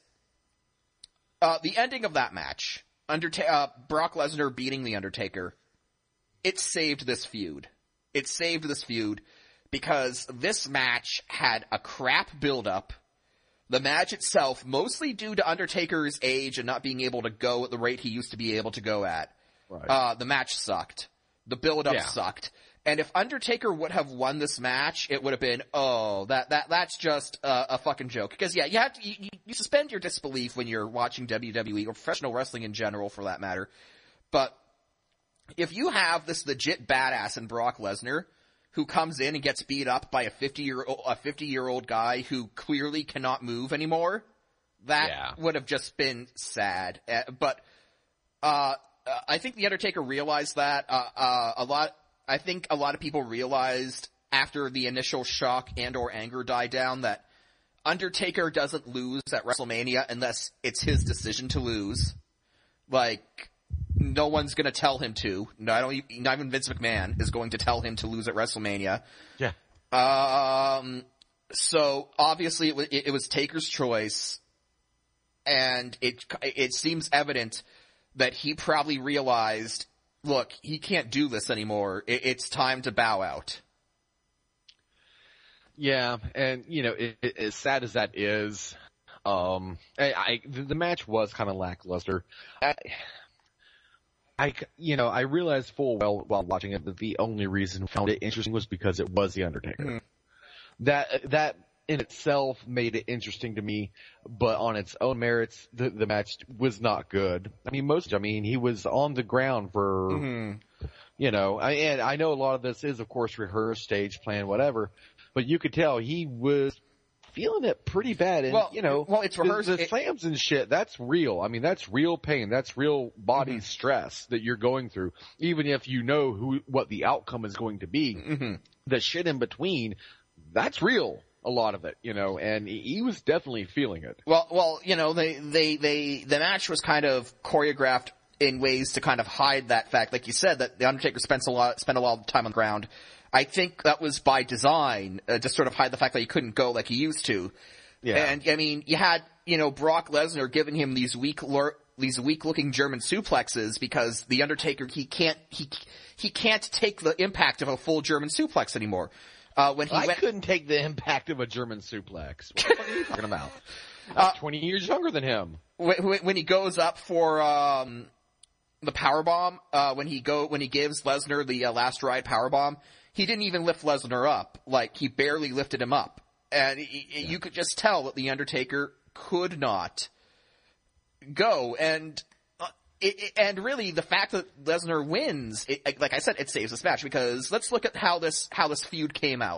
Uh, the ending of that match, Underta- uh, Brock Lesnar beating The Undertaker, it saved this feud. It saved this feud because this match had a crap build-up. The match itself, mostly due to Undertaker's age and not being able to go at the rate he used to be able to go at, Right. uh, the match sucked. The build-up Yeah. sucked. And if Undertaker would have won this match, it would have been, oh, that, that, that's just a, a fucking joke. Because yeah, you have to, you, you suspend your disbelief when you're watching W W E or professional wrestling in general for that matter. But if you have this legit badass in Brock Lesnar who comes in and gets beat up by a fifty year old, a fifty year old guy who clearly cannot move anymore, that Yeah. would have just been sad. Uh, but, uh, I think The Undertaker realized that, uh, uh, a lot, I think a lot of people realized after the initial shock and or anger died down that Undertaker doesn't lose at WrestleMania unless it's his decision to lose. Like, no one's gonna tell him to. No, I don't, not even Vince McMahon is going to tell him to lose at WrestleMania. Yeah. Um, so obviously it was, it, it was Taker's choice, and it, it seems evident that he probably realized, look, he can't do this anymore. It, it's time to bow out. Yeah, and you know, it, it, as sad as that is, um, I, I the match was kind of lackluster. I, I, you know, I realized full well while watching it that the only reason I found it interesting was because it was The Undertaker. Mm. That that in itself made it interesting to me, but on its own merits, the the match was not good. I mean, most, I mean, he was on the ground for. Mm-hmm. You know, I, and I know a lot of this is, of course, rehearsed, stage plan, whatever, but you could tell he was feeling it pretty bad. And, Well, you know, well, it's rehearsed. The, the It- slams and shit, that's real. I mean, that's real pain. That's real body Mm-hmm. stress that you're going through. Even if you know who, what the outcome is going to be, Mm-hmm. the shit in between, that's real. A lot of it, you know, and he, he was definitely feeling it. Well, well, you know, they, they, they, the match was kind of choreographed in ways to kind of hide that fact. Like you said, that The Undertaker spent a lot, spent a lot of time on the ground. I think that was by design, uh, to sort of hide the fact that he couldn't go like he used to. Yeah. And, I mean, you had, you know, Brock Lesnar giving him these weak, lur- these weak-looking German suplexes because The Undertaker, he can't, he, he can't take the impact of a full German suplex anymore. Uh, when he I went, couldn't take the impact of a German suplex. What the fuck are you talking about? I'm twenty years younger than him. when, when he goes up for, um, the powerbomb, uh, when he go, when he gives Lesnar the uh, last ride powerbomb, he didn't even lift Lesnar up. Like, he barely lifted him up. and y- y- you could just tell that The Undertaker could not go. And uh, it, it, and really, the fact that Lesnar wins, it, like I said, it saves this match, because let's look at how this how this feud came out.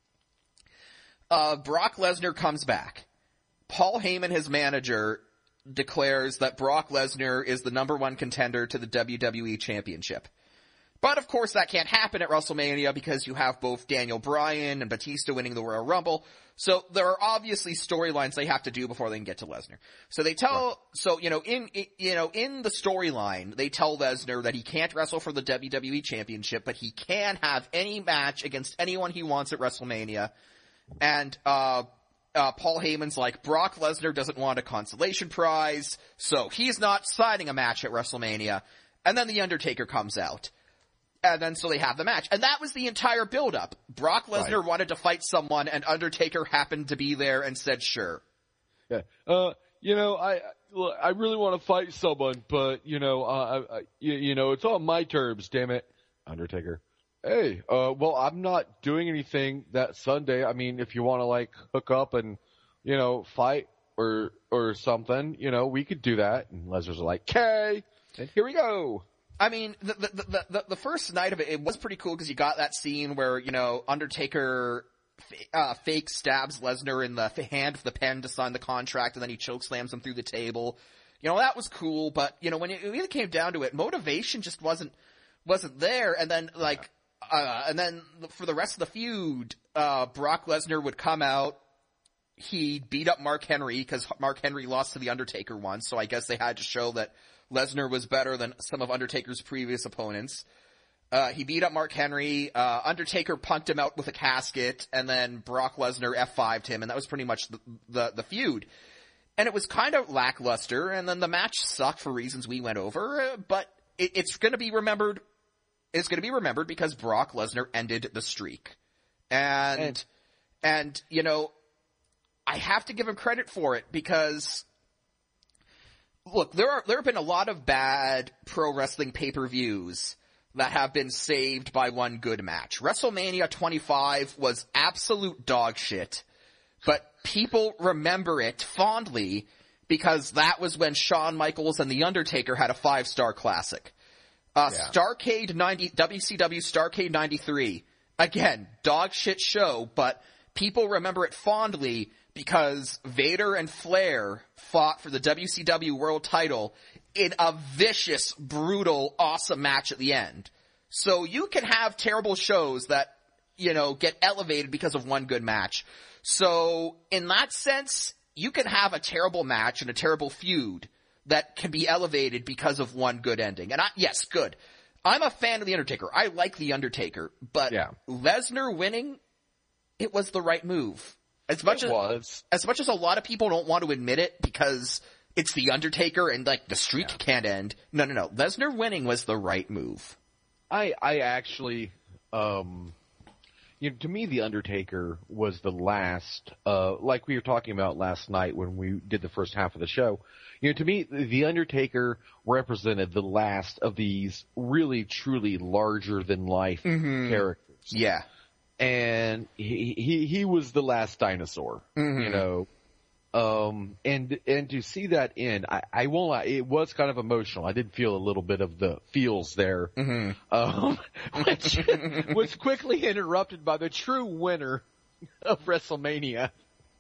Uh, Brock Lesnar comes back. Paul Heyman, his manager, declares that Brock Lesnar is the number one contender to the W W E Championship. But of course that can't happen at WrestleMania because you have both Daniel Bryan and Batista winning the Royal Rumble. So there are obviously storylines they have to do before they can get to Lesnar. So they tell, right. so, you know, in, you know, in the storyline, they tell Lesnar that he can't wrestle for the W W E Championship, but he can have any match against anyone he wants at WrestleMania. And, uh, uh, Paul Heyman's like, Brock Lesnar doesn't want a consolation prize, so he's not signing a match at WrestleMania. And then The Undertaker comes out. And then so they have the match. And that was the entire build-up. Brock Lesnar right. wanted to fight someone, and Undertaker happened to be there and said sure. Yeah. Uh, you know, I I really want to fight someone, but, you know, uh, I, you, you know, it's on my terms, damn it. Undertaker. Hey, uh, well, I'm not doing anything that Sunday. I mean, if you want to, like, hook up and, you know, fight or or something, you know, we could do that. And Lesnar's like, okay, and here we go. I mean, the, the, the, the first night of it, it was pretty cool because you got that scene where, you know, Undertaker, uh, fake stabs Lesnar in the hand of the pen to sign the contract, and then he chokeslams him through the table. You know, that was cool, but, you know, when it really came down to it, motivation just wasn't, wasn't there. And then, like, uh, and then for the rest of the feud, uh, Brock Lesnar would come out. He beat up Mark Henry because Mark Henry lost to The Undertaker once, so I guess they had to show that Lesnar was better than some of Undertaker's previous opponents. Uh, he beat up Mark Henry. Uh, Undertaker punked him out with a casket, and then Brock Lesnar F five'd him, and that was pretty much the, the, the feud. And it was kind of lackluster, and then the match sucked for reasons we went over, uh, but it, it's gonna be remembered, it's gonna be remembered because Brock Lesnar ended the streak. And, and, and, you know, I have to give him credit for it because, look, there are, there have been a lot of bad pro wrestling pay-per-views that have been saved by one good match. WrestleMania twenty-five was absolute dog shit, but people remember it fondly because that was when Shawn Michaels and The Undertaker had a five-star classic. Uh, yeah. Starrcade ninety, W C W Starrcade ninety-three. Again, dog shit show, but people remember it fondly because Vader and Flair fought for the W C W World title in a vicious, brutal, awesome match at the end. So you can have terrible shows that, you know, get elevated because of one good match. So in that sense, you can have a terrible match and a terrible feud that can be elevated because of one good ending. And I, yes, good. I'm a fan of The Undertaker. I like The Undertaker, but yeah. Lesnar winning, it was the right move. As much as, was. as much as a lot of people don't want to admit it because it's The Undertaker and, like, the streak yeah. can't end. No, no, no. Lesnar winning was the right move. I, I actually, um, you know, to me, The Undertaker was the last, uh, like we were talking about last night when we did the first half of the show. You know, to me, The Undertaker represented the last of these really, truly larger-than-life mm-hmm. characters. Yeah. And he, he, he was the last dinosaur, mm-hmm. you know, um, and, and to see that end, I, I won't lie, it was kind of emotional. I did feel a little bit of the feels there, mm-hmm. um, which was quickly interrupted by the true winner of WrestleMania.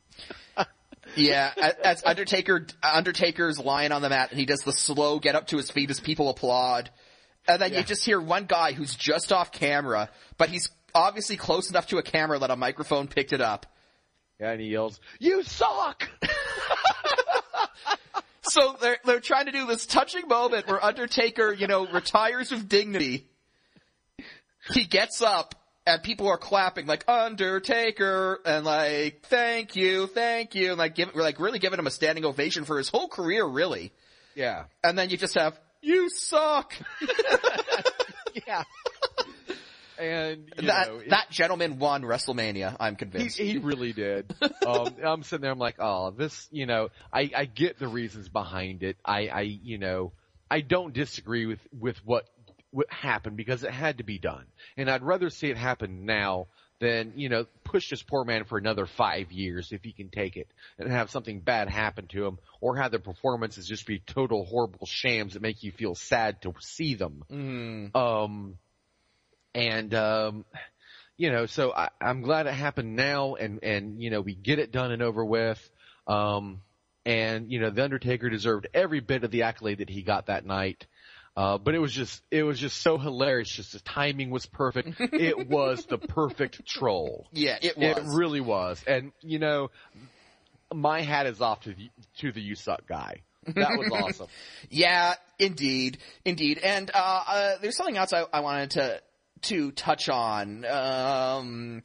Yeah, as Undertaker, Undertaker's lying on the mat and he does the slow get up to his feet as people applaud. And then yeah. you just hear one guy who's just off camera, but he's obviously close enough to a camera that a microphone picked it up. Yeah, and he yells, "You suck!" So they're, they're trying to do this touching moment where Undertaker, you know, retires with dignity. He gets up and people are clapping like, "Undertaker," and like, "Thank you, thank you," and like, give, we're like really giving him a standing ovation for his whole career, really. Yeah. And then you just have, "You suck." Yeah. And you that know, it, that gentleman won WrestleMania, I'm convinced. He, he really did. um, I'm sitting there, I'm like, oh, this, you know, I, I get the reasons behind it. I, I, you know, I don't disagree with, with what, what happened because it had to be done. And I'd rather see it happen now then, you know, push this poor man for another five years if he can take it and have something bad happen to him, or have the performances just be total horrible shams that make you feel sad to see them. Mm. Um, and, um, you know, so I, I'm glad it happened now, and, and, you know, we get it done and over with. Um, and, you know, The Undertaker deserved every bit of the accolade that he got that night. Uh, but it was just, it was just so hilarious. Just the timing was perfect. It was the perfect troll. Yeah, it was. It really was. And, you know, my hat is off to the, to the You Suck guy. That was awesome. Yeah, indeed. Indeed. And, uh, uh, there's something else I, I wanted to, to touch on. Um,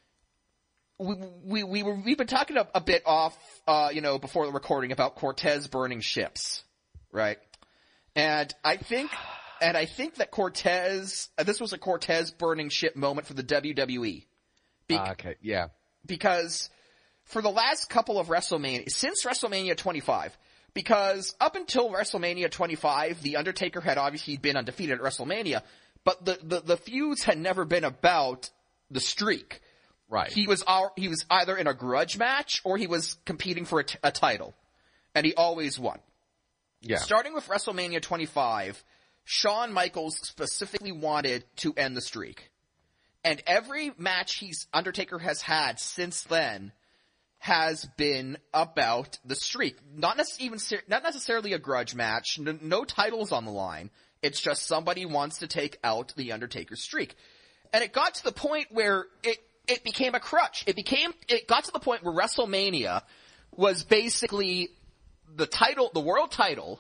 we, we, we were, we've been talking a, a bit off, uh, you know, before the recording about Cortez burning ships, right? And I think, and I think that Cortez, uh, this was a Cortez burning ship moment for the W W E. Be- uh, okay, yeah. Because for the last couple of WrestleMania, since WrestleMania twenty-five, because up until WrestleMania twenty-five, The Undertaker had obviously been undefeated at WrestleMania, but the, the, the feuds had never been about the streak. Right. He was, he was either in a grudge match or he was competing for a, t- a title. And he always won. Yeah. Starting with WrestleMania twenty-five, Shawn Michaels specifically wanted to end the streak. And every match he's Undertaker has had since then has been about the streak. Not necessarily, even, not necessarily a grudge match, no, no titles on the line. It's just somebody wants to take out the Undertaker's streak. And it got to the point where it, it became a crutch. It became, it got to the point where WrestleMania was basically the title, the world title,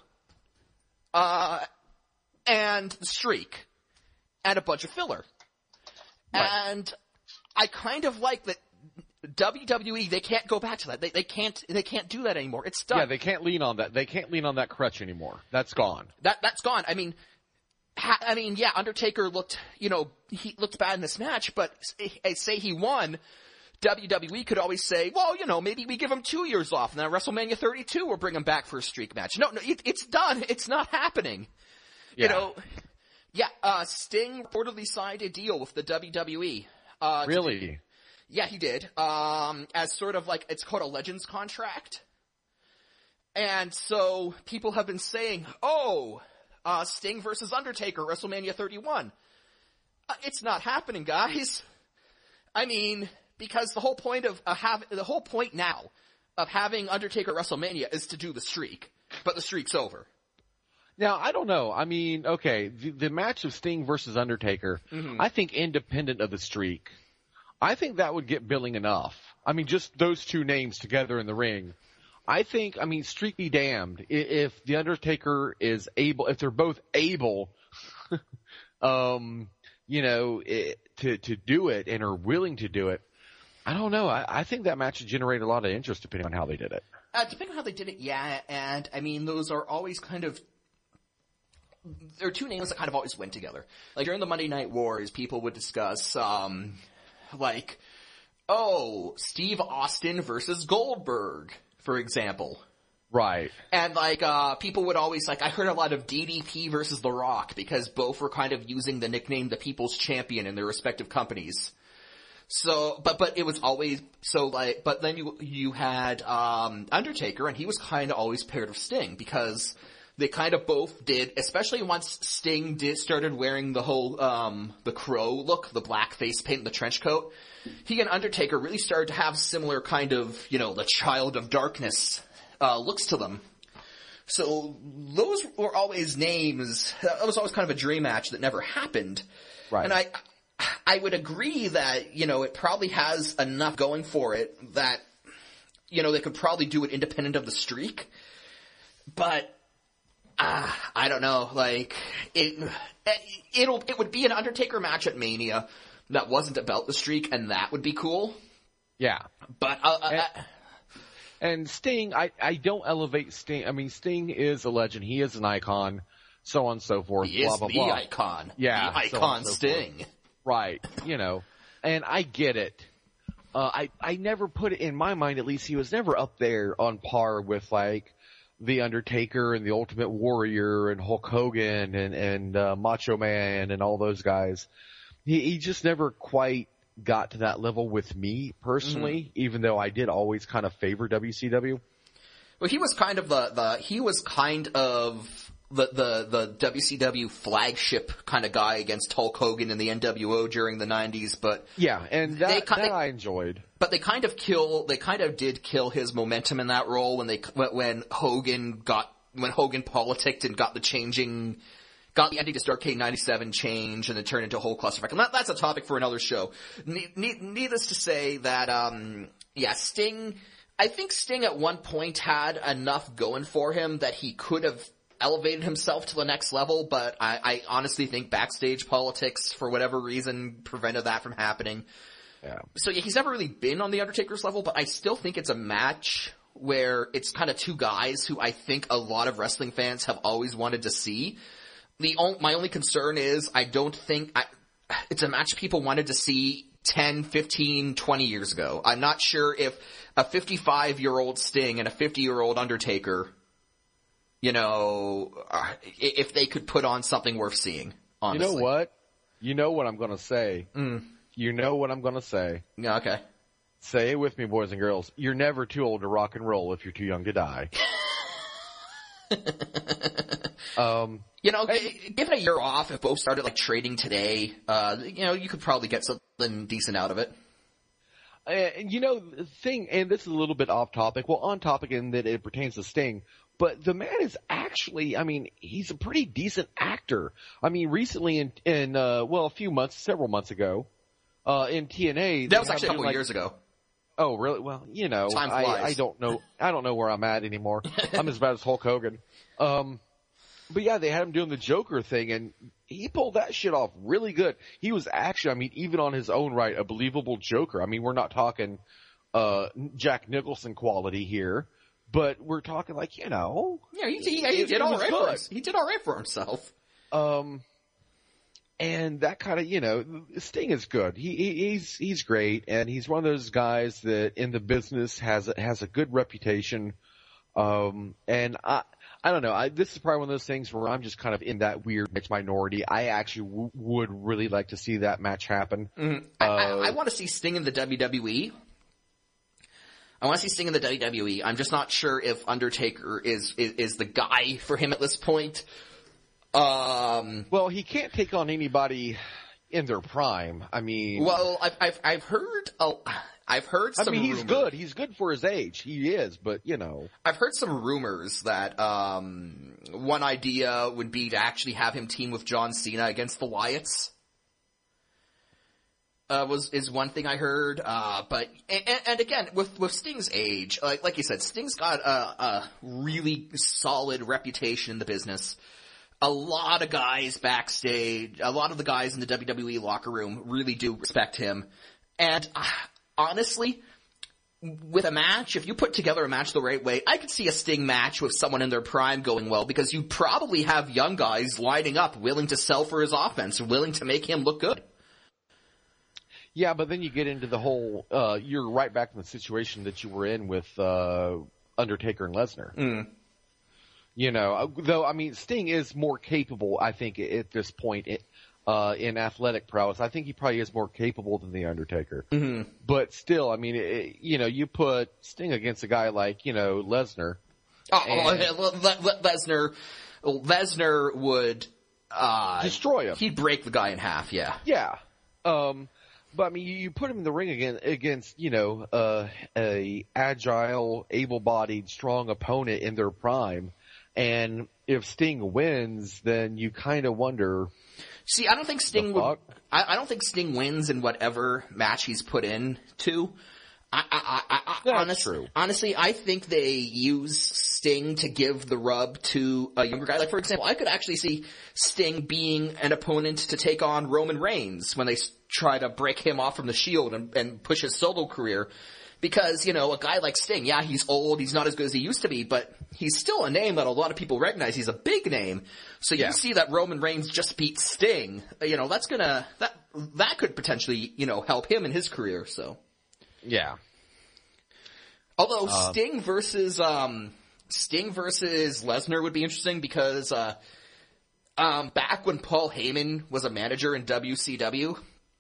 uh, and the streak, and a bunch of filler. Right. And I kind of like that W W E, they can't go back to that. They, they can't, they can't do that anymore. It's done. Yeah, they can't lean on that. They can't lean on that crutch anymore. That's gone. That, that's gone. I mean, ha, I mean, yeah, Undertaker looked, you know, he looked bad in this match, but say he won, W W E could always say, well, you know, maybe we give him two years off, and then WrestleMania thirty-two we'll bring him back for a streak match. No, no, it, it's done. It's not happening. Yeah. You know, yeah, uh, Sting reportedly signed a deal with the W W E. Uh, really? To, yeah, he did. Um, as sort of like, it's called a Legends contract. And so people have been saying, oh, uh, Sting versus Undertaker, WrestleMania thirty-one. Uh, it's not happening, guys. I mean, because the whole point of uh, have the whole point now of having Undertaker at WrestleMania is to do the streak, but the streak's over. Now, I don't know. I mean, okay, the, the match of Sting versus Undertaker, mm-hmm. I think independent of the streak, I think that would get billing enough. I mean, just those two names together in the ring. I think, I mean, streak be damned. If the Undertaker is able, if they're both able, um, you know, it, to, to do it and are willing to do it, I don't know. I, I think that match would generate a lot of interest depending on how they did it. Uh, depending on how they did it, yeah. And, I mean, those are always kind of, there are two names that kind of always went together. Like, during the Monday Night Wars, people would discuss, um, like, oh, Steve Austin versus Goldberg, for example. Right. And, like, uh, people would always, like, I heard a lot of D D P versus The Rock, because both were kind of using the nickname the People's Champion in their respective companies. So, but, but it was always, so like, but then you, you had, um, Undertaker, and he was kind of always paired with Sting, because they kind of both did, especially once Sting did, started wearing the whole, um, the Crow look, the black face paint, the trench coat. He and Undertaker really started to have similar kind of, you know, the Child of Darkness, uh, looks to them. So those were always names, that was always kind of a dream match that never happened. Right. And I, I would agree that, you know, it probably has enough going for it that, you know, they could probably do it independent of the streak. But, uh, I don't know, like, it, it'll, it would be an Undertaker match at Mania that wasn't about the streak, and that would be cool. Yeah. But, uh, and, uh, and Sting, I, I don't elevate Sting. I mean, Sting is a legend. He is an icon, so on and so forth. He blah, is blah, the blah. icon. Yeah. The icon so on so Sting. Forth. Right. You know, and I get it. Uh, I, I never put it in my mind, at least he was never up there on par with like The Undertaker and The Ultimate Warrior and Hulk Hogan and, and, uh, Macho Man and all those guys. He, he just never quite got to that level with me personally, mm-hmm. even though I did always kind of favor W C W. Well, he was kind of the, the he was kind of the, the, the W C W flagship kind of guy against Hulk Hogan in the N W O during the nineties, but yeah, and that, they, that they, I enjoyed. But they kind of kill, they kind of did kill his momentum in that role when they, when Hogan got, when Hogan politicked and got the changing, got the ending to Starrcade ninety-seven change and then turned into a whole clusterfuck. And that, that's a topic for another show. Ne- ne- needless to say that, um, yeah, Sting, I think Sting at one point had enough going for him that he could have elevated himself to the next level, but I, I honestly think backstage politics, for whatever reason, prevented that from happening. Yeah. So yeah, he's never really been on the Undertaker's level, but I still think it's a match where it's kind of two guys who I think a lot of wrestling fans have always wanted to see. The on, my only concern is I don't think I, it's a match people wanted to see ten, fifteen, twenty years ago. I'm not sure if a fifty-five-year-old Sting and a fifty-year-old Undertaker, you know, if they could put on something worth seeing, honestly. You know what? You know what I'm going to say. Mm. You know what I'm going to say. Yeah, okay. Say it with me, boys and girls. You're never too old to rock and roll if you're too young to die. um, you know, given a year off, if both started like trading today, uh, you know, you could probably get something decent out of it. Uh, you know, the thing, and this is a little bit off topic, well, on topic in that it pertains to Sting, but the man is actually, I mean, he's a pretty decent actor. I mean, recently in, in uh, well, a few months, several months ago, uh, in T N A. That was actually a couple like, of years ago. Oh, really? Well, you know, Time I, flies. I don't know, I don't know where I'm at anymore. I'm as bad as Hulk Hogan. Um, but yeah, they had him doing the Joker thing, and he pulled that shit off really good. He was actually, I mean, even on his own right, a believable Joker. I mean, we're not talking, uh, Jack Nicholson quality here, but we're talking like, you know. Yeah, he, he, he it, did it all was right good. for us. He did all right for himself. Um, and that kind of, you know, Sting is good. He, he he's he's great, and he's one of those guys that in the business has a, has a good reputation. Um, and I. I don't know. I, this is probably one of those things where I'm just kind of in that weird mixed minority. I actually w- would really like to see that match happen. Mm-hmm. Uh, I, I, I want to see Sting in the W W E. I want to see Sting in the W W E. I'm just not sure if Undertaker is, is, is the guy for him at this point. Um, well, he can't take on anybody in their prime. I mean, well, I've I've, I've heard a, I've heard some I mean, he's rumors. good. He's good for his age. He is, but you know. I've heard some rumors that um, one idea would be to actually have him team with John Cena against the Wyatts. Uh, was is one thing I heard, uh, but and, and again with with Sting's age, like like you said, Sting's got a, a really solid reputation in the business. A lot of guys backstage, a lot of the guys in the W W E locker room really do respect him. And uh, honestly, with a match, if you put together a match the right way, I could see a Sting match with someone in their prime going well, because you probably have young guys lining up willing to sell for his offense, willing to make him look good. Yeah, but then you get into the whole, uh, you're right back in the situation that you were in with, uh, Undertaker and Lesnar. Mm. You know, though, I mean, Sting is more capable, I think, at this point, uh, in athletic prowess. I think he probably is more capable than The Undertaker. Mm-hmm. But still, I mean, it, you know, you put Sting against a guy like, you know, Lesnar. Oh, and Le- Le- Le- Lesnar, Lesnar would, uh, destroy him. He'd break the guy in half, yeah. Yeah. Um, but I mean, you, you put him in the ring again against, you know, uh, a agile, able-bodied, strong opponent in their prime. And if Sting wins, then you kind of wonder. See, I don't think Sting would. I, I don't think Sting wins in whatever match he's put in to. I, I, I, I That's honest, true. Honestly, I think they use Sting to give the rub to a younger guy. Like, for example, I could actually see Sting being an opponent to take on Roman Reigns when they try to break him off from the Shield and, and push his solo career. Because, you know, a guy like Sting, yeah, he's old, he's not as good as he used to be, but he's still a name that a lot of people recognize. He's a big name. So you yeah. see that Roman Reigns just beat Sting, you know, that's gonna, that, that could potentially, you know, help him in his career, so. Yeah. Although uh, Sting versus, um, Sting versus Lesnar would be interesting because, uh, um, back when Paul Heyman was a manager in W C W,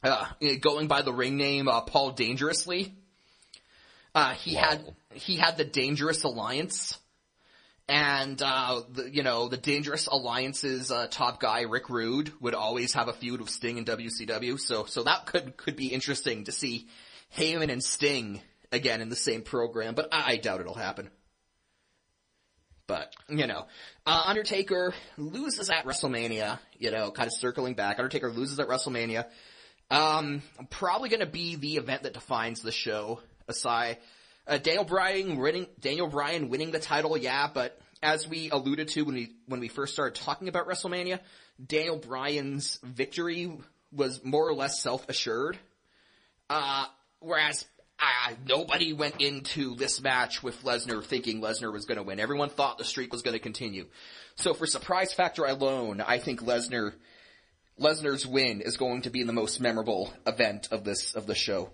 uh, going by the ring name uh, Paul Dangerously. Uh, he wow. had he had the Dangerous Alliance, and uh, the, you know the Dangerous Alliance's uh, top guy Rick Rude would always have a feud with Sting in W C W. So so that could could be interesting to see Heyman and Sting again in the same program, but I, I doubt it'll happen. But, you know, uh, Undertaker loses at WrestleMania, you know, kind of circling back. Undertaker loses at WrestleMania. Um, probably going to be the event that defines the show. Aside, uh, Daniel Bryan winning, Daniel Bryan winning the title, yeah, but as we alluded to when we, when we first started talking about WrestleMania, Daniel Bryan's victory was more or less self-assured. Uh, whereas, uh, nobody went into this match with Lesnar thinking Lesnar was going to win. Everyone thought the streak was going to continue. So for surprise factor alone, I think Lesnar, Lesnar's win is going to be the most memorable event of this, of the show.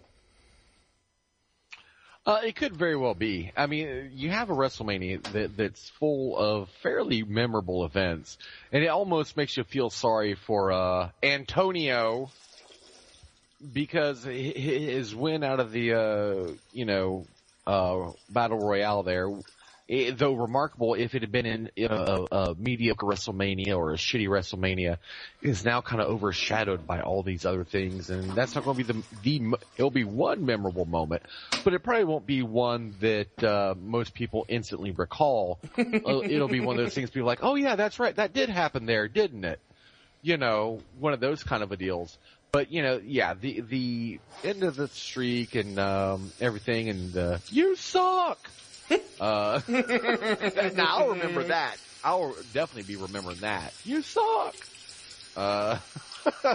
Uh, it could very well be. I mean, you have a WrestleMania that, that's full of fairly memorable events, and it almost makes you feel sorry for, uh, Antonio, because his win out of the, uh, you know, uh, Battle Royale there, it, though remarkable, if it had been in a, a, a mediocre WrestleMania or a shitty WrestleMania, is now kind of overshadowed by all these other things, and that's not going to be the, the, it'll be one memorable moment, but it probably won't be one that, uh, most people instantly recall. uh, it'll be one of those things people like, oh yeah, that's right, that did happen there, didn't it? You know, one of those kind of a deals. But, you know, yeah, the, the end of the streak and, um, everything and, uh, you suck! Uh, now I'll remember that. I'll definitely be remembering that. You suck! Uh, uh,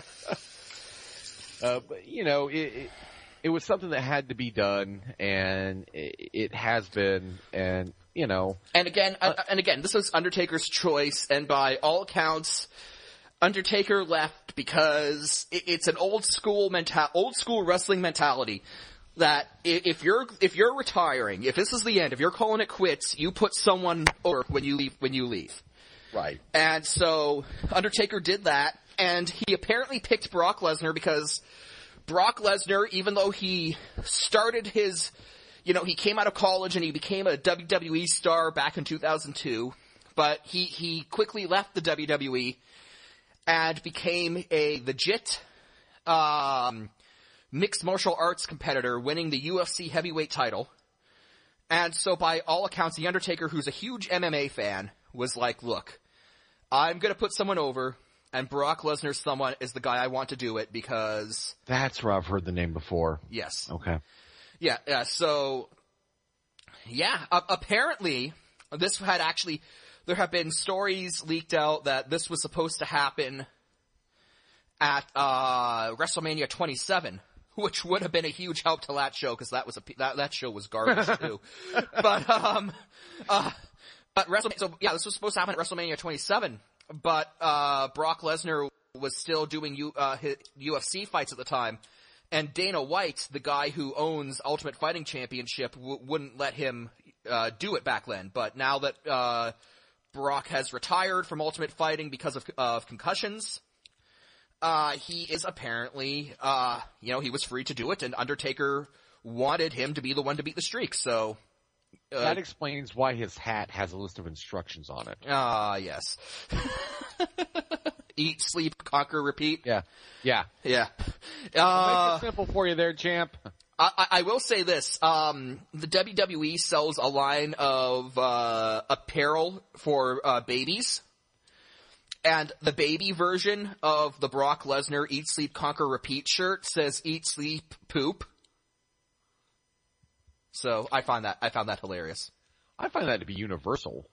but, you know, it, it, it was something that had to be done, and it, it has been, and, you know. And again, uh, and again, this was Undertaker's choice, and by all accounts, Undertaker left because it, it's an old school mental, old school wrestling mentality. That if you're, if you're retiring, if this is the end, if you're calling it quits, you put someone over when you leave, when you leave. Right. And so, Undertaker did that, and he apparently picked Brock Lesnar because Brock Lesnar, even though he started his, you know, he came out of college and he became a W W E star back in two thousand two, but he, he quickly left the W W E and became a legit, um, mixed martial arts competitor, winning the U F C heavyweight title. And so by all accounts, The Undertaker, who's a huge M M A fan, was like, look, I'm gonna put someone over, and Brock Lesnar's someone is the guy I want to do it because... That's where I've heard the name before. Yes. Okay. Yeah, yeah, so, yeah, uh, apparently, this had actually, there have been stories leaked out that this was supposed to happen at, uh, WrestleMania twenty-seven. Which would have been a huge help to that show, because that was a that that show was garbage too. but um, uh, but WrestleMania. So yeah, this was supposed to happen at WrestleMania twenty-seven, but uh, Brock Lesnar was still doing U, uh, his U F C fights at the time, and Dana White, the guy who owns Ultimate Fighting Championship, w- wouldn't let him uh, do it back then. But now that uh, Brock has retired from Ultimate Fighting because of of concussions. Uh, he is apparently, uh, you know, he was free to do it, and Undertaker wanted him to be the one to beat the streak, so... Uh, that explains why his hat has a list of instructions on it. Ah, uh, yes. Eat, sleep, conquer, repeat. Yeah. Yeah. Yeah. Uh, uh, make it simple for you there, champ. I, I will say this, um, the W W E sells a line of, uh, apparel for, uh, babies. And the baby version of the Brock Lesnar Eat, Sleep, Conquer, Repeat shirt says Eat, Sleep, Poop. So I find that, I found that hilarious. I find that to be universal.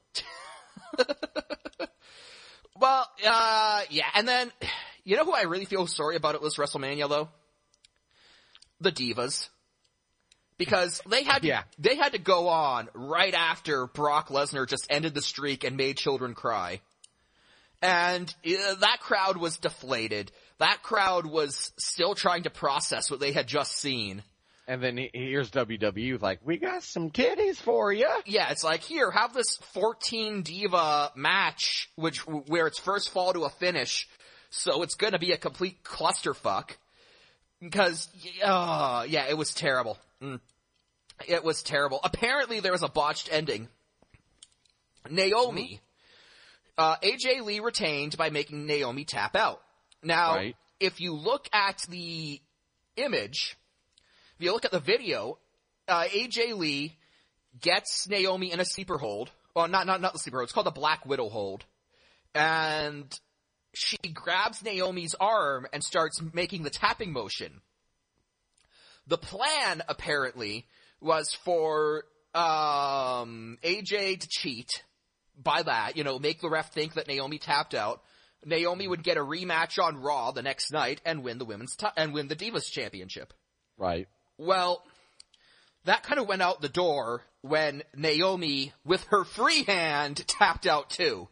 Well, uh, yeah, and then, you know who I really feel sorry about at this WrestleMania though? The Divas. Because they had to, yeah. they had to go on right after Brock Lesnar just ended the streak and made children cry. And uh, that crowd was deflated. That crowd was still trying to process what they had just seen. And then here's W W E like, we got some titties for you. Yeah, it's like, here, have this fourteen diva match, which where it's first fall to a finish, so it's gonna be a complete clusterfuck. Because, uh, yeah, it was terrible. Mm. It was terrible. Apparently there was a botched ending. Naomi, uh, A J Lee retained by making Naomi tap out. Now, Right. if you look at the image, if you look at the video, uh, A J Lee gets Naomi in a sleeper hold. Well, not, not, not the sleeper hold. It's called the Black Widow hold. And she grabs Naomi's arm and starts making the tapping motion. The plan, apparently, was for, um, A J to cheat by that, you know, make the ref think that Naomi tapped out. Naomi would get a rematch on Raw the next night and win the women's t- and win the Divas Championship. Right. Well, that kind of went out the door when Naomi, with her free hand, tapped out too.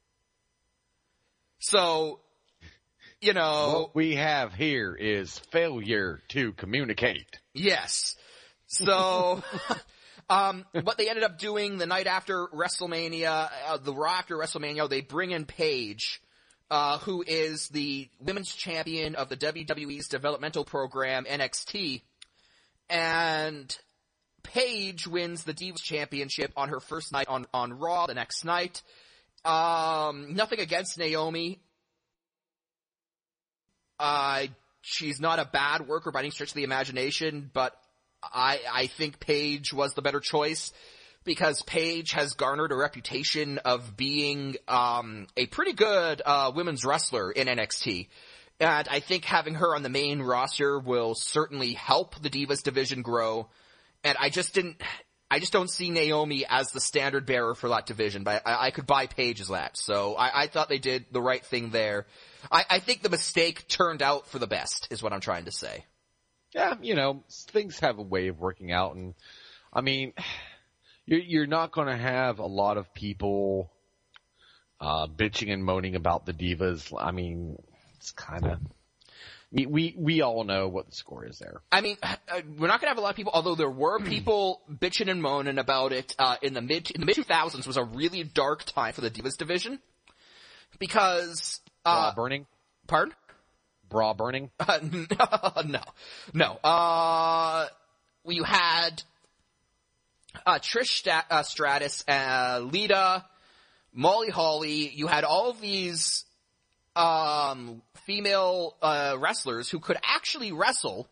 So, you know... What we have here is failure to communicate. Yes. So, um, what they ended up doing the night after WrestleMania, uh, the Raw after WrestleMania, they bring in Paige, uh, who is the women's champion of the W W E's developmental program, N X T, and Paige wins the Divas Championship on her first night on, on Raw the next night. Um, nothing against Naomi. Uh, she's not a bad worker by any stretch of the imagination, but I, I think Paige was the better choice because Paige has garnered a reputation of being, um, a pretty good, uh, women's wrestler in N X T. And I think having her on the main roster will certainly help the Divas division grow. And I just didn't, I just don't see Naomi as the standard bearer for that division, but I, I could buy Paige as that. So I, I thought they did the right thing there. I, I think the mistake turned out for the best, is what I'm trying to say. Yeah, you know, things have a way of working out, and I mean, you're, you're not going to have a lot of people uh, bitching and moaning about the Divas. I mean, it's kind of we, we we all know what the score is there. I mean, uh, we're not going to have a lot of people, although there were people bitching and moaning about it uh, in the mid in the mid two thousands was a really dark time for the Divas division because uh, Bra burning. Pardon? Bra burning? Uh, no, no. Uh, you had uh, Trish Stat- uh, Stratus, uh, Lita, Molly Holly. You had all of these um, female uh, wrestlers who could actually wrestle,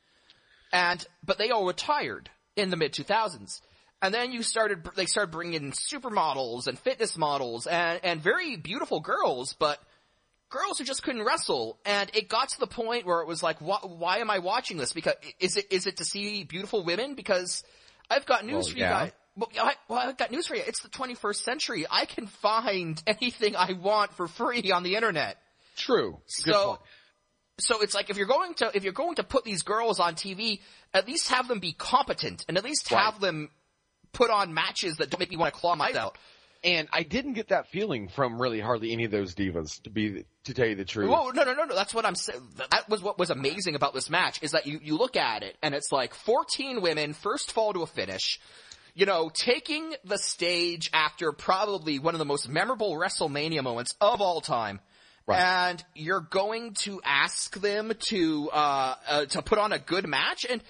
and but they all retired in the mid two thousands. And then you started, they started bringing in supermodels and fitness models and and very beautiful girls, but girls who just couldn't wrestle, and it got to the point where it was like, why, why am I watching this? Because is it is it to see beautiful women? Because I've got news Well, for you yeah. guys. Well, I, well, I've got news for you. It's the twenty-first century. I can find anything I want for free on the internet. True. Good So, point. so it's like if you're going to if you're going to put these girls on T V, at least have them be competent, and at least Right. have them put on matches that don't make me want to claw my eyes out. And I didn't get that feeling from really hardly any of those divas, to be to tell you the truth. Whoa, no, no, no, no. That's what I'm saying. That was what was amazing about this match is that you, you look at it and it's like fourteen women first fall to a finish, you know, taking the stage after probably one of the most memorable WrestleMania moments of all time. Right. And you're going to ask them to, uh, uh, to put on a good match. And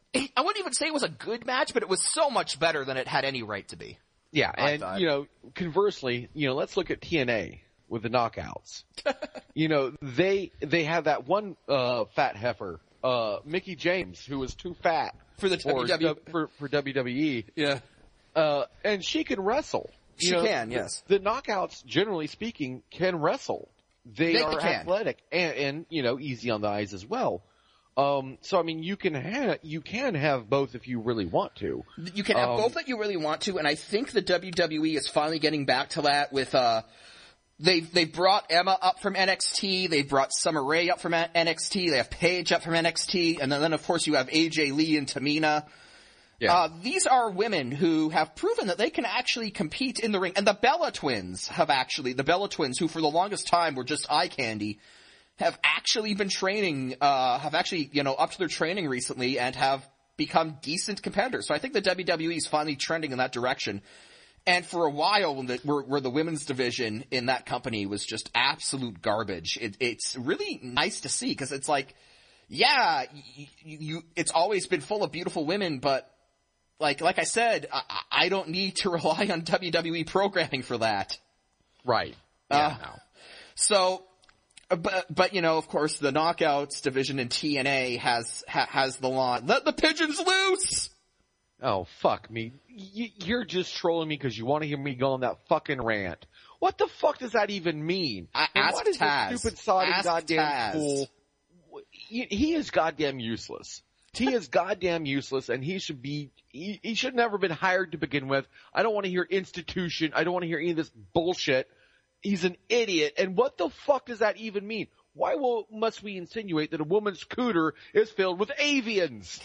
I wouldn't even say it was a good match, but it was so much better than it had any right to be. Yeah, I and thought. you know, conversely, you know, let's look at T N A with the knockouts. You know, they they have that one uh fat heifer, uh Mickie James, who was too fat For the W W E. for, for W W E. Yeah. Uh and she can wrestle. You She know, can, yes. The, the knockouts, generally speaking, can wrestle. They, They are can. athletic and, and you know, easy on the eyes as well. Um, so I mean, you can have you can have both if you really want to. You can have Um, both that you really want to, and I think the W W E is finally getting back to that with, uh, they've, they've brought Emma up from N X T, they've brought Summer Rae up from N X T, they have Paige up from N X T, and then, then of course you have A J Lee and Tamina. Yeah. Uh, these are women who have proven that they can actually compete in the ring, and the Bella Twins have actually, the Bella Twins, who for the longest time were just eye candy, have actually been training, uh, have actually, you know, up to their training recently and have become decent competitors. So I think the W W E is finally trending in that direction. And for a while, when the, where, where the women's division in that company was just absolute garbage, it, it's really nice to see because it's like, yeah, you, you, it's always been full of beautiful women, but like, like I said, I, I don't need to rely on W W E programming for that. Right. Yeah. Uh, no. So, but, but, you know, of course, the Knockouts division in T N A has, ha, has the line, let the pigeons loose! Oh, fuck me. Y- you're just trolling me because you want to hear me go on that fucking rant. What the fuck does that even mean? I, and ask what is Taz. this stupid Saudi Ask goddamn Taz. fool? He, he is goddamn useless. He is goddamn useless, and he should be, he, he should never been hired to begin with. I don't want to hear institution. I don't want to hear any of this bullshit. He's an idiot, and what the fuck does that even mean? Why will, must we insinuate that a woman's cooter is filled with avians?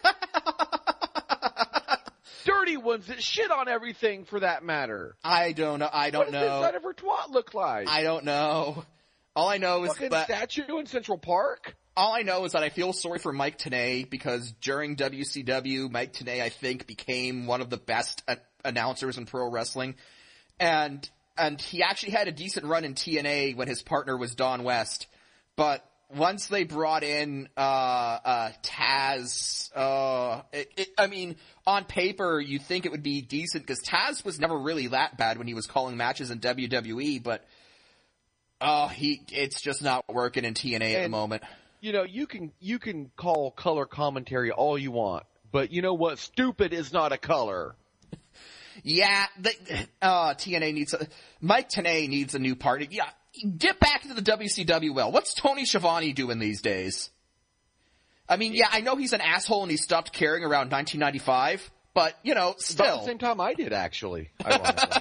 Dirty ones that shit on everything, for that matter. I don't know. I don't what know. What does the inside of her twat look like? I don't know. All I know is Fucking that statue in Central Park. all I know is that I feel sorry for Mike Tenay because during W C W, Mike Tenay I think became one of the best a- announcers in pro wrestling, and and he actually had a decent run in T N A when his partner was Don West, but once they brought in uh uh Taz, uh it, it, I mean, on paper you think it would be decent because Taz was never really that bad when he was calling matches in W W E, but oh, he it's just not working in T N A at the moment. You know, you can you can call color commentary all you want, but you know what? Stupid is not a color. Yeah, the, uh, T N A needs a, Mike Tenay needs a new partner. Yeah, get back into the W C W well. What's Tony Schiavone doing these days? I mean, yeah, I know he's an asshole and he stopped caring around nineteen ninety-five, but, you know, still. About the same time I did, actually. Ironically.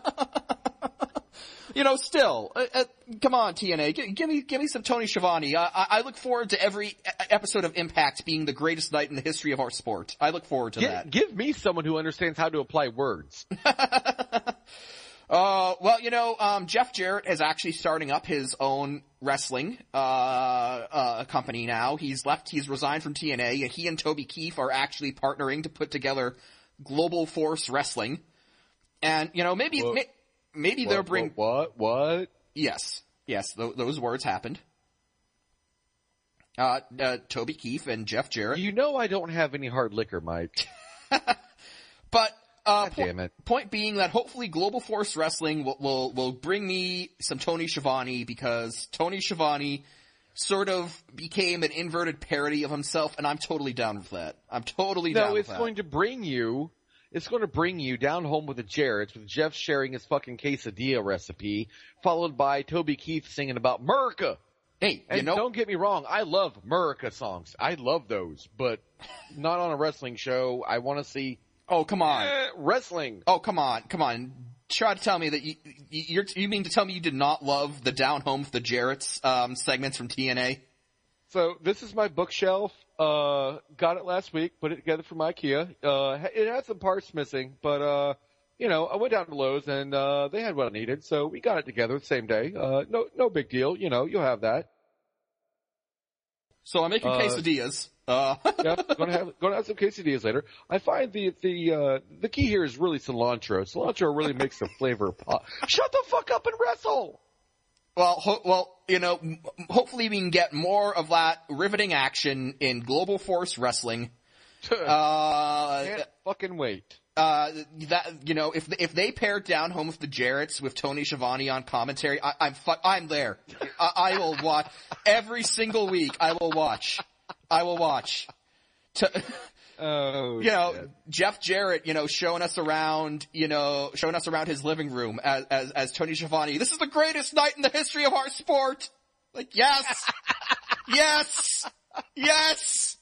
You know, still, uh, uh, come on, T N A, G- give me, give me some Tony Schiavone. Uh, I, I look forward to every e- episode of Impact being the greatest night in the history of our sport. I look forward to Give, that. give me someone who understands how to apply words. Uh, well, you know, um, Jeff Jarrett is actually starting up his own wrestling, uh, uh, company now. He's left, he's resigned from T N A, and he and Toby Keith are actually partnering to put together Global Force Wrestling. And, you know, maybe, What? may, maybe What, they'll bring, What? What? what? yes, yes, th- those words happened. Uh, uh, Toby Keith and Jeff Jarrett. You know I don't have any hard liquor, Mike. But, uh, God po- damn it. point being that hopefully Global Force Wrestling will, will, will bring me some Tony Schiavone because Tony Schiavone sort of became an inverted parody of himself, and I'm totally down with that. I'm totally down No, with it's that. going to bring you, it's going to bring you down home with the Jarretts, with Jeff sharing his fucking quesadilla recipe, followed by Toby Keith singing about America. Hey, And you know, don't get me wrong, I love America songs. I love those, but not on a wrestling show. I want to see oh, come on. eh, wrestling. Oh, come on, come on. Try to tell me that you, you, you're, you mean to tell me you did not love the Down Home with the Jarretts, um, segments from T N A? So this is my bookshelf. Uh, got it last week. Put it together from IKEA. Uh, it had some parts missing, but uh, you know, I went down to Lowe's and uh, they had what I needed, so we got it together the same day. Uh, no, no big deal. You know, you'll have that. So I'm making Uh, quesadillas. Uh, Yeah, gonna have gonna have some quesadillas later. I find the the uh, the key here is really cilantro. Cilantro really makes the flavor pop. Shut the fuck up and wrestle. Well, ho- well, you know, m- hopefully we can get more of that riveting action in Global Force Wrestling. Uh, Can't fucking wait. uh, that, you know, if, if they paired Down Home with the Jarretts with Tony Schiavone on commentary, I, I'm fu- I'm there. I, I will watch every single week. I will watch. I will watch. To, Oh, you know, shit. Jeff Jarrett, you know, showing us around, you know, showing us around his living room as, as, as Tony Schiavone. This is the greatest night in the history of our sport. Like, yes, yes, yes.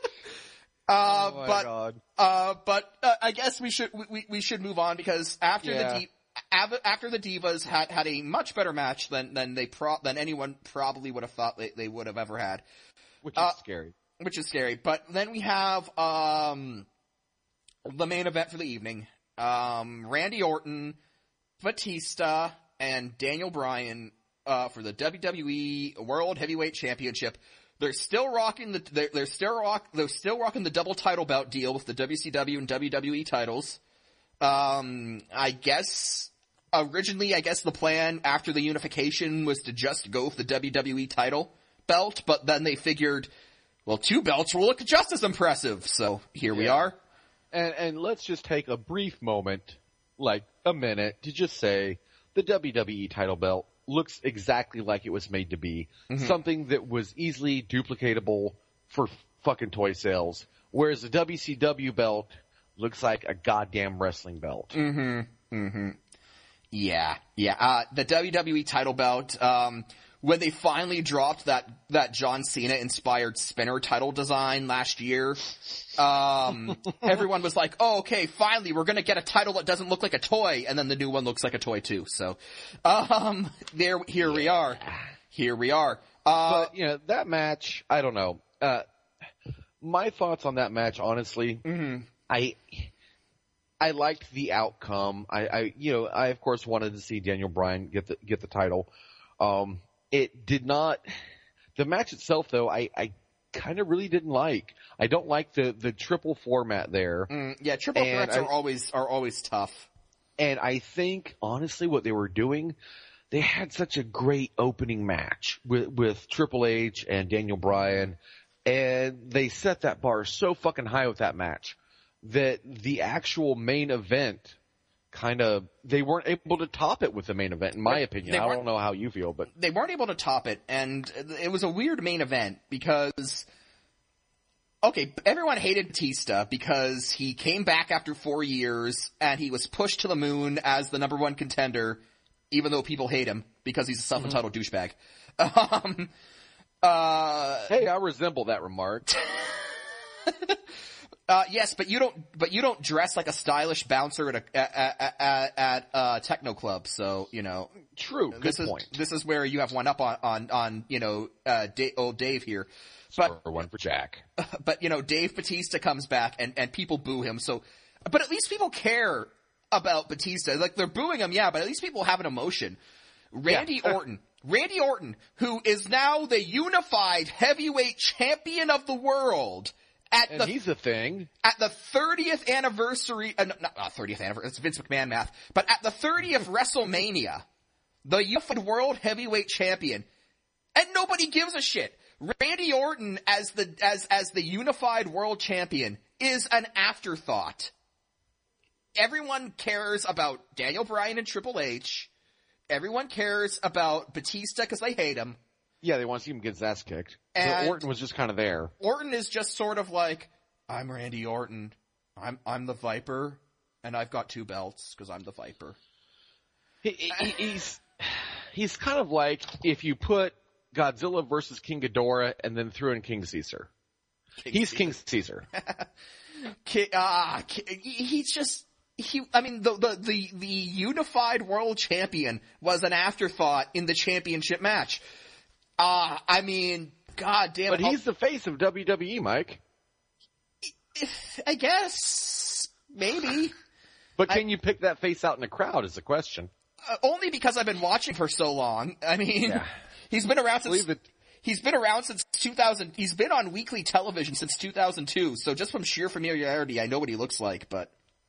uh, Oh my but, God. uh, but, uh, I guess we should, we, we should move on because after Yeah. the Di- av- after the Divas had, had a much better match than, than they pro, than anyone probably would have thought they, they would have ever had. Which is uh, scary. Which is scary. But then we have um the main event for the evening. Um Randy Orton, Batista, and Daniel Bryan uh for the W W E World Heavyweight Championship. They're still rocking the they're, they're still rock they're still rocking the double title bout deal with the W C W and W W E titles. Um I guess originally I guess the plan after the unification was to just go with the W W E title belt, but then they figured Well, two belts will look just as impressive, so here yeah. we are. And, and let's just take a brief moment, like a minute, to just say the W W E title belt looks exactly like it was made to be. Mm-hmm. Something that was easily duplicatable for fucking toy sales. Whereas the W C W belt looks like a goddamn wrestling belt. Mm-hmm. Mm-hmm. Yeah. Yeah. Uh, the W W E title belt, um, when they finally dropped that, that John Cena inspired spinner title design last year, um, everyone was like, oh, okay, finally we're gonna get a title that doesn't look like a toy, and then the new one looks like a toy too. So, um, there, here yeah. we are. Here we are. Uh, but, you know, that match, I don't know. Uh, my thoughts on that match, honestly, mm-hmm. I, I liked the outcome. I, I, you know, I of course wanted to see Daniel Bryan get the, get the title. Um, It did not, the match itself though, I, I kind of really didn't like. I don't like the, the triple format there. Mm, yeah, triple and threats I, are always, are always tough. And I think, honestly, what they were doing, they had such a great opening match with, with Triple H and Daniel Bryan, and they set that bar so fucking high with that match that the actual main event kind of, they weren't able to top it with the main event, in my opinion. I don't know how you feel, but they weren't able to top it, and it was a weird main event because, okay, everyone hated Batista because he came back after four years and he was pushed to the moon as the number one contender, even though people hate him because he's a self-entitled mm-hmm. douchebag. Um, uh, hey, I resemble that remark. Uh, yes, but you don't, but you don't dress like a stylish bouncer at a, at, at, at a techno club. So, you know. True. Good this point. Is, this is where you have one up on, on, on, you know, uh, Dave, old Dave here. But, or one for Jack. But, you know, Dave Batista comes back and, and people boo him. So, but at least people care about Batista. Like, they're booing him, yeah, but at least people have an emotion. Randy yeah. Orton. Randy Orton, who is now the unified heavyweight champion of the world. At and the, he's a thing. At the thirtieth anniversary, uh, not uh, thirtieth anniversary, it's Vince McMahon math, but at the thirtieth WrestleMania, the unified world heavyweight champion, and nobody gives a shit. Randy Orton as the, as, as the unified world champion is an afterthought. Everyone cares about Daniel Bryan and Triple H. Everyone cares about Batista because they hate him. Yeah, they want to see him get his ass kicked. And so Orton was just kind of there. Orton is just sort of like, I'm Randy Orton. I'm I'm the Viper, and I've got two belts because I'm the Viper. He, he, he's he's kind of like if you put Godzilla versus King Ghidorah and then threw in King Caesar. King he's Caesar. King Caesar. King, uh, he's just he. I mean, the, the the the unified world champion was an afterthought in the championship match. Uh, I mean, god damn it. But he's the face of W W E, Mike. I guess. Maybe. But can I, you pick that face out in a crowd is the question. Uh, only because I've been watching for so long. I mean, yeah. he's been around since, that, he's been around since two thousand, he's been on weekly television since two thousand two, so just from sheer familiarity, I know what he looks like, but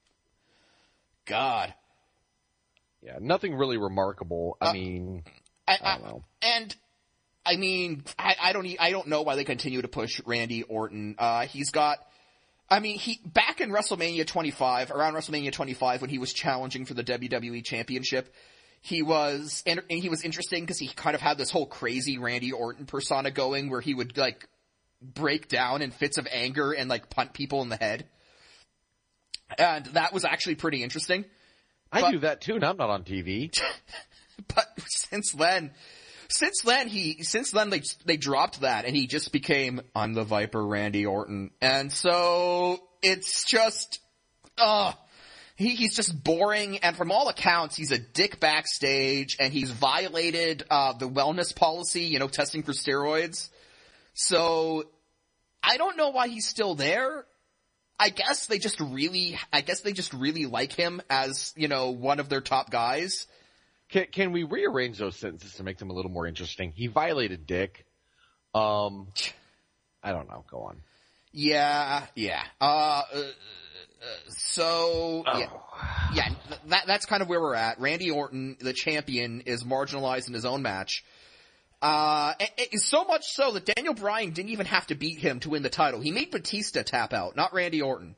God. Yeah, nothing really remarkable. I uh, mean, I, I don't know. And, I mean, I, I don't, I don't know why they continue to push Randy Orton. Uh, he's got, I mean, he, back in WrestleMania twenty-five, around WrestleMania twenty-five when he was challenging for the W W E Championship, he was, and, and he was interesting because he kind of had this whole crazy Randy Orton persona going where he would, like, break down in fits of anger and, like, punt people in the head. And that was actually pretty interesting. I but, do that too, and I'm not on T V. But since then, since then he, since then they, they dropped that and he just became, I'm the Viper Randy Orton. And so, it's just, uh, he, he's just boring and from all accounts he's a dick backstage and he's violated, uh, the wellness policy, you know, testing for steroids. So, I don't know why he's still there. I guess they just really, I guess they just really like him as, you know, one of their top guys. Can, can we rearrange those sentences to make them a little more interesting? He violated Dick. Um, I don't know. Go on. Yeah, yeah. Uh, uh so, oh. yeah, yeah, that, that's kind of where we're at. Randy Orton, the champion, is marginalized in his own match. Uh, and, and so much so that Daniel Bryan didn't even have to beat him to win the title. He made Batista tap out, not Randy Orton.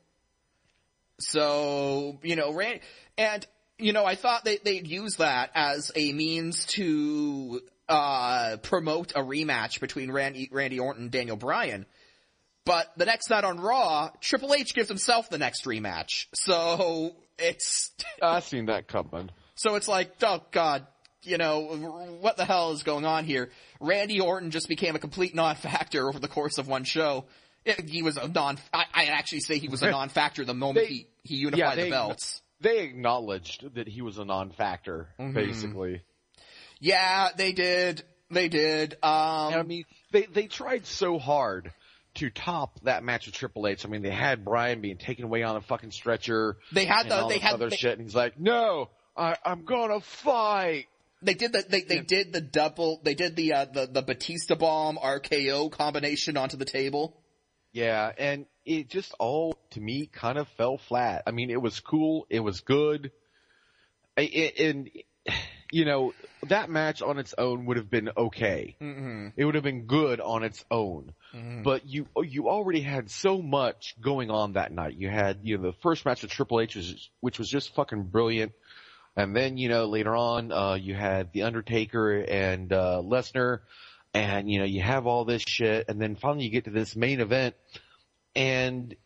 So, you know, Rand, and, you know, I thought they, they'd use that as a means to, uh, promote a rematch between Randy, Randy Orton and Daniel Bryan. But the next night on Raw, Triple H gives himself the next rematch. So, it's... I've seen that coming. So it's like, oh god, you know, what the hell is going on here? Randy Orton just became a complete non-factor over the course of one show. It, he was a non, I, I'd actually say he was a non-factor the moment they, he, he unified yeah, they, the belts. They acknowledged that he was a non-factor, Mm-hmm. basically. Yeah, they did. They did. Um, And I mean, they, they tried so hard to top that match with Triple H. I mean, they had Bryan being taken away on a fucking stretcher. They had and the, all they this had, other they, shit, and he's like, no, I, I'm gonna fight. They did the, they, they Yeah. did the double, they did the, uh, the, the Batista Bomb R K O combination onto the table. Yeah, and it just all, to me, kind of fell flat. I mean, it was cool, it was good, I- I- and, you know, that match on its own would have been okay. Mm-hmm. It would have been good on its own. Mm-hmm. But you you already had so much going on that night. You had, you know, the first match with Triple H, was, which was just fucking brilliant. And then, you know, later on, uh, you had The Undertaker and uh, Lesnar. And, you know, you have all this shit, and then finally you get to this main event, and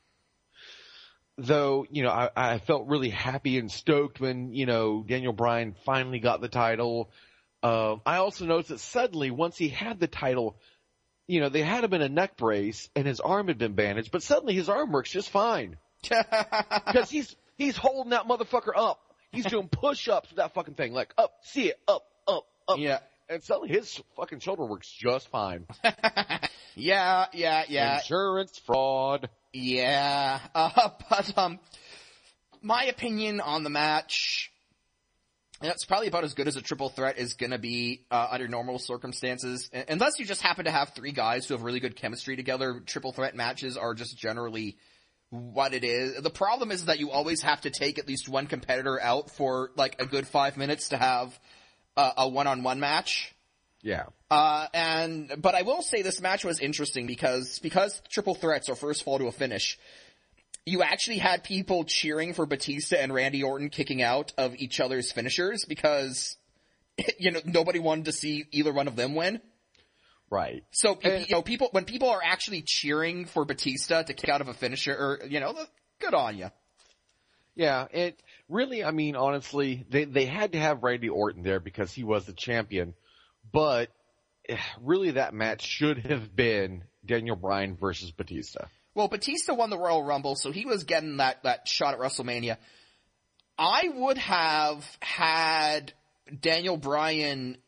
though, you know, I, I felt really happy and stoked when, you know, Daniel Bryan finally got the title, uh, I also noticed that suddenly, once he had the title, you know, they had him in a neck brace, and his arm had been bandaged, but suddenly his arm works just fine. Because he's, he's holding that motherfucker up. He's doing push-ups with that fucking thing, like, up, see it, up, up, up. Yeah. And suddenly his fucking shoulder works just fine. yeah, yeah, yeah. Insurance fraud. Yeah. Uh, but, um, my opinion on the match, it's probably about as good as a triple threat is gonna be, uh, under normal circumstances. Unless you just happen to have three guys who have really good chemistry together, triple threat matches are just generally what it is. The problem is that you always have to take at least one competitor out for, like, a good five minutes to have Uh, a one-on-one match. Yeah. Uh, and, but I will say this match was interesting because, because triple threats are first fall to a finish, you actually had people cheering for Batista and Randy Orton kicking out of each other's finishers because, you know, nobody wanted to see either one of them win. Right. So, And, you know, people, when people are actually cheering for Batista to kick out of a finisher, or, you know, good on you. yeah, and really, I mean, honestly, they, they had to have Randy Orton there because he was the champion, but eh, really that match should have been Daniel Bryan versus Batista. Well, Batista won the Royal Rumble, so he was getting that, that shot at WrestleMania. I would have had Daniel Bryan,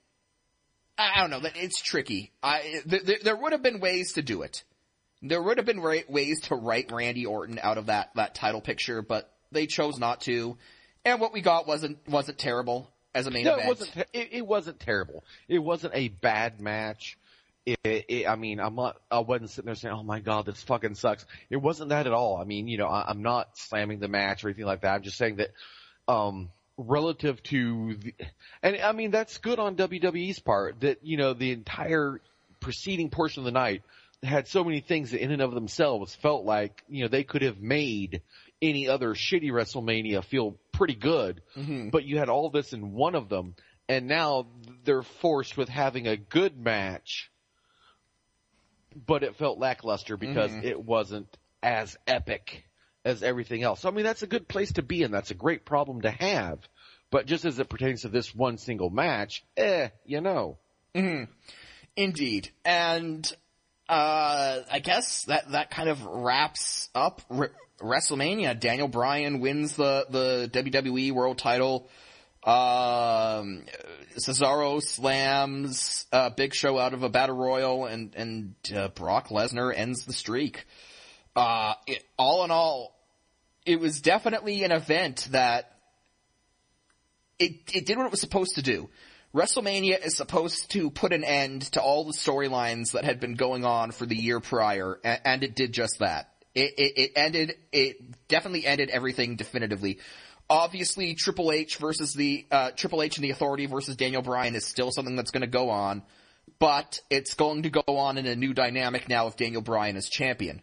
I don't know, it's tricky. I, th- there would have been ways to do it. There would have been ra- ways to write Randy Orton out of that, that title picture, but they chose not to. And what we got wasn't, wasn't terrible as a main No, event. it wasn't, te- it, it wasn't terrible. It wasn't a bad match. It, it, I mean, I'm not, I wasn't sitting there saying, oh my god, this fucking sucks. It wasn't that at all. I mean, you know, I, I'm not slamming the match or anything like that. I'm just saying that, um, relative to the, and I mean, that's good on W W E's part that, you know, the entire preceding portion of the night had so many things that in and of themselves felt like, you know, they could have made any other shitty WrestleMania feel pretty good, Mm-hmm. but you had all this in one of them, and now they're forced with having a good match, but it felt lackluster because Mhm. it wasn't as epic as everything else. So, I mean, that's a good place to be in. That's a great problem to have. But just as it pertains to this one single match, eh, you know. Mm-hmm. Indeed. And, uh, I guess that, that kind of wraps up R- WrestleMania. Daniel Bryan wins the, the W W E World Title. Um, Cesaro slams, uh, Big Show out of a Battle Royal, and, and, uh, Brock Lesnar ends the streak. Uh, it, all in all, it was definitely an event that it, it did what it was supposed to do. WrestleMania is supposed to put an end to all the storylines that had been going on for the year prior, and, and it did just that. It, it, it ended, it definitely ended everything definitively. Obviously, Triple H versus the, uh, Triple H and the Authority versus Daniel Bryan is still something that's gonna go on. but it's going to go on in a new dynamic now with Daniel Bryan as champion.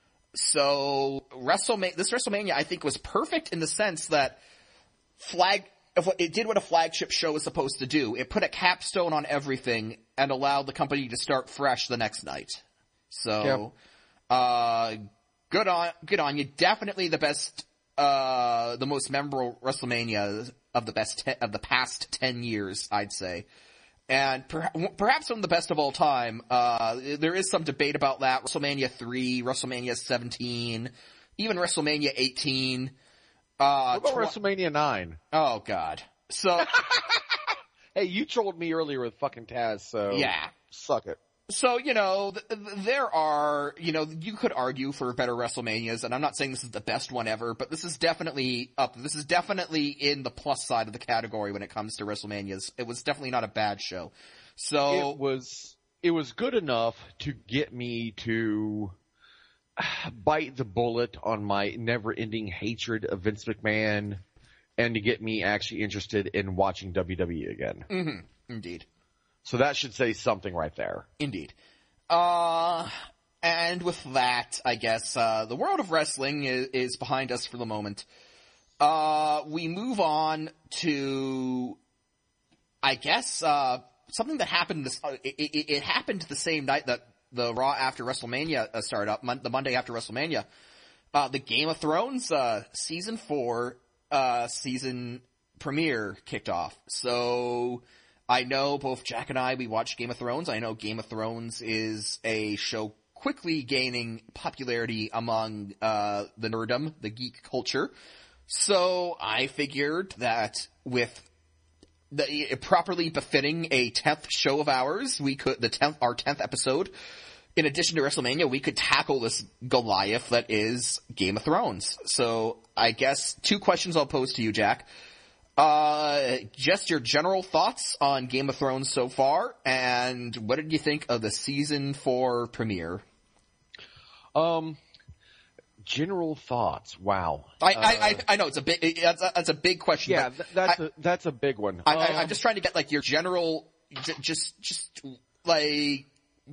So WrestleMania, this WrestleMania, I think, was perfect in the sense that flag, it did what a flagship show was supposed to do. It put a capstone on everything and allowed the company to start fresh the next night. So, yep. uh, good on, good on you. Definitely the best, uh, the most memorable WrestleMania of the best, te- of the past ten years, I'd say. And per- perhaps one of the best of all time. Uh, there is some debate about that. WrestleMania three, WrestleMania seventeen, even WrestleMania eighteen. Uh, what about tw- WrestleMania nine? Oh, God. So. Hey, you trolled me earlier with fucking Taz, so. Yeah. Suck it. So, you know, th- th- there are, you know, you could argue for better WrestleManias, and I'm not saying this is the best one ever, but this is definitely up, this is definitely in the plus side of the category when it comes to WrestleManias. It was definitely not a bad show. So. It was, it was good enough to get me to bite the bullet on my never-ending hatred of Vince McMahon, and to get me actually interested in watching W W E again. Mm-hmm. Indeed. So that should say something right there. Indeed. Uh, and with that, I guess, uh, the world of wrestling is, is behind us for the moment. Uh, we move on to, I guess, uh, something that happened this, uh, it, it, it happened the same night that the Raw after WrestleMania started up, mon- the Monday after WrestleMania. Uh, the Game of Thrones, uh, season four, uh, season premiere kicked off. So, I know both Jack and I, we watch Game of Thrones. I know Game of Thrones is a show quickly gaining popularity among uh the nerddom, the geek culture. So I figured that with the properly befitting a tenth show of ours, we could, the tenth, our tenth episode, in addition to WrestleMania, we could tackle this Goliath that is Game of Thrones. So I guess two questions I'll pose to you, Jack. Uh, just your general thoughts on Game of Thrones so far, and what did you think of the season four premiere? Um, general thoughts. Wow. I, uh, I, I, I know it's a big, that's a, that's a big question. Yeah, but th- that's I, a, that's a big one. I, um, I, I'm just trying to get like your general, j- just, just like,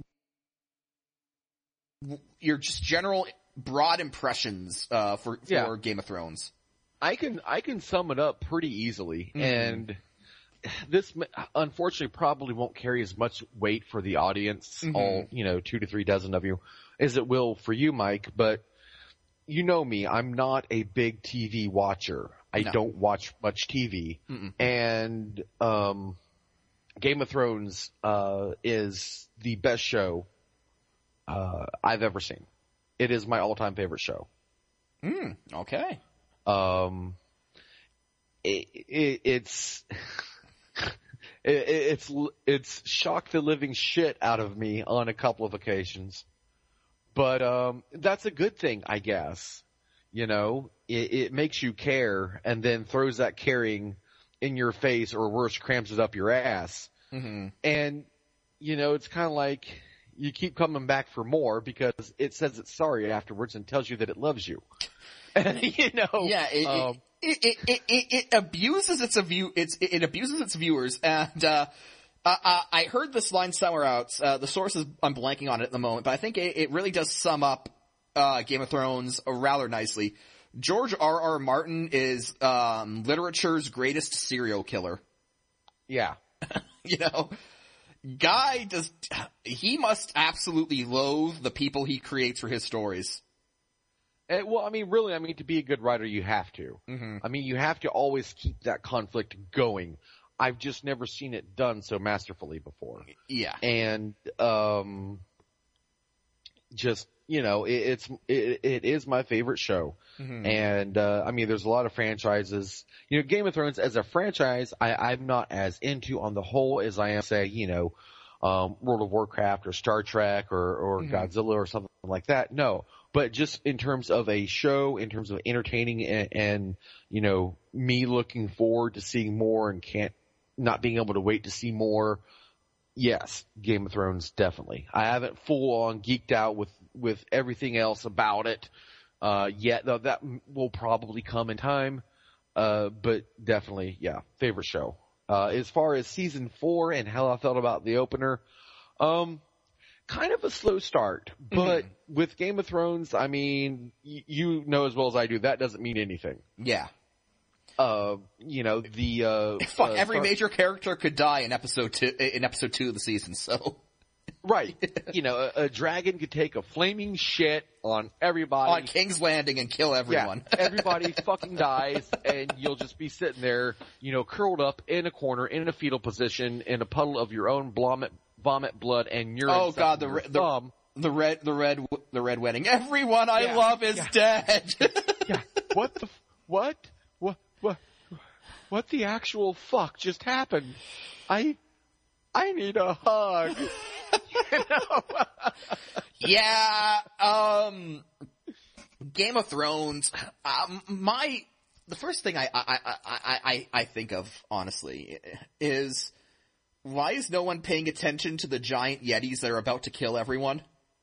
your just general broad impressions, uh, for, for Yeah. Game of Thrones. I can I can sum it up pretty easily, mm. and this unfortunately probably won't carry as much weight for the audience, mm-hmm. all you know, two to three dozen of you, as it will for you, Mike. But you know me, I'm not a big T V watcher. I no. don't watch much T V, Mm-mm. and um, Game of Thrones uh, is the best show uh, I've ever seen. It is my all-time favorite show. Mm, okay. Um, it, it, it's, it, it's, it's shocked the living shit out of me on a couple of occasions, but, um, that's a good thing, I guess. You know, it, it makes you care and then throws that caring in your face, or worse, crams it up your ass. Mm-hmm. And, you know, it's kind of like you keep coming back for more because it says it's sorry afterwards and tells you that it loves you. you know, yeah, it, um, it, it, it, it, it abuses its view, it's, it abuses its viewers, and, uh, uh, I heard this line somewhere else, uh, the source is, I'm blanking on it at the moment, but I think it, it really does sum up, uh, Game of Thrones rather nicely. George R. R. Martin is, um, literature's greatest serial killer. Yeah. You know, guy does, he must absolutely loathe the people he creates for his stories. And, well, I mean, really, I mean, to be a good writer, you have to. Mm-hmm. I mean, you have to always keep that conflict going. I've just never seen it done so masterfully before. Yeah. And, um, just, you know, it, it's, it, it is my favorite show. Mm-hmm. And, uh, I mean, there's a lot of franchises. You know, Game of Thrones as a franchise, I, I'm not as into on the whole as I am, say, you know, um, World of Warcraft or Star Trek or, or mm-hmm. Godzilla or something like that. No. But just in terms of a show, in terms of entertaining and, and, you know, me looking forward to seeing more and can't, not being able to wait to see more. Yes, Game of Thrones, definitely. I haven't full on geeked out with, with everything else about it, uh, yet, though that will probably come in time. Uh, but definitely, yeah, favorite show. Uh, as far as season four and how I felt about the opener, Um, kind of a slow start, but Mm-hmm. with Game of Thrones, I mean, y- you know as well as I do, that doesn't mean anything. Yeah. Uh, you know, the, uh, Fuck, uh, every Star- major character could die in episode two, in episode two of the season, so. Right. You know, a, a dragon could take a flaming shit on everybody. On King's Landing and kill everyone. Yeah, everybody fucking dies, and you'll just be sitting there, you know, curled up in a corner, in a fetal position, in a puddle of your own vomit, vomit blood, and urine. Oh god, the, your re- the, thumb. the red, the red, the red wedding. Everyone I Yeah, love is yeah. dead. Yeah. What the, f- what? What, what, what the actual fuck just happened? I, I need a hug. You know? Yeah, um, Game of Thrones, um, my, the first thing I, I, I, I, I, I think of, honestly, is, why is no one paying attention to the giant yetis that are about to kill everyone?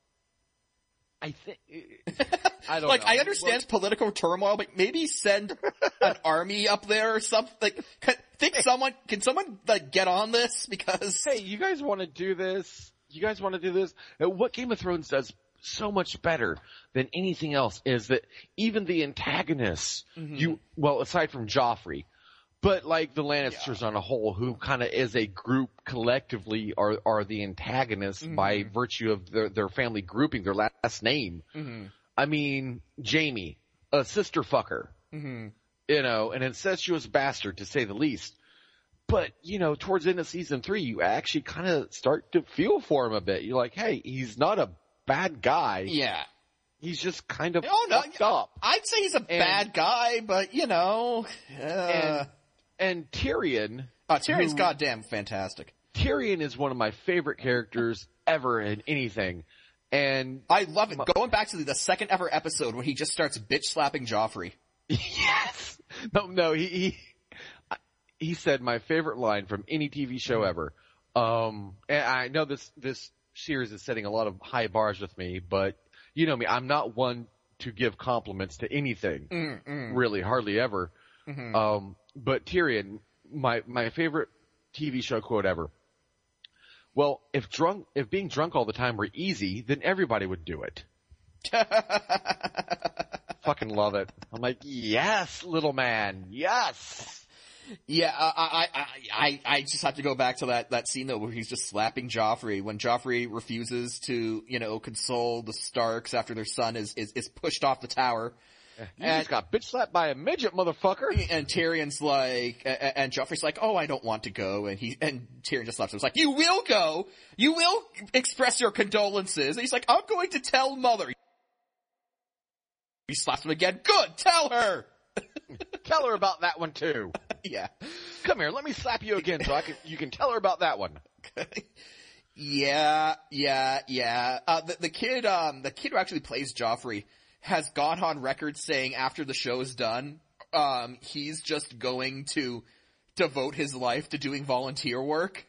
I think, I don't like, know. I understand political turmoil, but maybe send an army up there or something. Like, can, think someone, can someone, like, get on this? Because, Hey, you guys want to do this? You guys want to do this? Uh, What Game of Thrones does so much better than anything else is that even the antagonists, you, well, aside from Joffrey, but like the Lannisters on a whole, who kind of is a group collectively are, are the antagonists by virtue of their, their family grouping, their last name. I mean, Jaime, a sister fucker, you know, an incestuous bastard to say the least. But, you know, towards the end of season three, you actually kind of start to feel for him a bit. You're like, hey, he's not a bad guy. yeah. He's just kind of Oh, no, fucked up. I'd say he's a bad guy, but, you know, uh, And, and Tyrion, oh, Tyrion's who- goddamn fantastic. Tyrion is one of my favorite characters ever in anything. And I love it. Going back to the, the second ever episode when he just starts bitch slapping Joffrey. yes, no, no, he, he, he said my favorite line from any T V show ever. Um, and I know this, this series is setting a lot of high bars with me, but you know me, I'm not one to give compliments to anything. Mm-mm. Really, hardly ever. Mm-hmm. Um, but Tyrion, my, my favorite T V show quote ever. Well, if drunk, if being drunk all the time were easy, then everybody would do it. Fucking love it. I'm like, yes, little man, yes. Yeah, I, I, I, I just have to go back to that, that scene though where he's just slapping Joffrey when Joffrey refuses to, you know, console the Starks after their son is, is, is pushed off the tower. You And- just got bitch slapped by a midget, motherfucker. And Tyrion's like, a- a- and Joffrey's like, oh, I don't want to go. And he, and Tyrion just slaps him. He's like, you will go. You will express your condolences. And he's like, I'm going to tell mother. He slaps him again. Good, tell her. Tell her about that one too. Yeah. Come here, let me slap you again so I can, you can tell her about that one. Yeah, yeah, yeah. Uh, the, the kid, um, the kid who actually plays Joffrey has gone on record saying after the show's done, um, he's just going to devote his life to doing volunteer work.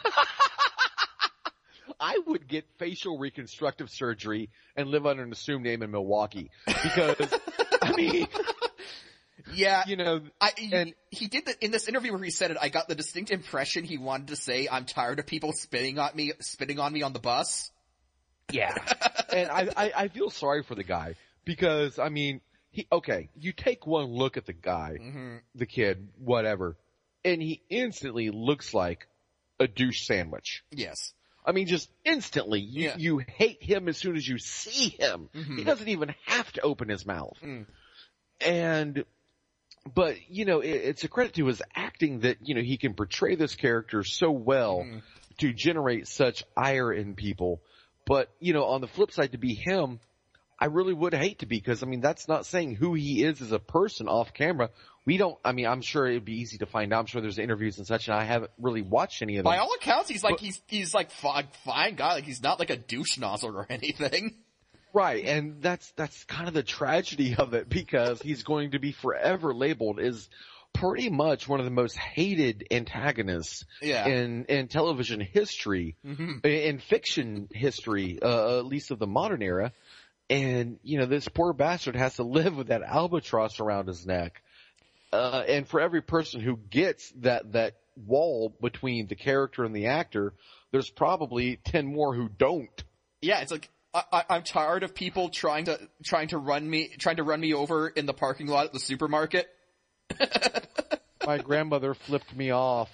I would get facial reconstructive surgery and live under an assumed name in Milwaukee because, I mean, Yeah, you know, I, and he did the, in this interview where he said it, I got the distinct impression he wanted to say, I'm tired of people spitting on me, spitting on me on the bus. yeah. And I, I, I feel sorry for the guy because, I mean, he, okay, you take one look at the guy, Mm-hmm. the kid, whatever, and he instantly looks like a douche sandwich. Yes. I mean, just instantly, you, Yeah. you hate him as soon as you see him. Mhm. He doesn't even have to open his mouth. Mm. And, but, you know, it, it's a credit to his acting that, you know, he can portray this character so well Mhm. to generate such ire in people. But, you know, on the flip side, to be him, I really would hate to be, because, I mean, that's not saying who he is as a person off camera. We don't, I mean, I'm sure it'd be easy to find out. I'm sure there's interviews and such, and I haven't really watched any of them. By all accounts, he's like, But- he's, he's like fine, fine guy. Like he's not like a douche nozzle or anything. Right, and that's that's kind of the tragedy of it, because he's going to be forever labeled as pretty much one of the most hated antagonists Yeah. in in television history, Mhm. in fiction history, uh, at least of the modern era. And you know, this poor bastard has to live with that albatross around his neck. Uh, and for every person who gets that that wall between the character and the actor, there's probably ten more who don't. Yeah, it's like, I, I'm tired of people trying to, trying to run me, trying to run me over in the parking lot at the supermarket. My grandmother flipped me off.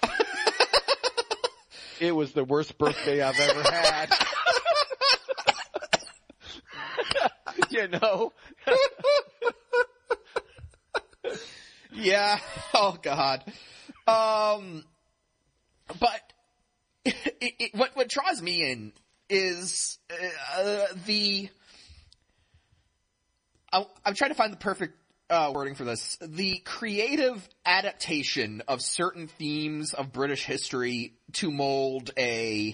It was the worst birthday I've ever had. You know? Yeah. Oh God. Um, but it, it, what, what draws me in is, uh, the, I, I'm trying to find the perfect, uh, wording for this. The creative adaptation of certain themes of British history to mold a,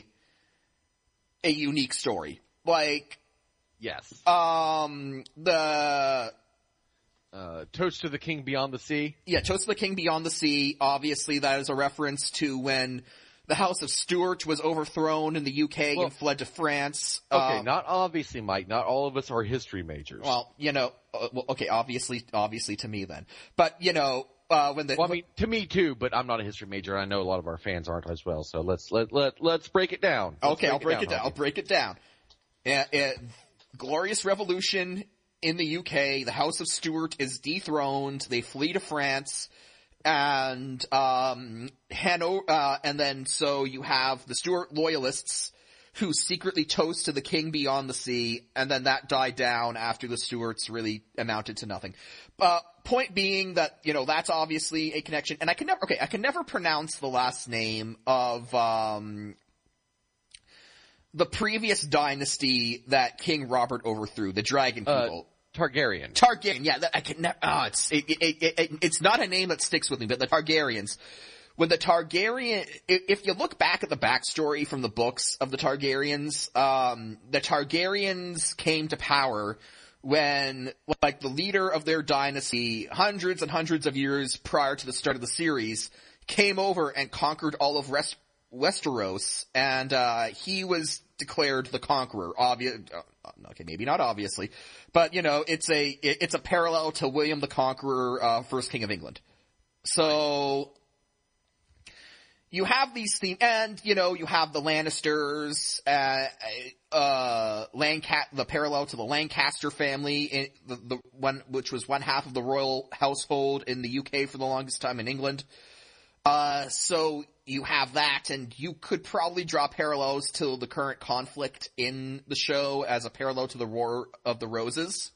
a unique story. Like, yes. Um, the, Uh, Toast to the King Beyond the Sea? Yeah, Toast to the King Beyond the Sea. Obviously, that is a reference to when the House of Stuart was overthrown in the U K well, and fled to France. Okay, um, not obviously, Mike. Not all of us are history majors. Well, you know, uh, well, okay, obviously, obviously to me then. But, you know, uh, when the... Well, I mean, to me too, but I'm not a history major. I know a lot of our fans aren't as well, so let's, let, let, let's break it down. Let's okay, break I'll break it it down. I'll break it down. Uh, uh, Glorious Revolution in the U K, the House of Stuart is dethroned, they flee to France, and, um, Hanover, uh, and then so you have the Stuart loyalists who secretly toast to the king beyond the sea, and then that died down after the Stuarts really amounted to nothing. Uh, point being that, you know, that's obviously a connection, and I can never, okay, I can never pronounce the last name of, um, the previous dynasty that King Robert overthrew, the Dragon people. Uh, Targaryen. Targaryen, yeah, that, I can never, oh, it's, it, it, it, it, it's not a name that sticks with me, but the Targaryens. When the Targaryen, if you look back at the backstory from the books of the Targaryens, um, the Targaryens came to power when, like, the leader of their dynasty, hundreds and hundreds of years prior to the start of the series, came over and conquered all of West, Westeros, and, uh, he was declared the conqueror. Obvious, uh, okay, maybe not obviously, but, you know, it's a, it's a parallel to William the Conqueror, uh, first King of England. So, you have these themes, and, you know, you have the Lannisters, uh, uh, Lanca- the parallel to the Lancaster family, in the, the one, which was one half of the royal household in the U K for the longest time in England. Uh, so you have that, and you could probably draw parallels to the current conflict in the show as a parallel to the War of the Roses,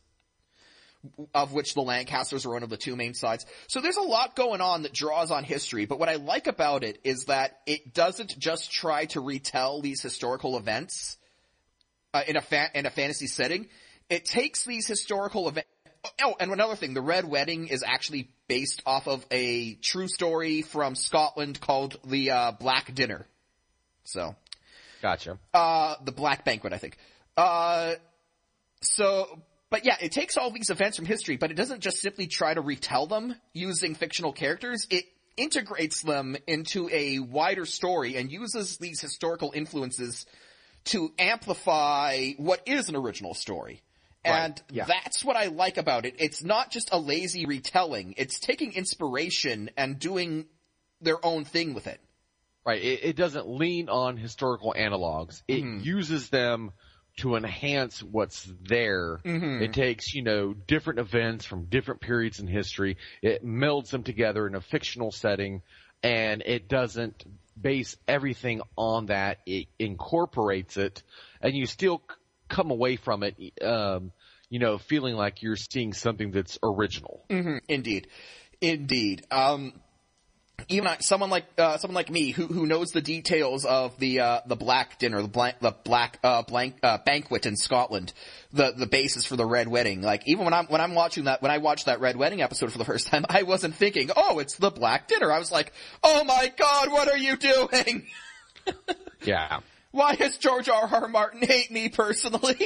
of which the Lancasters are one of the two main sides. So there's a lot going on that draws on history, but what I like about it is that it doesn't just try to retell these historical events uh, in a fa- in a fantasy setting. It takes these historical events. Oh, and another thing, the Red Wedding is actually based off of a true story from Scotland called the uh, Black Dinner. So, gotcha. Uh, the Black Banquet, I think. Uh, so, but yeah, it takes all these events from history, but it doesn't just simply try to retell them using fictional characters. It integrates them into a wider story and uses these historical influences to amplify what is an original story. And right. yeah. that's what I like about it. It's not just a lazy retelling. It's taking inspiration and doing their own thing with it. Right. It, it doesn't lean on historical analogs. It mm-hmm. uses them to enhance what's there. Mm-hmm. It takes, you know, different events from different periods in history. It melds them together in a fictional setting, and it doesn't base everything on that. It incorporates it, and you still come away from it, um, you know, feeling like you're seeing something that's original. Mm-hmm. Indeed. Indeed. Um, even uh, someone like, uh, someone like me who, who knows the details of the, uh, the Black Dinner, the blank, the Black, uh, blank, uh, banquet in Scotland, the, the basis for the Red Wedding. Like, even when I'm, when I'm watching that, when I watched that Red Wedding episode for the first time, I wasn't thinking, oh, it's the Black Dinner. I was like, oh my God, what are you doing? Yeah. Why does George R. R. Martin hate me personally?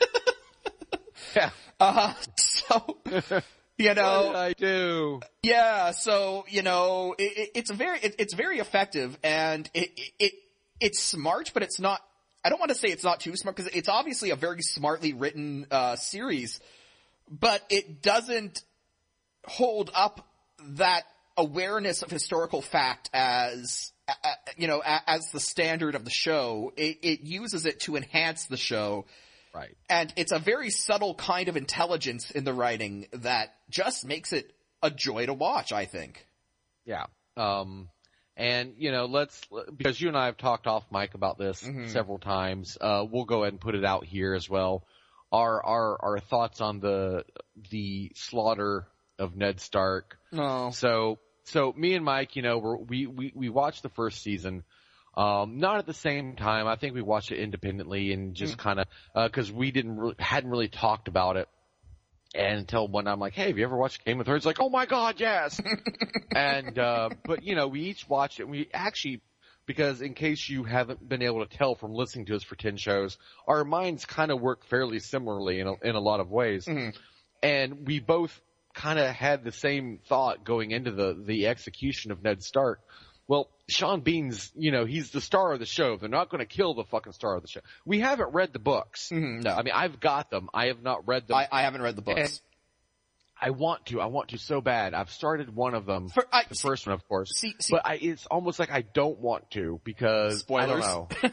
yeah. Uh, so, you know. What did I do? Yeah, so, you know, it, it, it's a very, it, it's very effective, and it, it, it's smart, but it's not, I don't want to say it's not too smart, because it's obviously a very smartly written, uh, series, but it doesn't hold up that awareness of historical fact as, uh, you know, as the standard of the show. It, it uses it to enhance the show. Right. And it's a very subtle kind of intelligence in the writing that just makes it a joy to watch, I think. Yeah. Um, and, you know, let's, because you and I have talked off mic about this mm-hmm. several times, uh, we'll go ahead and put it out here as well. Our, our, our thoughts on the, the slaughter of Ned Stark. No. So, so me and Mike, you know, we're, we, we, we watched the first season. Um, not at the same time. I think we watched it independently and just mm. kind of, uh, cause we didn't really, hadn't really talked about it. And until one, I'm like, hey, have you ever watched Game of Thrones? Like, oh my God, yes. and, uh, but you know, we each watched it and we actually, because in case you haven't been able to tell from listening to us for ten shows, our minds kind of work fairly similarly in a, in a lot of ways. Mm-hmm. And we both kind of had the same thought going into the, the execution of Ned Stark. Well, Sean Bean's, you know, he's the star of the show. They're not going to kill the fucking star of the show. We haven't read the books. Mm-hmm, no. I mean, I've got them. I have not read them. I, I haven't read the books. And I want to. I want to so bad. I've started one of them. For, I, the see, first one, of course. See, see, but I, it's almost like I don't want to because spoilers. I don't know.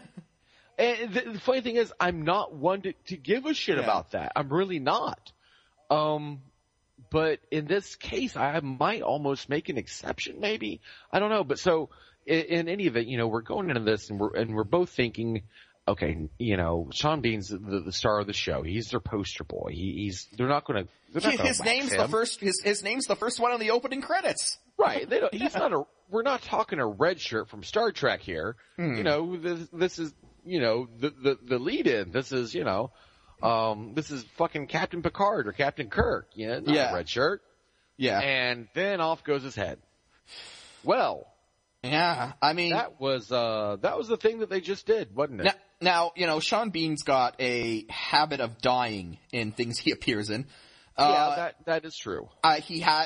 And the, the funny thing is, I'm not one to, to give a shit yeah. about that. I'm really not. Um, but in this case, I might almost make an exception, maybe. I don't know. But so, in, in any event, you know, we're going into this and we're, and we're both thinking, okay, you know, Sean Bean's the, the star of the show. He's their poster boy. He, he's, they're not gonna, they're not gonna his name's him. the first, his, his name's the first one on the opening credits. Right. They don't, he's not a, we're not talking a red shirt from Star Trek here. Hmm. You know, this, this is, you know, the, the, the lead in. This is, you know, um, this is fucking Captain Picard or Captain Kirk. You know, not yeah. a red shirt. Yeah. And then off goes his head. Well. Yeah. I mean. That was, uh, that was the thing that they just did, wasn't it? Now, now you know, Sean Bean's got a habit of dying in things he appears in. Yeah, uh, that, that is true. Uh, he had,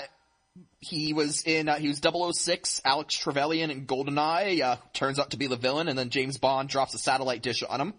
he was in, uh, he was double oh six, Alex Trevelyan in GoldenEye, uh, turns out to be the villain, and then James Bond drops a satellite dish on him.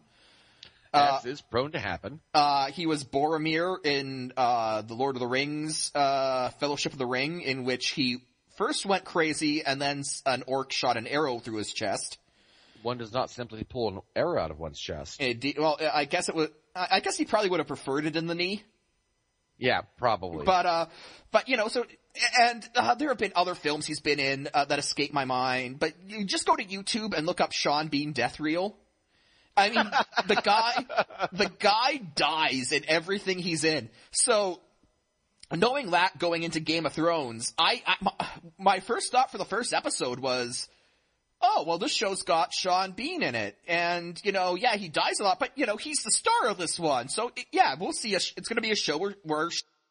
As uh, is prone to happen. Uh, he was Boromir in, uh, the Lord of the Rings, uh, Fellowship of the Ring, in which he first went crazy and then an orc shot an arrow through his chest. One does not simply pull an arrow out of one's chest. It, well, I guess it was, I guess he probably would have preferred it in the knee. Yeah, probably. But, uh, but, you know, so, and, uh, there have been other films he's been in, uh, that escape my mind, but you just go to YouTube and look up Sean Bean death reel. I mean, the guy, the guy dies in everything he's in. So, knowing that going into Game of Thrones, I, I my, my first thought for the first episode was, oh, well, this show's got Sean Bean in it. And, you know, yeah, he dies a lot, but, you know, he's the star of this one. So, it, yeah, we'll see. A, it's going to be a show where, where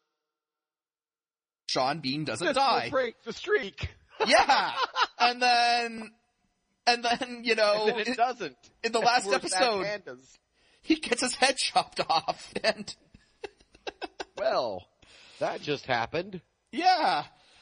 Sean Bean doesn't this die. Will break the streak. Yeah. And then, and then, you know. And then it doesn't. In the last episode, he gets his head chopped off. And. Well, that just happened. Yeah.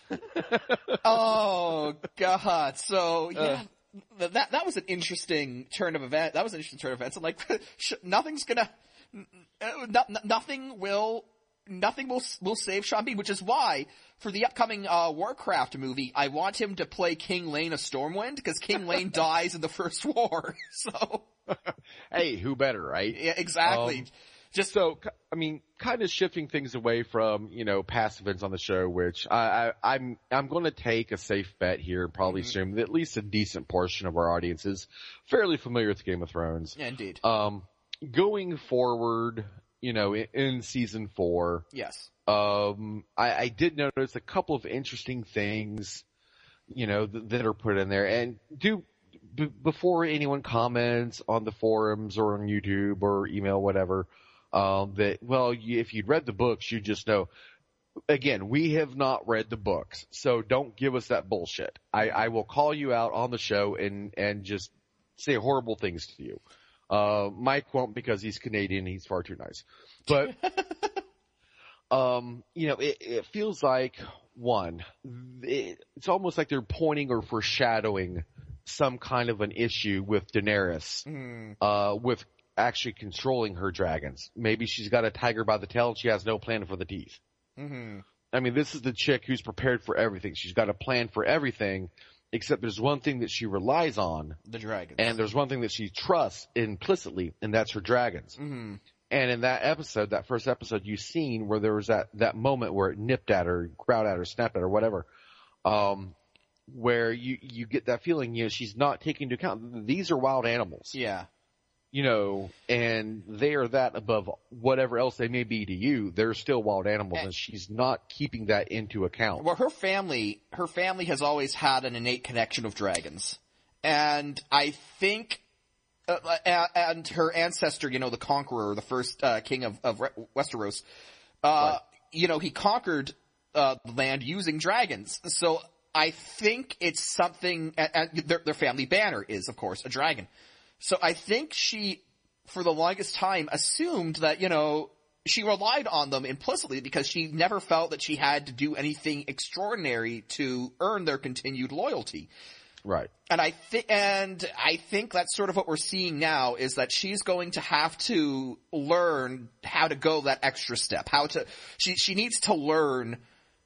Oh, God. So, yeah. Uh, that that was an interesting turn of event. That was an interesting turn of events. I'm like, nothing's gonna, no, nothing will, nothing will will save Sean Bean. Which is why for the upcoming uh, Warcraft movie, I want him to play King Lane of Stormwind because King Lane dies in the first war. So, hey, who better, right? Yeah, exactly. Um, Just so, I mean, kind of shifting things away from, you know, past events on the show, which I, I, I'm, I'm going to take a safe bet here and probably mm-hmm. assume that at least a decent portion of our audience is fairly familiar with Game of Thrones. Yeah, indeed. Um, going forward, you know, in, in season four. Yes. Um, I, I did notice a couple of interesting things, you know, th- that are put in there. And do, b- before anyone comments on the forums or on YouTube or email, whatever, Um, that, well, if you'd read the books, you just know. Again, we have not read the books, so don't give us that bullshit. I, I will call you out on the show and, and just say horrible things to you. Uh, Mike won't because he's Canadian, he's far too nice. But, um, you know, it, it feels like, one, it, it's almost like they're pointing or foreshadowing some kind of an issue with Daenerys, mm. uh, with actually controlling her dragons. Maybe she's got a tiger by the tail and she has no plan for the teeth. Mm-hmm. I mean, this is the chick who's prepared for everything. She's got a plan for everything, except there's one thing that she relies on. The dragons. And there's one thing that she trusts implicitly, and that's her dragons. Mm-hmm. And in that episode, that first episode, you've seen where there was that, that moment where it nipped at her, growled at her, snapped at her, whatever, um, where you, you get that feeling, you know, she's not taking into account, these are wild animals. Yeah. You know, and they are that above whatever else they may be to you. They're still wild animals, and, and she's not keeping that into account. Well, her family, her family has always had an innate connection with dragons. And I think, uh, and her ancestor, you know, the Conqueror, the first uh, king of, of Westeros, uh, right. you know, he conquered uh, the land using dragons. So I think it's something, and, and their, their family banner is, of course, a dragon. So I think she, for the longest time, assumed that, you know, she relied on them implicitly because she never felt that she had to do anything extraordinary to earn their continued loyalty. Right. And I think, and I think that's sort of what we're seeing now is that she's going to have to learn how to go that extra step, how to, she, she needs to learn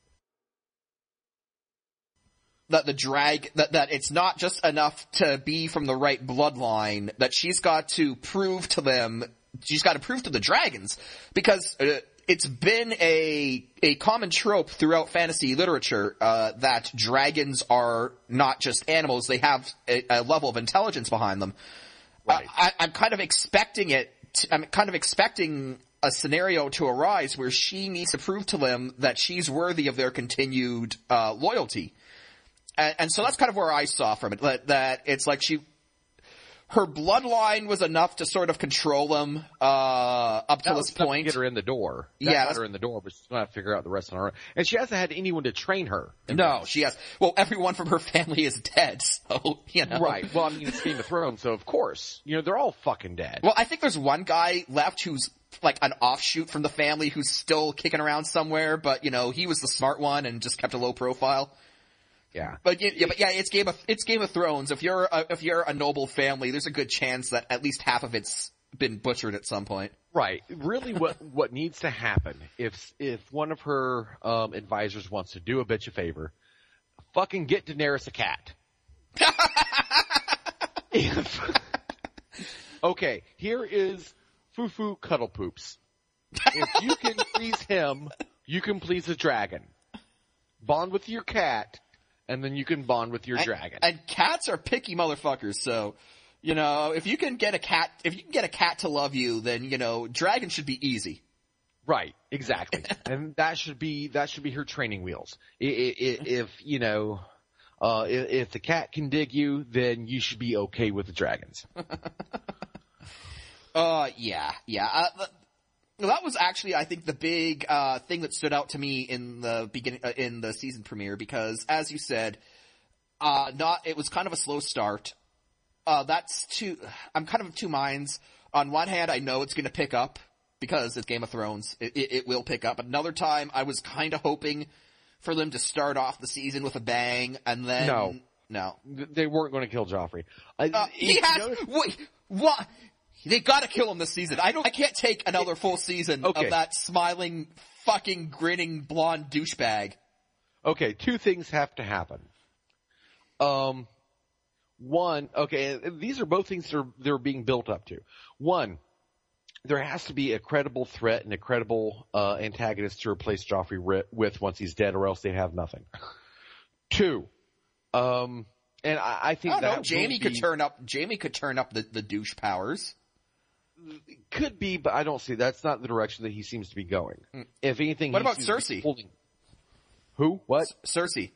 that the drag, that, that it's not just enough to be from the right bloodline, that she's got to prove to them, she's got to prove to the dragons, because uh, it's been a, a common trope throughout fantasy literature, uh, that dragons are not just animals, they have a, a level of intelligence behind them. Right. I, I'm kind of expecting it, to, I'm kind of expecting a scenario to arise where she needs to prove to them that she's worthy of their continued, uh, loyalty. And, and so that's kind of where I saw from it, that, that it's like she, her bloodline was enough to sort of control them, uh, up to that this was enough point. To get her in the door. That yeah. got her in the door, but she's going to figure out the rest on her own. And she hasn't had anyone to train her. No, she has, well, everyone from her family is dead, so, you know. Right. Well, I mean, it's Game of Thrones, so of course, you know, they're all fucking dead. Well, I think there's one guy left who's like an offshoot from the family who's still kicking around somewhere, but, you know, he was the smart one and just kept a low profile. Yeah. But yeah, but yeah, it's Game of, it's Game of Thrones. If you're a, if you're a noble family, there's a good chance that at least half of it's been butchered at some point. Right. Really what, what needs to happen if, if one of her, um, advisors wants to do a bitch a favor, fucking get Daenerys a cat. if, okay, here is Fufu Cuddle Poops. If you can please him, you can please the dragon. Bond with your cat, and then you can bond with your and, dragon. And cats are picky motherfuckers, so, you know, if you can get a cat, if you can get a cat to love you, then, you know, dragon should be easy. Right, exactly. And that should be, that should be her training wheels. If, if you know, uh, if, if the cat can dig you, then you should be okay with the dragons. uh, yeah, yeah. Uh, That was actually, I think, the big uh thing that stood out to me in the beginning, uh, in the season premiere, because, as you said, uh not it was kind of a slow start. Uh that's two. I'm kind of of two minds. On one hand, I know it's going to pick up because it's Game of Thrones. It, it, it will pick up. Another time, I was kind of hoping for them to start off the season with a bang, and then no, no, they weren't going to kill Joffrey. I, uh, he has. Wait, what? They gotta kill him this season. I don't, I can't take another full season okay. of that smiling, fucking grinning blonde douchebag. Okay, two things have to happen. Um, one, okay, these are both things that are, they're being built up to. One, there has to be a credible threat and a credible, uh, antagonist to replace Joffrey with once he's dead, or else they have nothing. Two, um, and I, I think I don't that know, Jamie could be... turn up, Jamie could turn up the, the douche powers. Could be, but I don't see. That's not the direction that he seems to be going. Mm. If anything, what he about seems to be Cersei? Holding... Who? What? C- Cersei.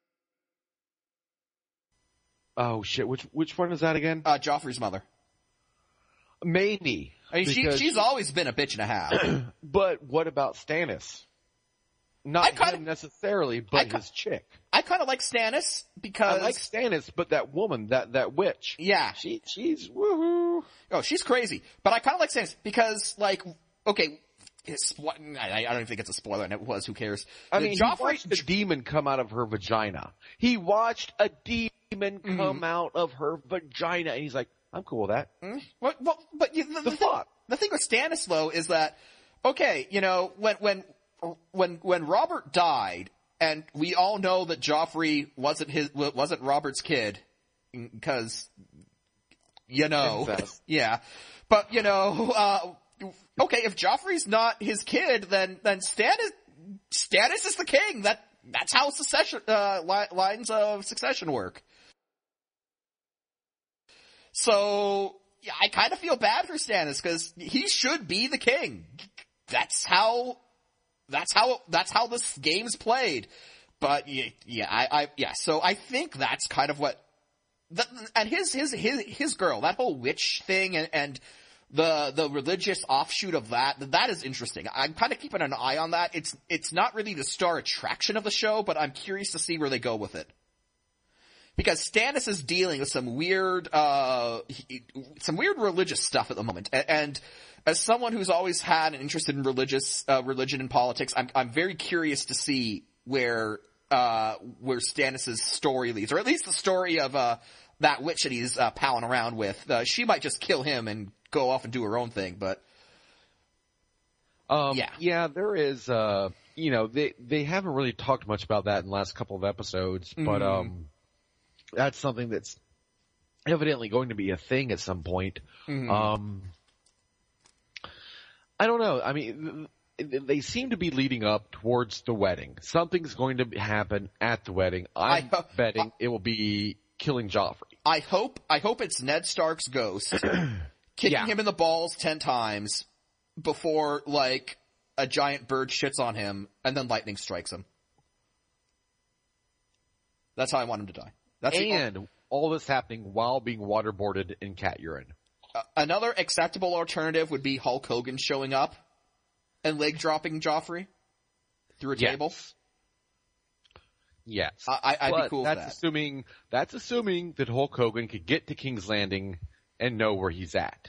Oh shit! Which which one is that again? Uh, Joffrey's mother. Maybe. I mean, she, she's always been a bitch and a half. But what about Stannis? Not I kinda, him necessarily, but I, his chick. I kind of like Stannis because I like Stannis, but that woman, that that witch. Yeah, she she's woohoo. Oh, she's crazy. But I kind of like Stannis because, like, okay, it's, I, I don't even think it's a spoiler, and it was. Who cares? I mean, Joffrey, he watched a demon come out of her vagina. He watched a demon come mm-hmm. out of her vagina, and he's like, "I'm cool with that." Mm-hmm. What? What? But you, the, the, the thought. The thing with Stannis, though, is that okay, you know, when when when when Robert died, and we all know that Joffrey wasn't his wasn't Robert's kid, because you know, yeah. But you know, uh, okay, if Joffrey's not his kid, then then Stannis Stannis is the king. That that's how succession uh, li- lines of succession work. So yeah, I kind of feel bad for Stannis because he should be the king. That's how. That's how. That's how this game's played. But yeah, yeah, I, I yeah. So I think that's kind of what. The, and his his his his girl, that whole witch thing, and, and the the religious offshoot of that, that is interesting. I'm kind of keeping an eye on that. It's it's not really the star attraction of the show, but I'm curious to see where they go with it. Because Stannis is dealing with some weird, uh, some weird religious stuff at the moment, and, and as someone who's always had an interest in religious, uh, religion and politics, I'm I'm very curious to see where, uh, where Stannis' story leads, or at least the story of uh that witch that he's uh, palling around with. Uh, she might just kill him and go off and do her own thing, but um, yeah, yeah, there is. Uh, you know, they they haven't really talked much about that in the last couple of episodes, mm-hmm. but um. That's something that's evidently going to be a thing at some point. Mm-hmm. Um, I don't know. I mean, they seem to be leading up towards the wedding. Something's going to happen at the wedding. I'm ho- betting uh, it will be killing Joffrey. I hope. I hope it's Ned Stark's ghost kicking yeah. him in the balls ten times before, like, a giant bird shits on him and then lightning strikes him. That's how I want him to die. That's and the, all this happening while being waterboarded in cat urine. Uh, another acceptable alternative would be Hulk Hogan showing up and leg dropping Joffrey through a yes. table. Yes, I, I'd but be cool that's with that. Assuming that's assuming that Hulk Hogan could get to King's Landing and know where he's at.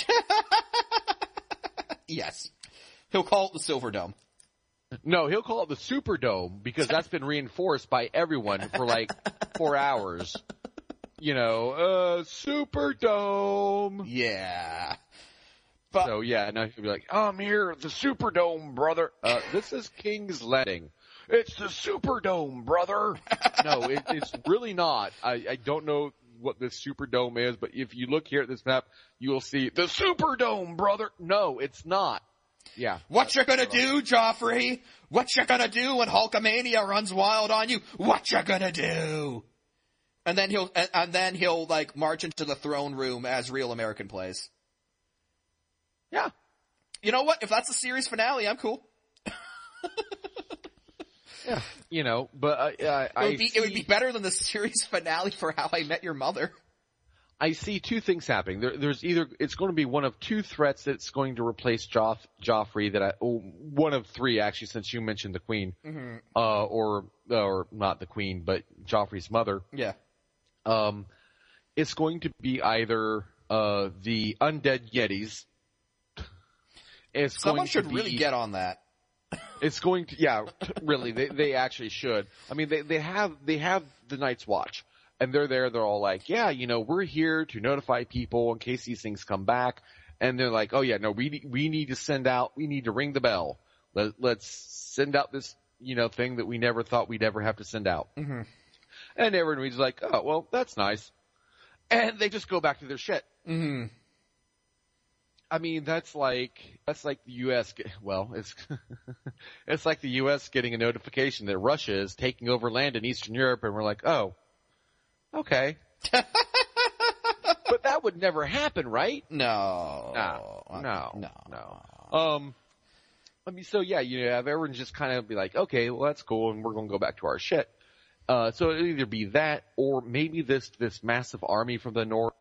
Yes, he'll call it the Silver Dome. No, he'll call it the Superdome because that's been reinforced by everyone for like four hours. You know, uh, Superdome. Yeah. But, so yeah, now he'll be like, I'm here at the Superdome, brother. Uh, this is King's Landing. It's the Superdome, brother. No, it, it's really not. I, I don't know what this Superdome is, but if you look here at this map, you will see the Superdome, brother. No, it's not. Yeah. What you gonna do, Joffrey? What you gonna do when Hulkamania runs wild on you? What you gonna do? And then he'll, and, and then he'll like march into the throne room as Real American plays. Yeah. You know what? If that's the series finale, I'm cool. Yeah. You know, but uh, I, I it would be, see... it would be better than the series finale for How I Met Your Mother. I see two things happening. There, there's either it's going to be one of two threats that's going to replace Joff, Joffrey. That I, oh, one of three actually, since you mentioned the Queen, mm-hmm. uh, or or not the Queen, but Joffrey's mother. Yeah. Um, it's going to be either uh the undead Yetis. It's Someone going should to be, really get on that. It's going to, yeah, really, they they actually should. I mean, they they have they have the Night's Watch. And they're there, they're all like, yeah, you know, we're here to notify people in case these things come back. And they're like, oh yeah, no, we we need to send out, we need to ring the bell. Let, let's send out this, you know, thing that we never thought we'd ever have to send out. Mm-hmm. And everyone's like, oh, well, that's nice. And they just go back to their shit. Mm-hmm. I mean, that's like, that's like the U S, well, it's, it's like the U S getting a notification that Russia is taking over land in Eastern Europe, and we're like, oh, okay. But that would never happen, right? No. No. No. No. No. Um, I mean, so yeah, you have everyone just kind of be like, okay, well, that's cool, and we're going to go back to our shit. Uh, so it'll either be that, or maybe this, this massive army from the north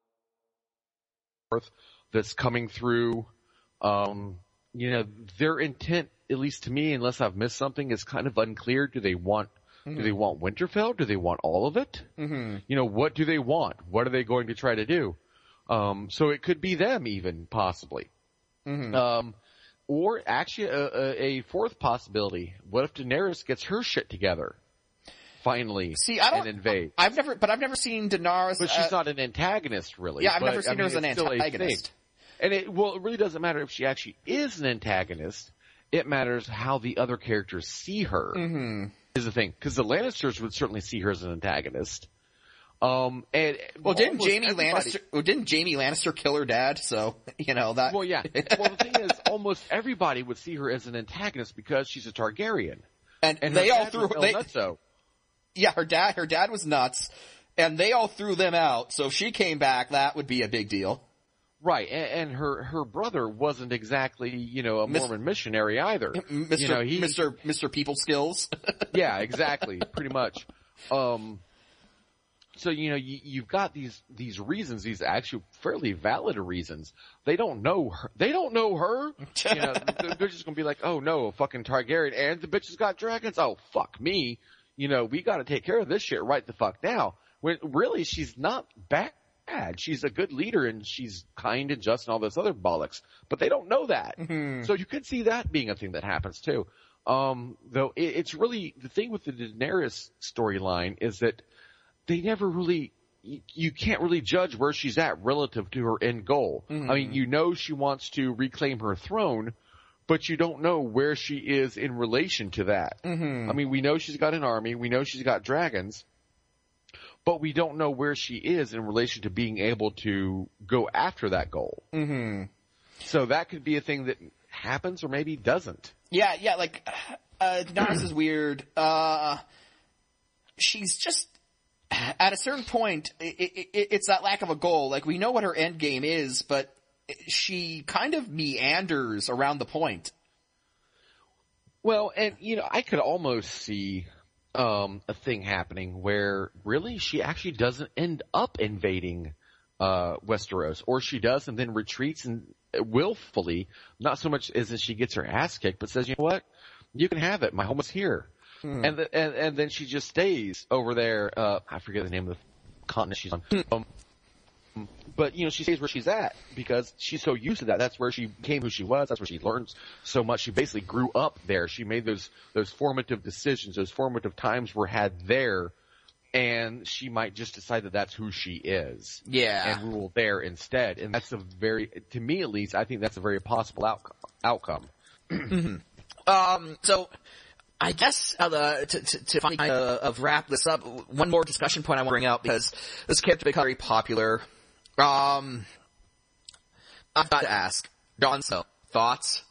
that's coming through. Um, you know, their intent, at least to me, unless I've missed something, is kind of unclear. Do they want Mm-hmm. Do they want Winterfell? Do they want all of it? Mm-hmm. You know, what do they want? What are they going to try to do? Um, so it could be them even, possibly. Mm-hmm. Um, or actually a, a, a fourth possibility. What if Daenerys gets her shit together? Finally. See, I don't, and invade. I've never, but I've never seen Daenerys. But she's uh, not an antagonist, really. Yeah, I've but, never seen I mean, her as an antagonist. antagonist. And it, well, it really doesn't matter if she actually is an antagonist. It matters how the other characters see her. Mm-hmm. Is the thing, because the Lannisters would certainly see her as an antagonist. Um, and well, didn't Jaime everybody... Lannister? Well, didn't Jaime Lannister kill her dad? So you know that. Well, yeah. Well, the thing is, almost everybody would see her as an antagonist because she's a Targaryen, and, and they all threw her. They, nutso. Yeah, her dad. Her dad was nuts, and they all threw them out. So if she came back, that would be a big deal. Right, and, and her her brother wasn't exactly, you know, a Mormon Mis- missionary either. Mister You know, he, Mister Mister People Skills. Yeah, exactly, pretty much. Um, so you know, you, you've got these these reasons, these actually fairly valid reasons. They don't know her. They don't know her. You know, they're just gonna be like, oh no, a fucking Targaryen, and the bitch has got dragons. Oh fuck me. You know, we got to take care of this shit right the fuck now. When really, she's not bad. She's a good leader and she's kind and just and all this other bollocks, but they don't know that. Mm-hmm. So you could see that being a thing that happens too. Um, though it, it's really the thing with the Daenerys storyline is that they never really, you, you can't really judge where she's at relative to her end goal. Mm-hmm. I mean, you know, she wants to reclaim her throne, but you don't know where she is in relation to that. Mm-hmm. I mean, we know she's got an army. We know she's got dragons. But we don't know where she is in relation to being able to go after that goal. Mm-hmm. So that could be a thing that happens or maybe doesn't. Yeah, yeah, like, uh, Daenerys is weird. Uh, she's just, at a certain point, it, it, it's that lack of a goal. Like, we know what her end game is, but she kind of meanders around the point. Well, and, you know, I could almost see... Um, a thing happening where really she actually doesn't end up invading uh, Westeros, or she does and then retreats and willfully, not so much as that she gets her ass kicked, but says, you know what, you can have it. My home is here, hmm. and, the, and and then she just stays over there. Uh, I forget the name of the continent she's on. Um, But, you know, she stays where she's at because she's so used to that. That's where she became who she was. That's where she learns so much. She basically grew up there. She made those, those formative decisions. Those formative times were had there. And she might just decide that that's who she is. Yeah. And rule there instead. And that's a very, to me at least, I think that's a very possible outcome. outcome. Mm-hmm. Um, so, I guess uh, to, to, to finally kind of, of wrap this up, one more discussion point I want to bring out because this character became very popular. Um, I've got to ask, Jon Snow, thoughts?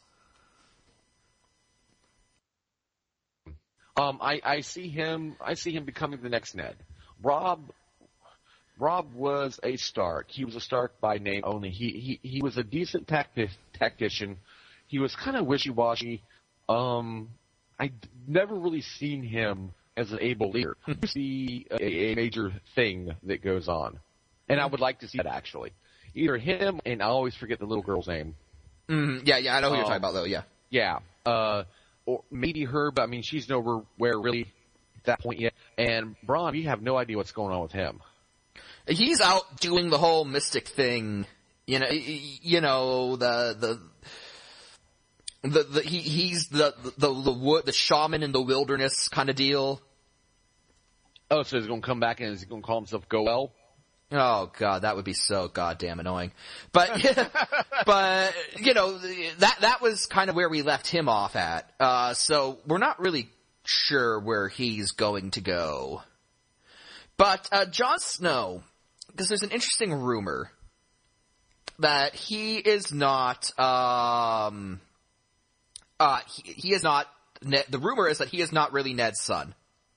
Um, I, I see him, I see him becoming the next Ned. Robb, Robb was a Stark. He was a Stark by name only. He, he, he was a decent tacti- tactician. He was kind of wishy-washy. Um, I never really seen him as an able leader. You see a, a major thing that goes on. And I would like to see that, actually. Either him, and I always forget the little girl's name. Mm, yeah, yeah, I know who um, you're talking about, though, yeah. Yeah. Uh, or maybe her, but I mean, she's nowhere really at that point yet. And Bronn, we have no idea what's going on with him. He's out doing the whole mystic thing. You know, you know, the, the, the, the he, he's the, the, the, the, the shaman in the wilderness kind of deal. Oh, so he's going to come back and he's going to call himself Goel? Oh god, that would be so goddamn annoying. But, but, you know, that, that was kind of where we left him off at. Uh, so we're not really sure where he's going to go. But, uh, Jon Snow, because there's an interesting rumor that he is not, um, uh, he, he is not, Ned, the rumor is that he is not really Ned's son.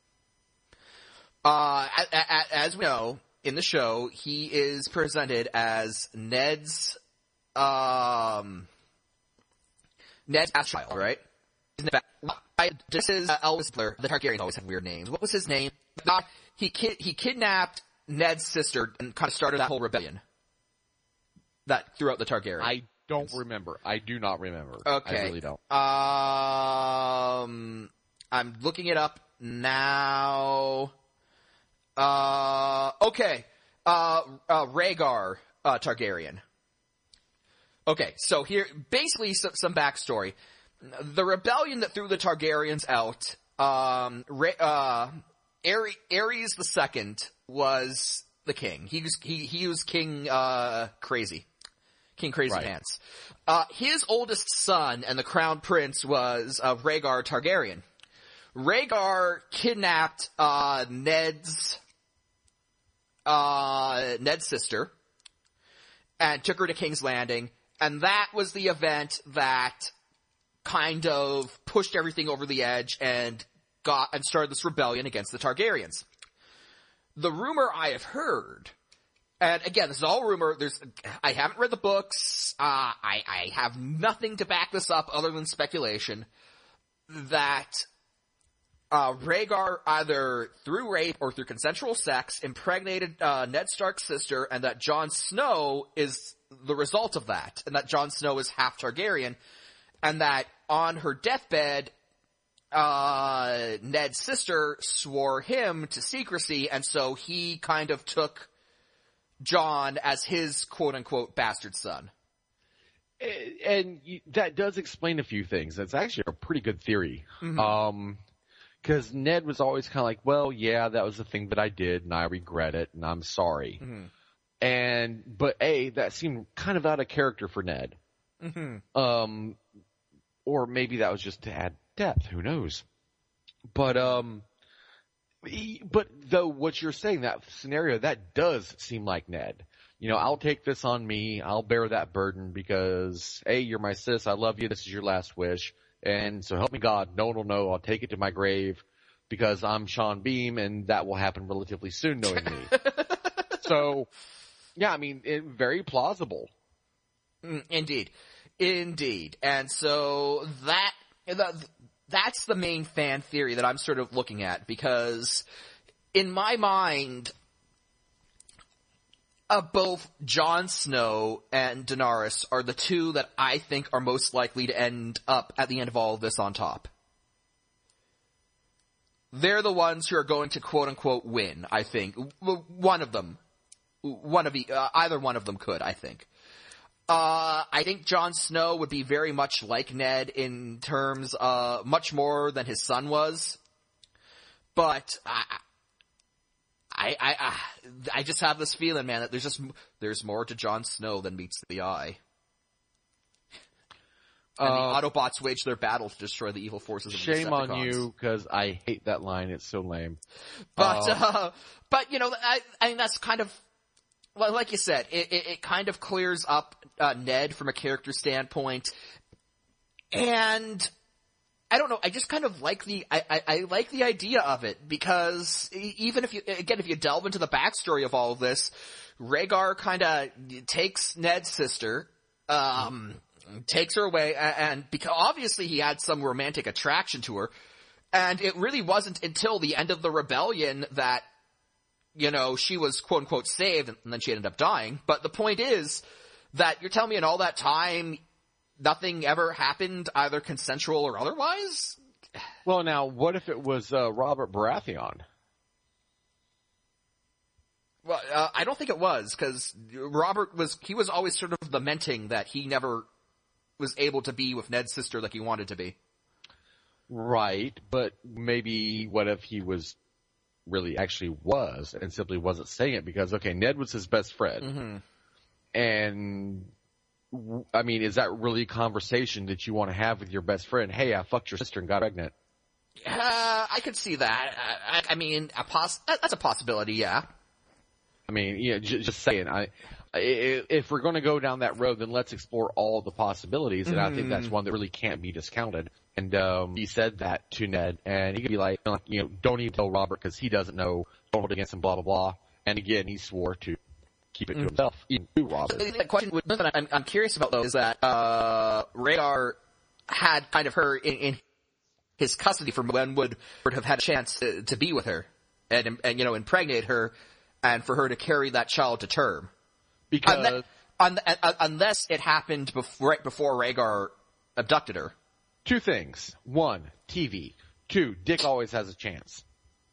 Uh, a, a, as we know, in the show, he is presented as Ned's, um, Ned's child, right? I, this is uh, Elvis Blair. The Targaryens always have weird names. What was his name? Uh, he ki- he kidnapped Ned's sister and kind of started that whole rebellion that throughout the Targaryens. I don't remember. I do not remember. Okay. I really don't. Um, I'm looking it up now. Uh, okay. Uh, uh, Rhaegar, uh, Targaryen. Okay, so here, basically some, some backstory. The rebellion that threw the Targaryens out, um, Ra- uh, Ares, Ares the Second was the king. He was, he, he was King, uh, Crazy. King Crazy Right. Pants. Uh, his oldest son and the crown prince was uh, Rhaegar Targaryen. Rhaegar kidnapped uh, Ned's uh, Ned's sister and took her to King's Landing, and that was the event that kind of pushed everything over the edge and got and started this rebellion against the Targaryens. The rumor I have heard, and again, this is all rumor. There's, I haven't read the books. Uh, I, I have nothing to back this up other than speculation that uh, Rhaegar either through rape or through consensual sex impregnated uh, Ned Stark's sister, and that Jon Snow is the result of that, and that Jon Snow is half Targaryen, and that on her deathbed, uh, Ned's sister swore him to secrecy, and so he kind of took Jon as his quote-unquote bastard son. And you, that does explain a few things. That's actually a pretty good theory. Mm-hmm. Um, cause Ned was always kind of like, well, yeah, that was the thing that I did and I regret it and I'm sorry. Mm-hmm. And, but A, that seemed kind of out of character for Ned. Mm-hmm. Um, or maybe that was just to add depth. Who knows? But, um, he, but though what you're saying, that scenario, that does seem like Ned. You know, I'll take this on me. I'll bear that burden because, A, you're my sis. I love you. This is your last wish. And so help me God. No one will know. I'll take it to my grave because I'm Sean Beam and that will happen relatively soon knowing me. So, yeah, I mean, it, very plausible. Mm, indeed. Indeed. And so that, that, that's the main fan theory that I'm sort of looking at because in my mind, Uh, both Jon Snow and Daenerys are the two that I think are most likely to end up at the end of all of this on top. They're the ones who are going to quote-unquote win, I think. One of them. One of the, uh, either one of them could, I think. Uh, I think Jon Snow would be very much like Ned in terms, uh, much more than his son was. But, I... I, I, I, I just have this feeling, man, that there's just, there's more to Jon Snow than meets the eye. And Uh, the Autobots wage their battle to destroy the evil forces of the Shame on Decepticons. you, because I hate that line. It's so lame. But, Uh, uh, but, you know, I, I mean, that's kind of, well, like you said, it, it, it kind of clears up, uh, Ned from a character standpoint. And, I don't know, I just kind of like the, I, I, I like the idea of it, because even if you, again, if you delve into the backstory of all of this, Rhaegar kinda takes Ned's sister, um, takes her away, and, and because obviously he had some romantic attraction to her, and it really wasn't until the end of the rebellion that, you know, she was quote unquote saved, and then she ended up dying, but the point is that you're telling me in all that time, nothing ever happened, either consensual or otherwise? Well, now, what if it was uh, Robert Baratheon? Well, uh, I don't think it was, because Robert was, he was always sort of lamenting that he never was able to be with Ned's sister like he wanted to be. Right, but maybe what if he was, really actually was, and simply wasn't saying it because, okay, Ned was his best friend. Mm-hmm. And, I mean, is that really a conversation that you want to have with your best friend? Hey, I fucked your sister and got pregnant. Uh, I could see that. I, I mean, a poss- that's a possibility, yeah. I mean, yeah, just, just saying. I, I, if we're going to go down that road, then let's explore all the possibilities, and mm-hmm. I think that's one that really can't be discounted. And um, he said that to Ned, and he could be like, you know, don't even tell Robert because he doesn't know. Don't hold against him, blah blah blah. And again, he swore to keep it to himself, even to Robert. The question that I'm, I'm curious about, though, is that uh, Rhaegar had kind of her in, in his custody for when would would have had a chance to, to be with her and, and, you know, impregnate her and for her to carry that child to term. Because unless, un, un, unless it happened before, right before Rhaegar abducted her. Two things. One, T V. Two, Dick always has a chance.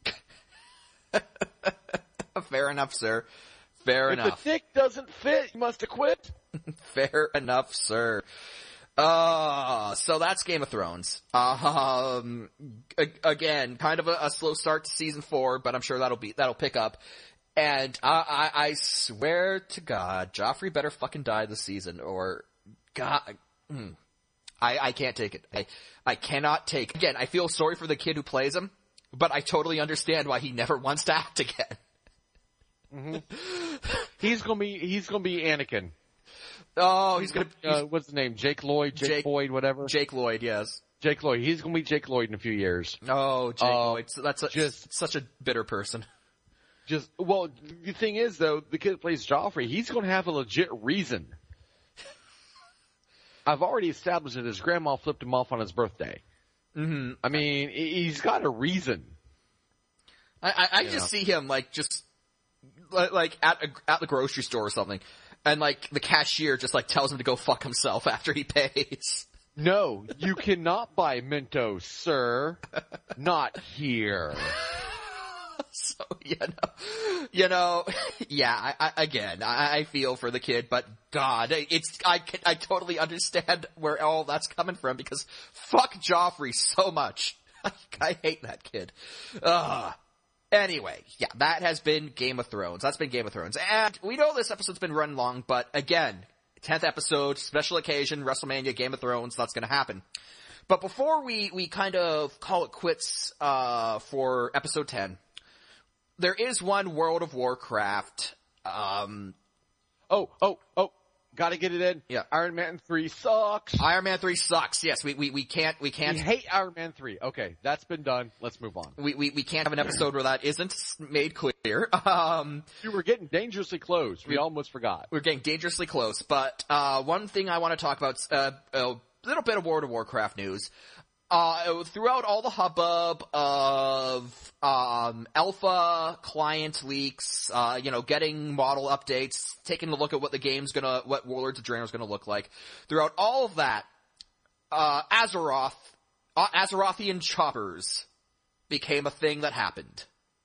Fair enough, sir. Fair if enough. If the dick doesn't fit, you must have quit. Fair enough, sir. Uh, so that's Game of Thrones. Um, again, kind of a, a slow start to season four, but I'm sure that'll be, that'll pick up. And I, I, I swear to God, Joffrey better fucking die this season, or God, mm, I, I can't take it. I, I cannot take. Again, I feel sorry for the kid who plays him, but I totally understand why he never wants to act again. Mm-hmm. He's gonna be. He's gonna be Anakin. Oh, he's gonna. He's, uh, what's the name? Jake Lloyd, Jake, Jake Boyd, whatever. Jake Lloyd, yes. Jake Lloyd. He's gonna be Jake Lloyd in a few years. Oh, Jake uh, Lloyd. That's a, just such a bitter person. Just well, the thing is though, the kid that plays Joffrey, he's gonna have a legit reason. I've already established that his grandma flipped him off on his birthday. Mm-hmm. I mean, he's got a reason. I, I, I yeah. just see him like just like at a, at the grocery store or something, and like the cashier just like tells him to go fuck himself after he pays. No, you cannot buy Mentos, sir. Not here. So, you know, you know, yeah, I, I, again, I, I feel for the kid, but God, it's, I can, I totally understand where all that's coming from, because fuck Joffrey so much. I, I hate that kid. Ugh. Anyway, yeah, that has been Game of Thrones. That's been Game of Thrones. And we know this episode's been running long, but again, tenth episode, special occasion, WrestleMania, Game of Thrones, that's gonna happen. But before we, we kind of call it quits, uh, for episode ten, there is one World of Warcraft, um... Oh, oh, oh, gotta get it in. Yeah. Iron Man three sucks. Iron Man three sucks, yes, we, we, we can't, we can't... We hate Iron Man three. Okay, that's been done. Let's move on. We, we, we can't have an episode where that isn't made clear. Um... You were getting dangerously close. We, we almost forgot. We're getting dangerously close, but, uh, one thing I want to talk about, uh, a little bit of World of Warcraft news. Uh, throughout all the hubbub of, um, alpha client leaks, uh, you know, getting model updates, taking a look at what the game's gonna, what Warlords of Draenor's gonna look like. Throughout all of that, uh, Azeroth, uh, Azerothian choppers became a thing that happened.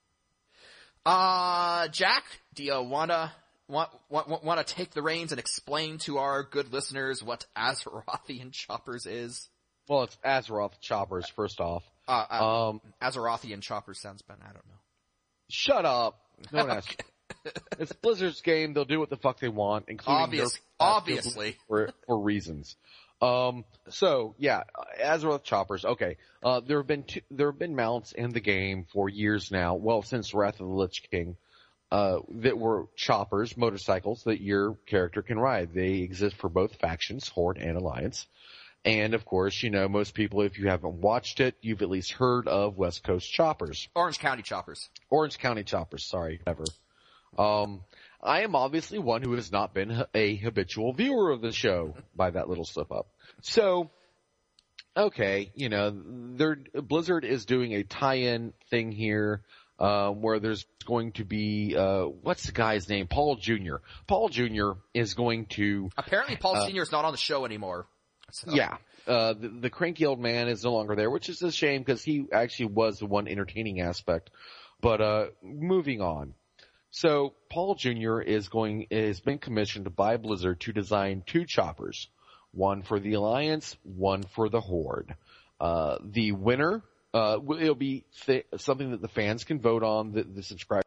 Uh, Jack, do you wanna, want, want, wanna take the reins and explain to our good listeners what Azerothian choppers is? Well, it's Azeroth choppers, first off. Uh, uh, um, Azerothian choppers sounds bad. I don't know. Shut up. No one asked. Okay. It's Blizzard's game. They'll do what the fuck they want, including Obvious, nerf obviously for, for reasons. Um, so yeah, Azeroth choppers. Okay. Uh, there have been two, there have been mounts in the game for years now. Well, since Wrath of the Lich King, uh, that were choppers, motorcycles that your character can ride. They exist for both factions, Horde and Alliance. And of course, you know, most people, if you haven't watched it, you've at least heard of West Coast choppers. Orange County choppers. Orange County choppers, sorry, whatever. Um, I am obviously one who has not been a habitual viewer of the show by that little slip up. So, okay, you know, they're, Blizzard is doing a tie-in thing here, uh, where there's going to be, uh, what's the guy's name? Paul Junior Paul Junior is going to... Apparently Paul uh, Senior is not on the show anymore. So. Yeah, uh, the, the cranky old man is no longer there, which is a shame because he actually was the one entertaining aspect. But, uh, moving on. So, Paul Junior is going, is been commissioned by Blizzard to design two choppers. One for the Alliance, one for the Horde. Uh, the winner, uh, it'll be th- something that the fans can vote on, the, the subscribers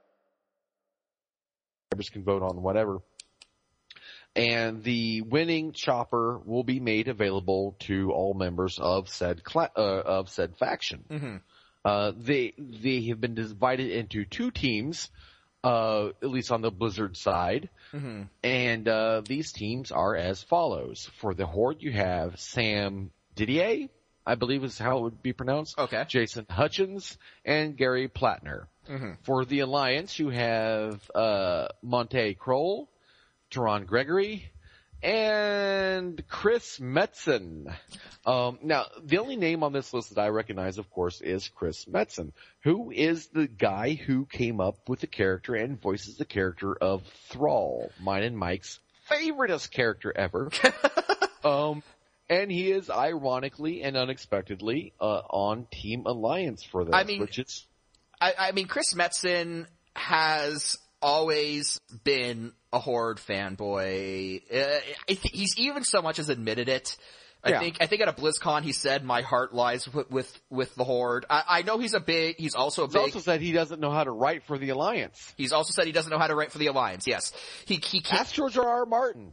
can vote on, whatever. And the winning chopper will be made available to all members of said cla- uh, of said faction. Mm-hmm. Uh, they they have been divided into two teams, uh, at least on the Blizzard side. Mm-hmm. And uh, these teams are as follows: for the Horde, you have Sam Didier, I believe is how it would be pronounced. Okay. Jason Hutchins and Gary Plattner. Mm-hmm. For the Alliance, you have uh, Monte Kroll, Teron Gregory, and Chris Metzen. Um, now, the only name on this list that I recognize, of course, is Chris Metzen, who is the guy who came up with the character and voices the character of Thrall, mine and Mike's favoriteest character ever. um, and he is ironically and unexpectedly uh, on Team Alliance for this. I mean, which is, I, I mean, Chris Metzen has always been a Horde fanboy. Uh, I th- he's even so much as admitted it I Yeah. think I think at a BlizzCon he said, "My heart lies with with, with the Horde." I, I know he's a big. He's also a He's big. also said he doesn't know how to write for the Alliance. He's also said he doesn't know how to write for the Alliance. Yes, he he can't. Ask George R. R. Martin.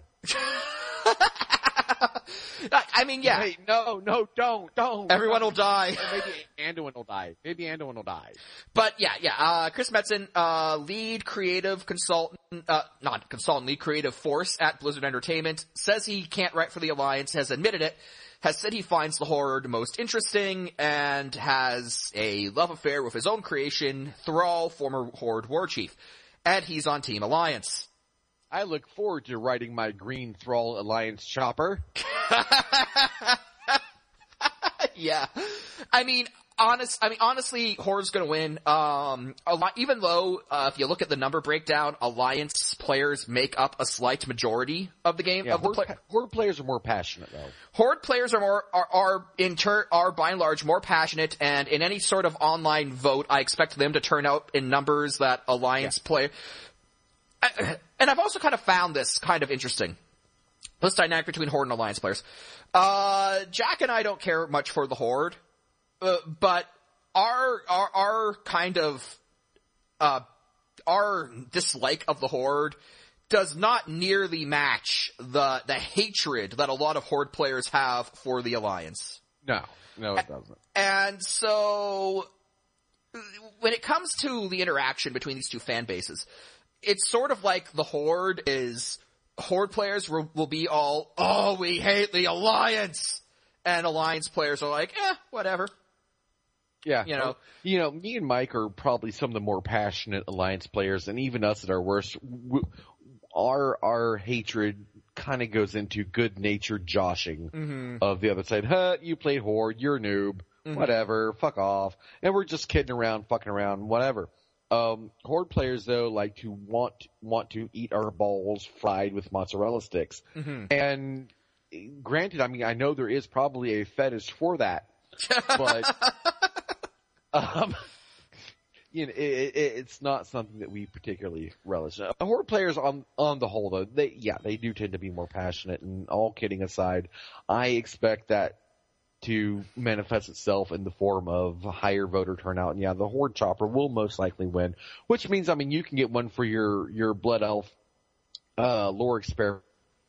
I, I mean, yeah. Wait, no, no, don't, don't. Everyone will die. Or maybe Anduin will die. Maybe Anduin will die. But yeah, yeah. Uh, Chris Metzen, uh, lead creative consultant, uh, not consultant, lead creative force at Blizzard Entertainment, says he can't write for the Alliance, has admitted it, has said he finds the Horde most interesting, and has a love affair with his own creation, Thrall, former Horde war chief. And he's on Team Alliance. I look forward to writing my Green Thrall Alliance chopper. Yeah. I mean, honest, I mean, honestly, Horde's gonna win. Um, a lot, even though, uh, if you look at the number breakdown, Alliance players make up a slight majority of the game. Yeah, of the Horde, play- Horde players are more passionate though. Horde players are more, are, are in turn, are by and large more passionate, and in any sort of online vote, I expect them to turn out in numbers that Alliance Yeah. play. I, and I've also kind of found this kind of interesting. This dynamic between Horde and Alliance players. Uh, Jack and I don't care much for the Horde, uh, but our, our, our kind of, uh, our dislike of the Horde does not nearly match the, the hatred that a lot of Horde players have for the Alliance. No, no it doesn't. And so, when it comes to the interaction between these two fan bases, it's sort of like the Horde is, Horde players will, will be all, oh, we hate the Alliance! And Alliance players are like, eh, whatever. Yeah. You know. You know, me and Mike are probably some of the more passionate Alliance players, and even us at our worst, w- our, our hatred kind of goes into good-natured joshing Mm-hmm. of the other side. Huh, you played Horde, you're a noob, Mm-hmm. whatever, fuck off. And we're just kidding around, fucking around, whatever. Um, Horde players though like to want, want to eat our balls fried with mozzarella sticks. Mm-hmm. And granted, I mean, I know there is probably a fetish for that, but, um, you know, it, it, it's not something that we particularly relish. Uh, Horde players on, on the whole though, they, yeah, they do tend to be more passionate, and all kidding aside, I expect that to manifest itself in the form of higher voter turnout. And yeah, the Horde chopper will most likely win, which means, I mean, you can get one for your, your Blood Elf, uh, lore experiment.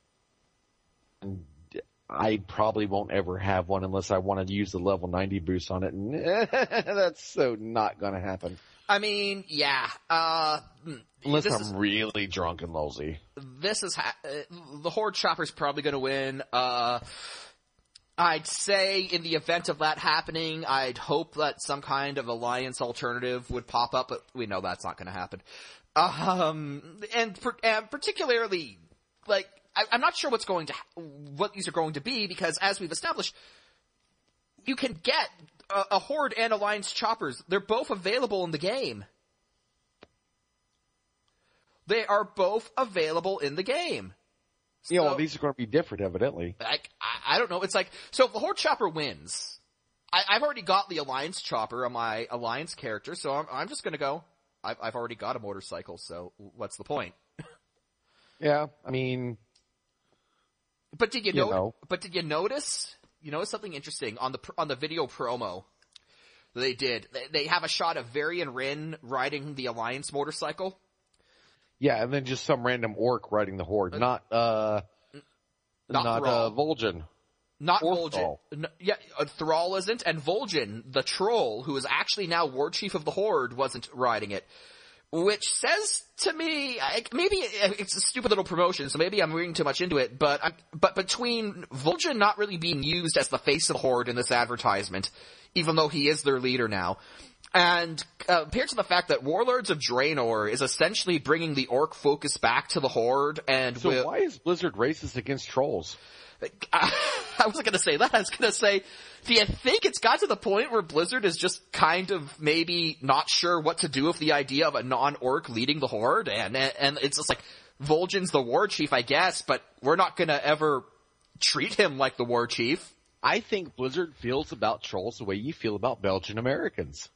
And I probably won't ever have one unless I want to use the level ninety boost on it. And that's so not gonna happen. I mean, yeah, uh, Unless this I'm is, really drunk and lousy. this is, ha- uh, the Horde chopper's probably gonna win. Uh, I'd say in the event of that happening, I'd hope that some kind of Alliance alternative would pop up, but we know that's not going to happen. Um, and, per- and particularly, like, I, I'm not sure what's going to, ha- what these are going to be, because as we've established, you can get a, a Horde and Alliance choppers. They're both available in the game. They are both available in the game. Yeah, well, So- these are going to be different, evidently. I, I, I don't know. It's like, so if the Horde chopper wins, I, I've already got the Alliance chopper on my Alliance character, so I'm, I'm just gonna go. I've, I've already got a motorcycle, so what's the point? Yeah, I mean, But did you, You know, know. But did you notice? You notice something interesting on the pr- on the video promo that they did? They, they have a shot of Varian Rin riding the Alliance motorcycle. yeah, and then just some random orc riding the Horde, not, uh, Not not, uh, Thrall. Vol'jin. Not Or Vol'jin. Thrall. N- yeah, uh, Thrall isn't, and Vol'jin, the troll, who is actually now War Chief of the Horde, wasn't riding it. Which says to me, I, maybe it's a stupid little promotion, so maybe I'm reading too much into it, but, I'm, but between Vol'jin not really being used as the face of the Horde in this advertisement, even though he is their leader now, and uh, compared to the fact that Warlords of Draenor is essentially bringing the orc focus back to the Horde, and So will, why is Blizzard racist against trolls? I wasn't gonna say that. I was gonna say, do you think it's got to the point where Blizzard is just kind of maybe not sure what to do with the idea of a non-orc leading the Horde? And, and it's just like, Vol'jin's the war chief, I guess, but we're not gonna ever treat him like the war chief. I think Blizzard feels about trolls the way you feel about Belgian Americans.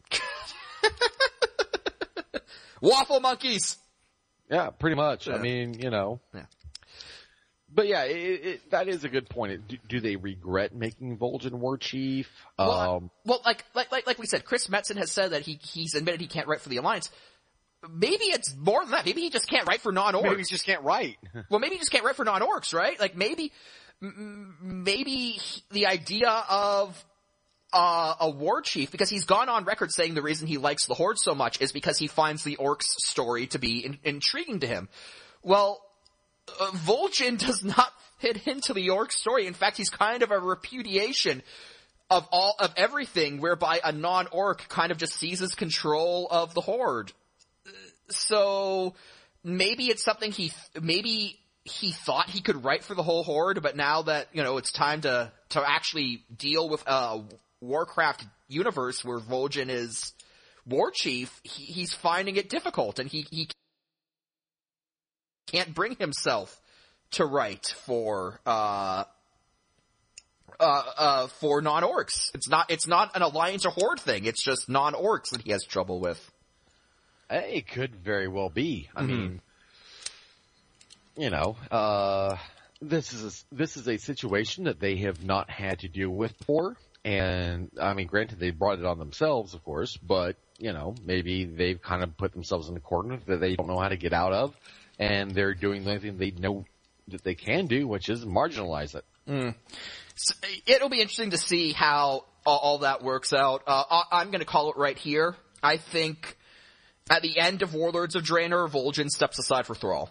Waffle monkeys! Yeah, pretty much. Yeah. I mean, you know. Yeah. But yeah, it, it, that is a good point. Do, do they regret making Vol'jin war chief? Well, Um, well, like, like, like, like we said, Chris Metzen has said that he, he's admitted he can't write for the Alliance. Maybe it's more than that. Maybe he just can't write for non-orcs. maybe he just can't write. Well, maybe he just can't write for non-orcs, right? Like maybe, m- maybe he- the idea of uh, a war chief, because he's gone on record saying the reason he likes the Horde so much is because he finds the orcs story to be in- intriguing to him. Well, uh, Vol'jin does not fit into the orc story. In fact, he's kind of a repudiation of all of everything, whereby a non-orc kind of just seizes control of the Horde. So maybe it's something he, maybe he thought he could write for the whole Horde, but now that, you know, it's time to, to actually deal with a Warcraft universe where Vol'jin is war chief, he, he's finding it difficult, and he, he can't bring himself to write for, uh, uh, uh, for non-orcs. It's not, it's not an Alliance or Horde thing, it's just non-orcs that he has trouble with. It could very well be. I Mhm. mean, you know, uh, this is a, this is a situation that they have not had to deal with before. And I mean, granted, they brought it on themselves, of course, but you know, maybe they've kind of put themselves in a corner that they don't know how to get out of, and they're doing the only thing they know that they can do, which is marginalize it. Mm. So it'll be interesting to see how all, all that works out. Uh, I, I'm going to call it right here. I think at the end of Warlords of Draenor, Vol'jin steps aside for Thrall.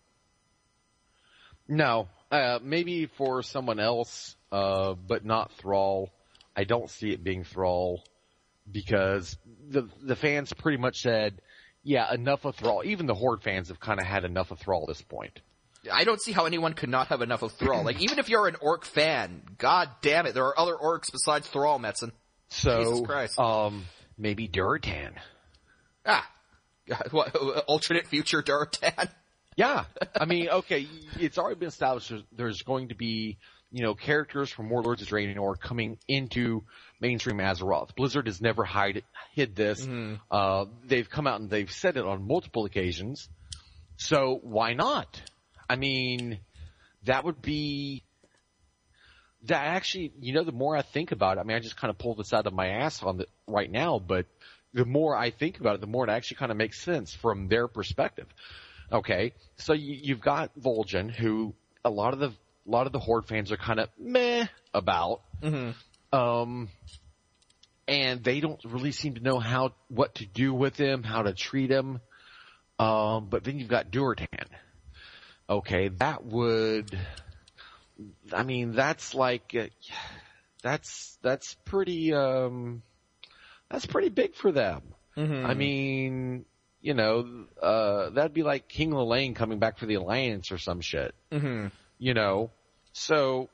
No, uh, maybe for someone else, uh, but not Thrall. I don't see it being Thrall because the the fans pretty much said, yeah, enough of Thrall. Even the Horde fans have kind of had enough of Thrall at this point. I don't see how anyone could not have enough of Thrall. Like, even if you're an orc fan, god damn it, there are other orcs besides Thrall, Metzen. So, Jesus Christ. um, maybe Durotan. Ah. What, alternate future Durotan? Yeah. I mean, okay, it's already been established there's going to be, you know, characters from Warlords of Draenor coming into mainstream Azeroth. Blizzard has never hide, hid this. Mm-hmm. Uh, they've come out and they've said it on multiple occasions. So why not? I mean, that would be, that actually, you know, the more I think about it, I mean, I just kind of pulled this out of my ass on the, right now, but the more I think about it, the more it actually kind of makes sense from their perspective. Okay, so you, you've got Vol'jin, who a lot of the a lot of the Horde fans are kind of meh about, Mm-hmm. um, and they don't really seem to know how what to do with him, how to treat him. Um, but then you've got Durotan. Okay, that would, I mean, that's like, uh, that's that's pretty, um, that's pretty big for them. Mm-hmm. I mean, you know, uh, that'd be like King Lelaine coming back for the Alliance or some shit. Mm-hmm. You know, so,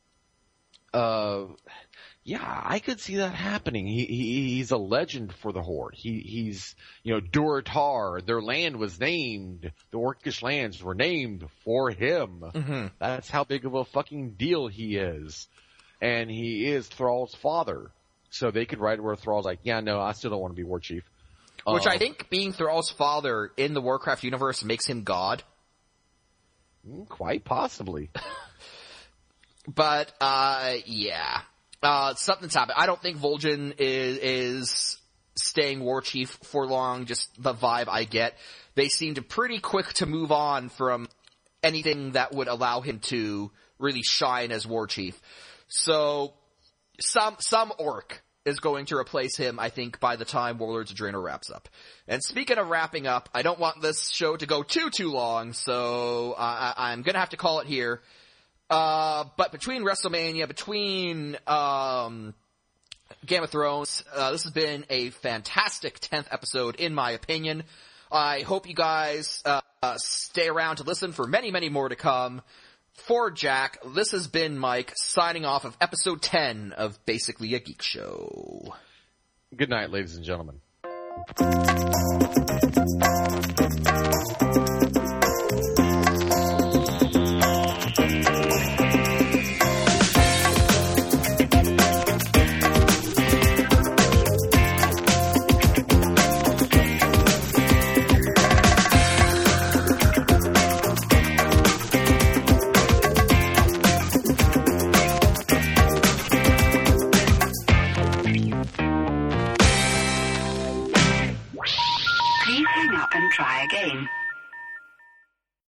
uh, yeah, I could see that happening. He, he he's a legend for the Horde. He he's you know Durotar. Their land was named. The Orcish lands were named for him. Mm-hmm. That's how big of a fucking deal he is, and he is Thrall's father. So they could write it where Thrall's like, yeah, no, I still don't want to be war chief. Which Um, I think being Thrall's father in the Warcraft universe makes him God. quite possibly. But, uh, yeah. Uh, something's happened. I don't think Vol'jin is, is staying war chief for long, just the vibe I get. They seemed pretty quick to move on from anything that would allow him to really shine as war chief. So, some, some orc is going to replace him, I think, by the time Warlords of Draenor wraps up. And speaking of wrapping up, I don't want this show to go too, too long, so uh, I, I'm gonna have to call it here. Uh, but between WrestleMania, between, um, Game of Thrones, uh, this has been a fantastic tenth episode, in my opinion. I hope you guys, uh, uh, stay around to listen for many, many more to come. For Jack, this has been Mike, signing off of episode ten of Basically a Geek Show. Good night, ladies and gentlemen. up and try again.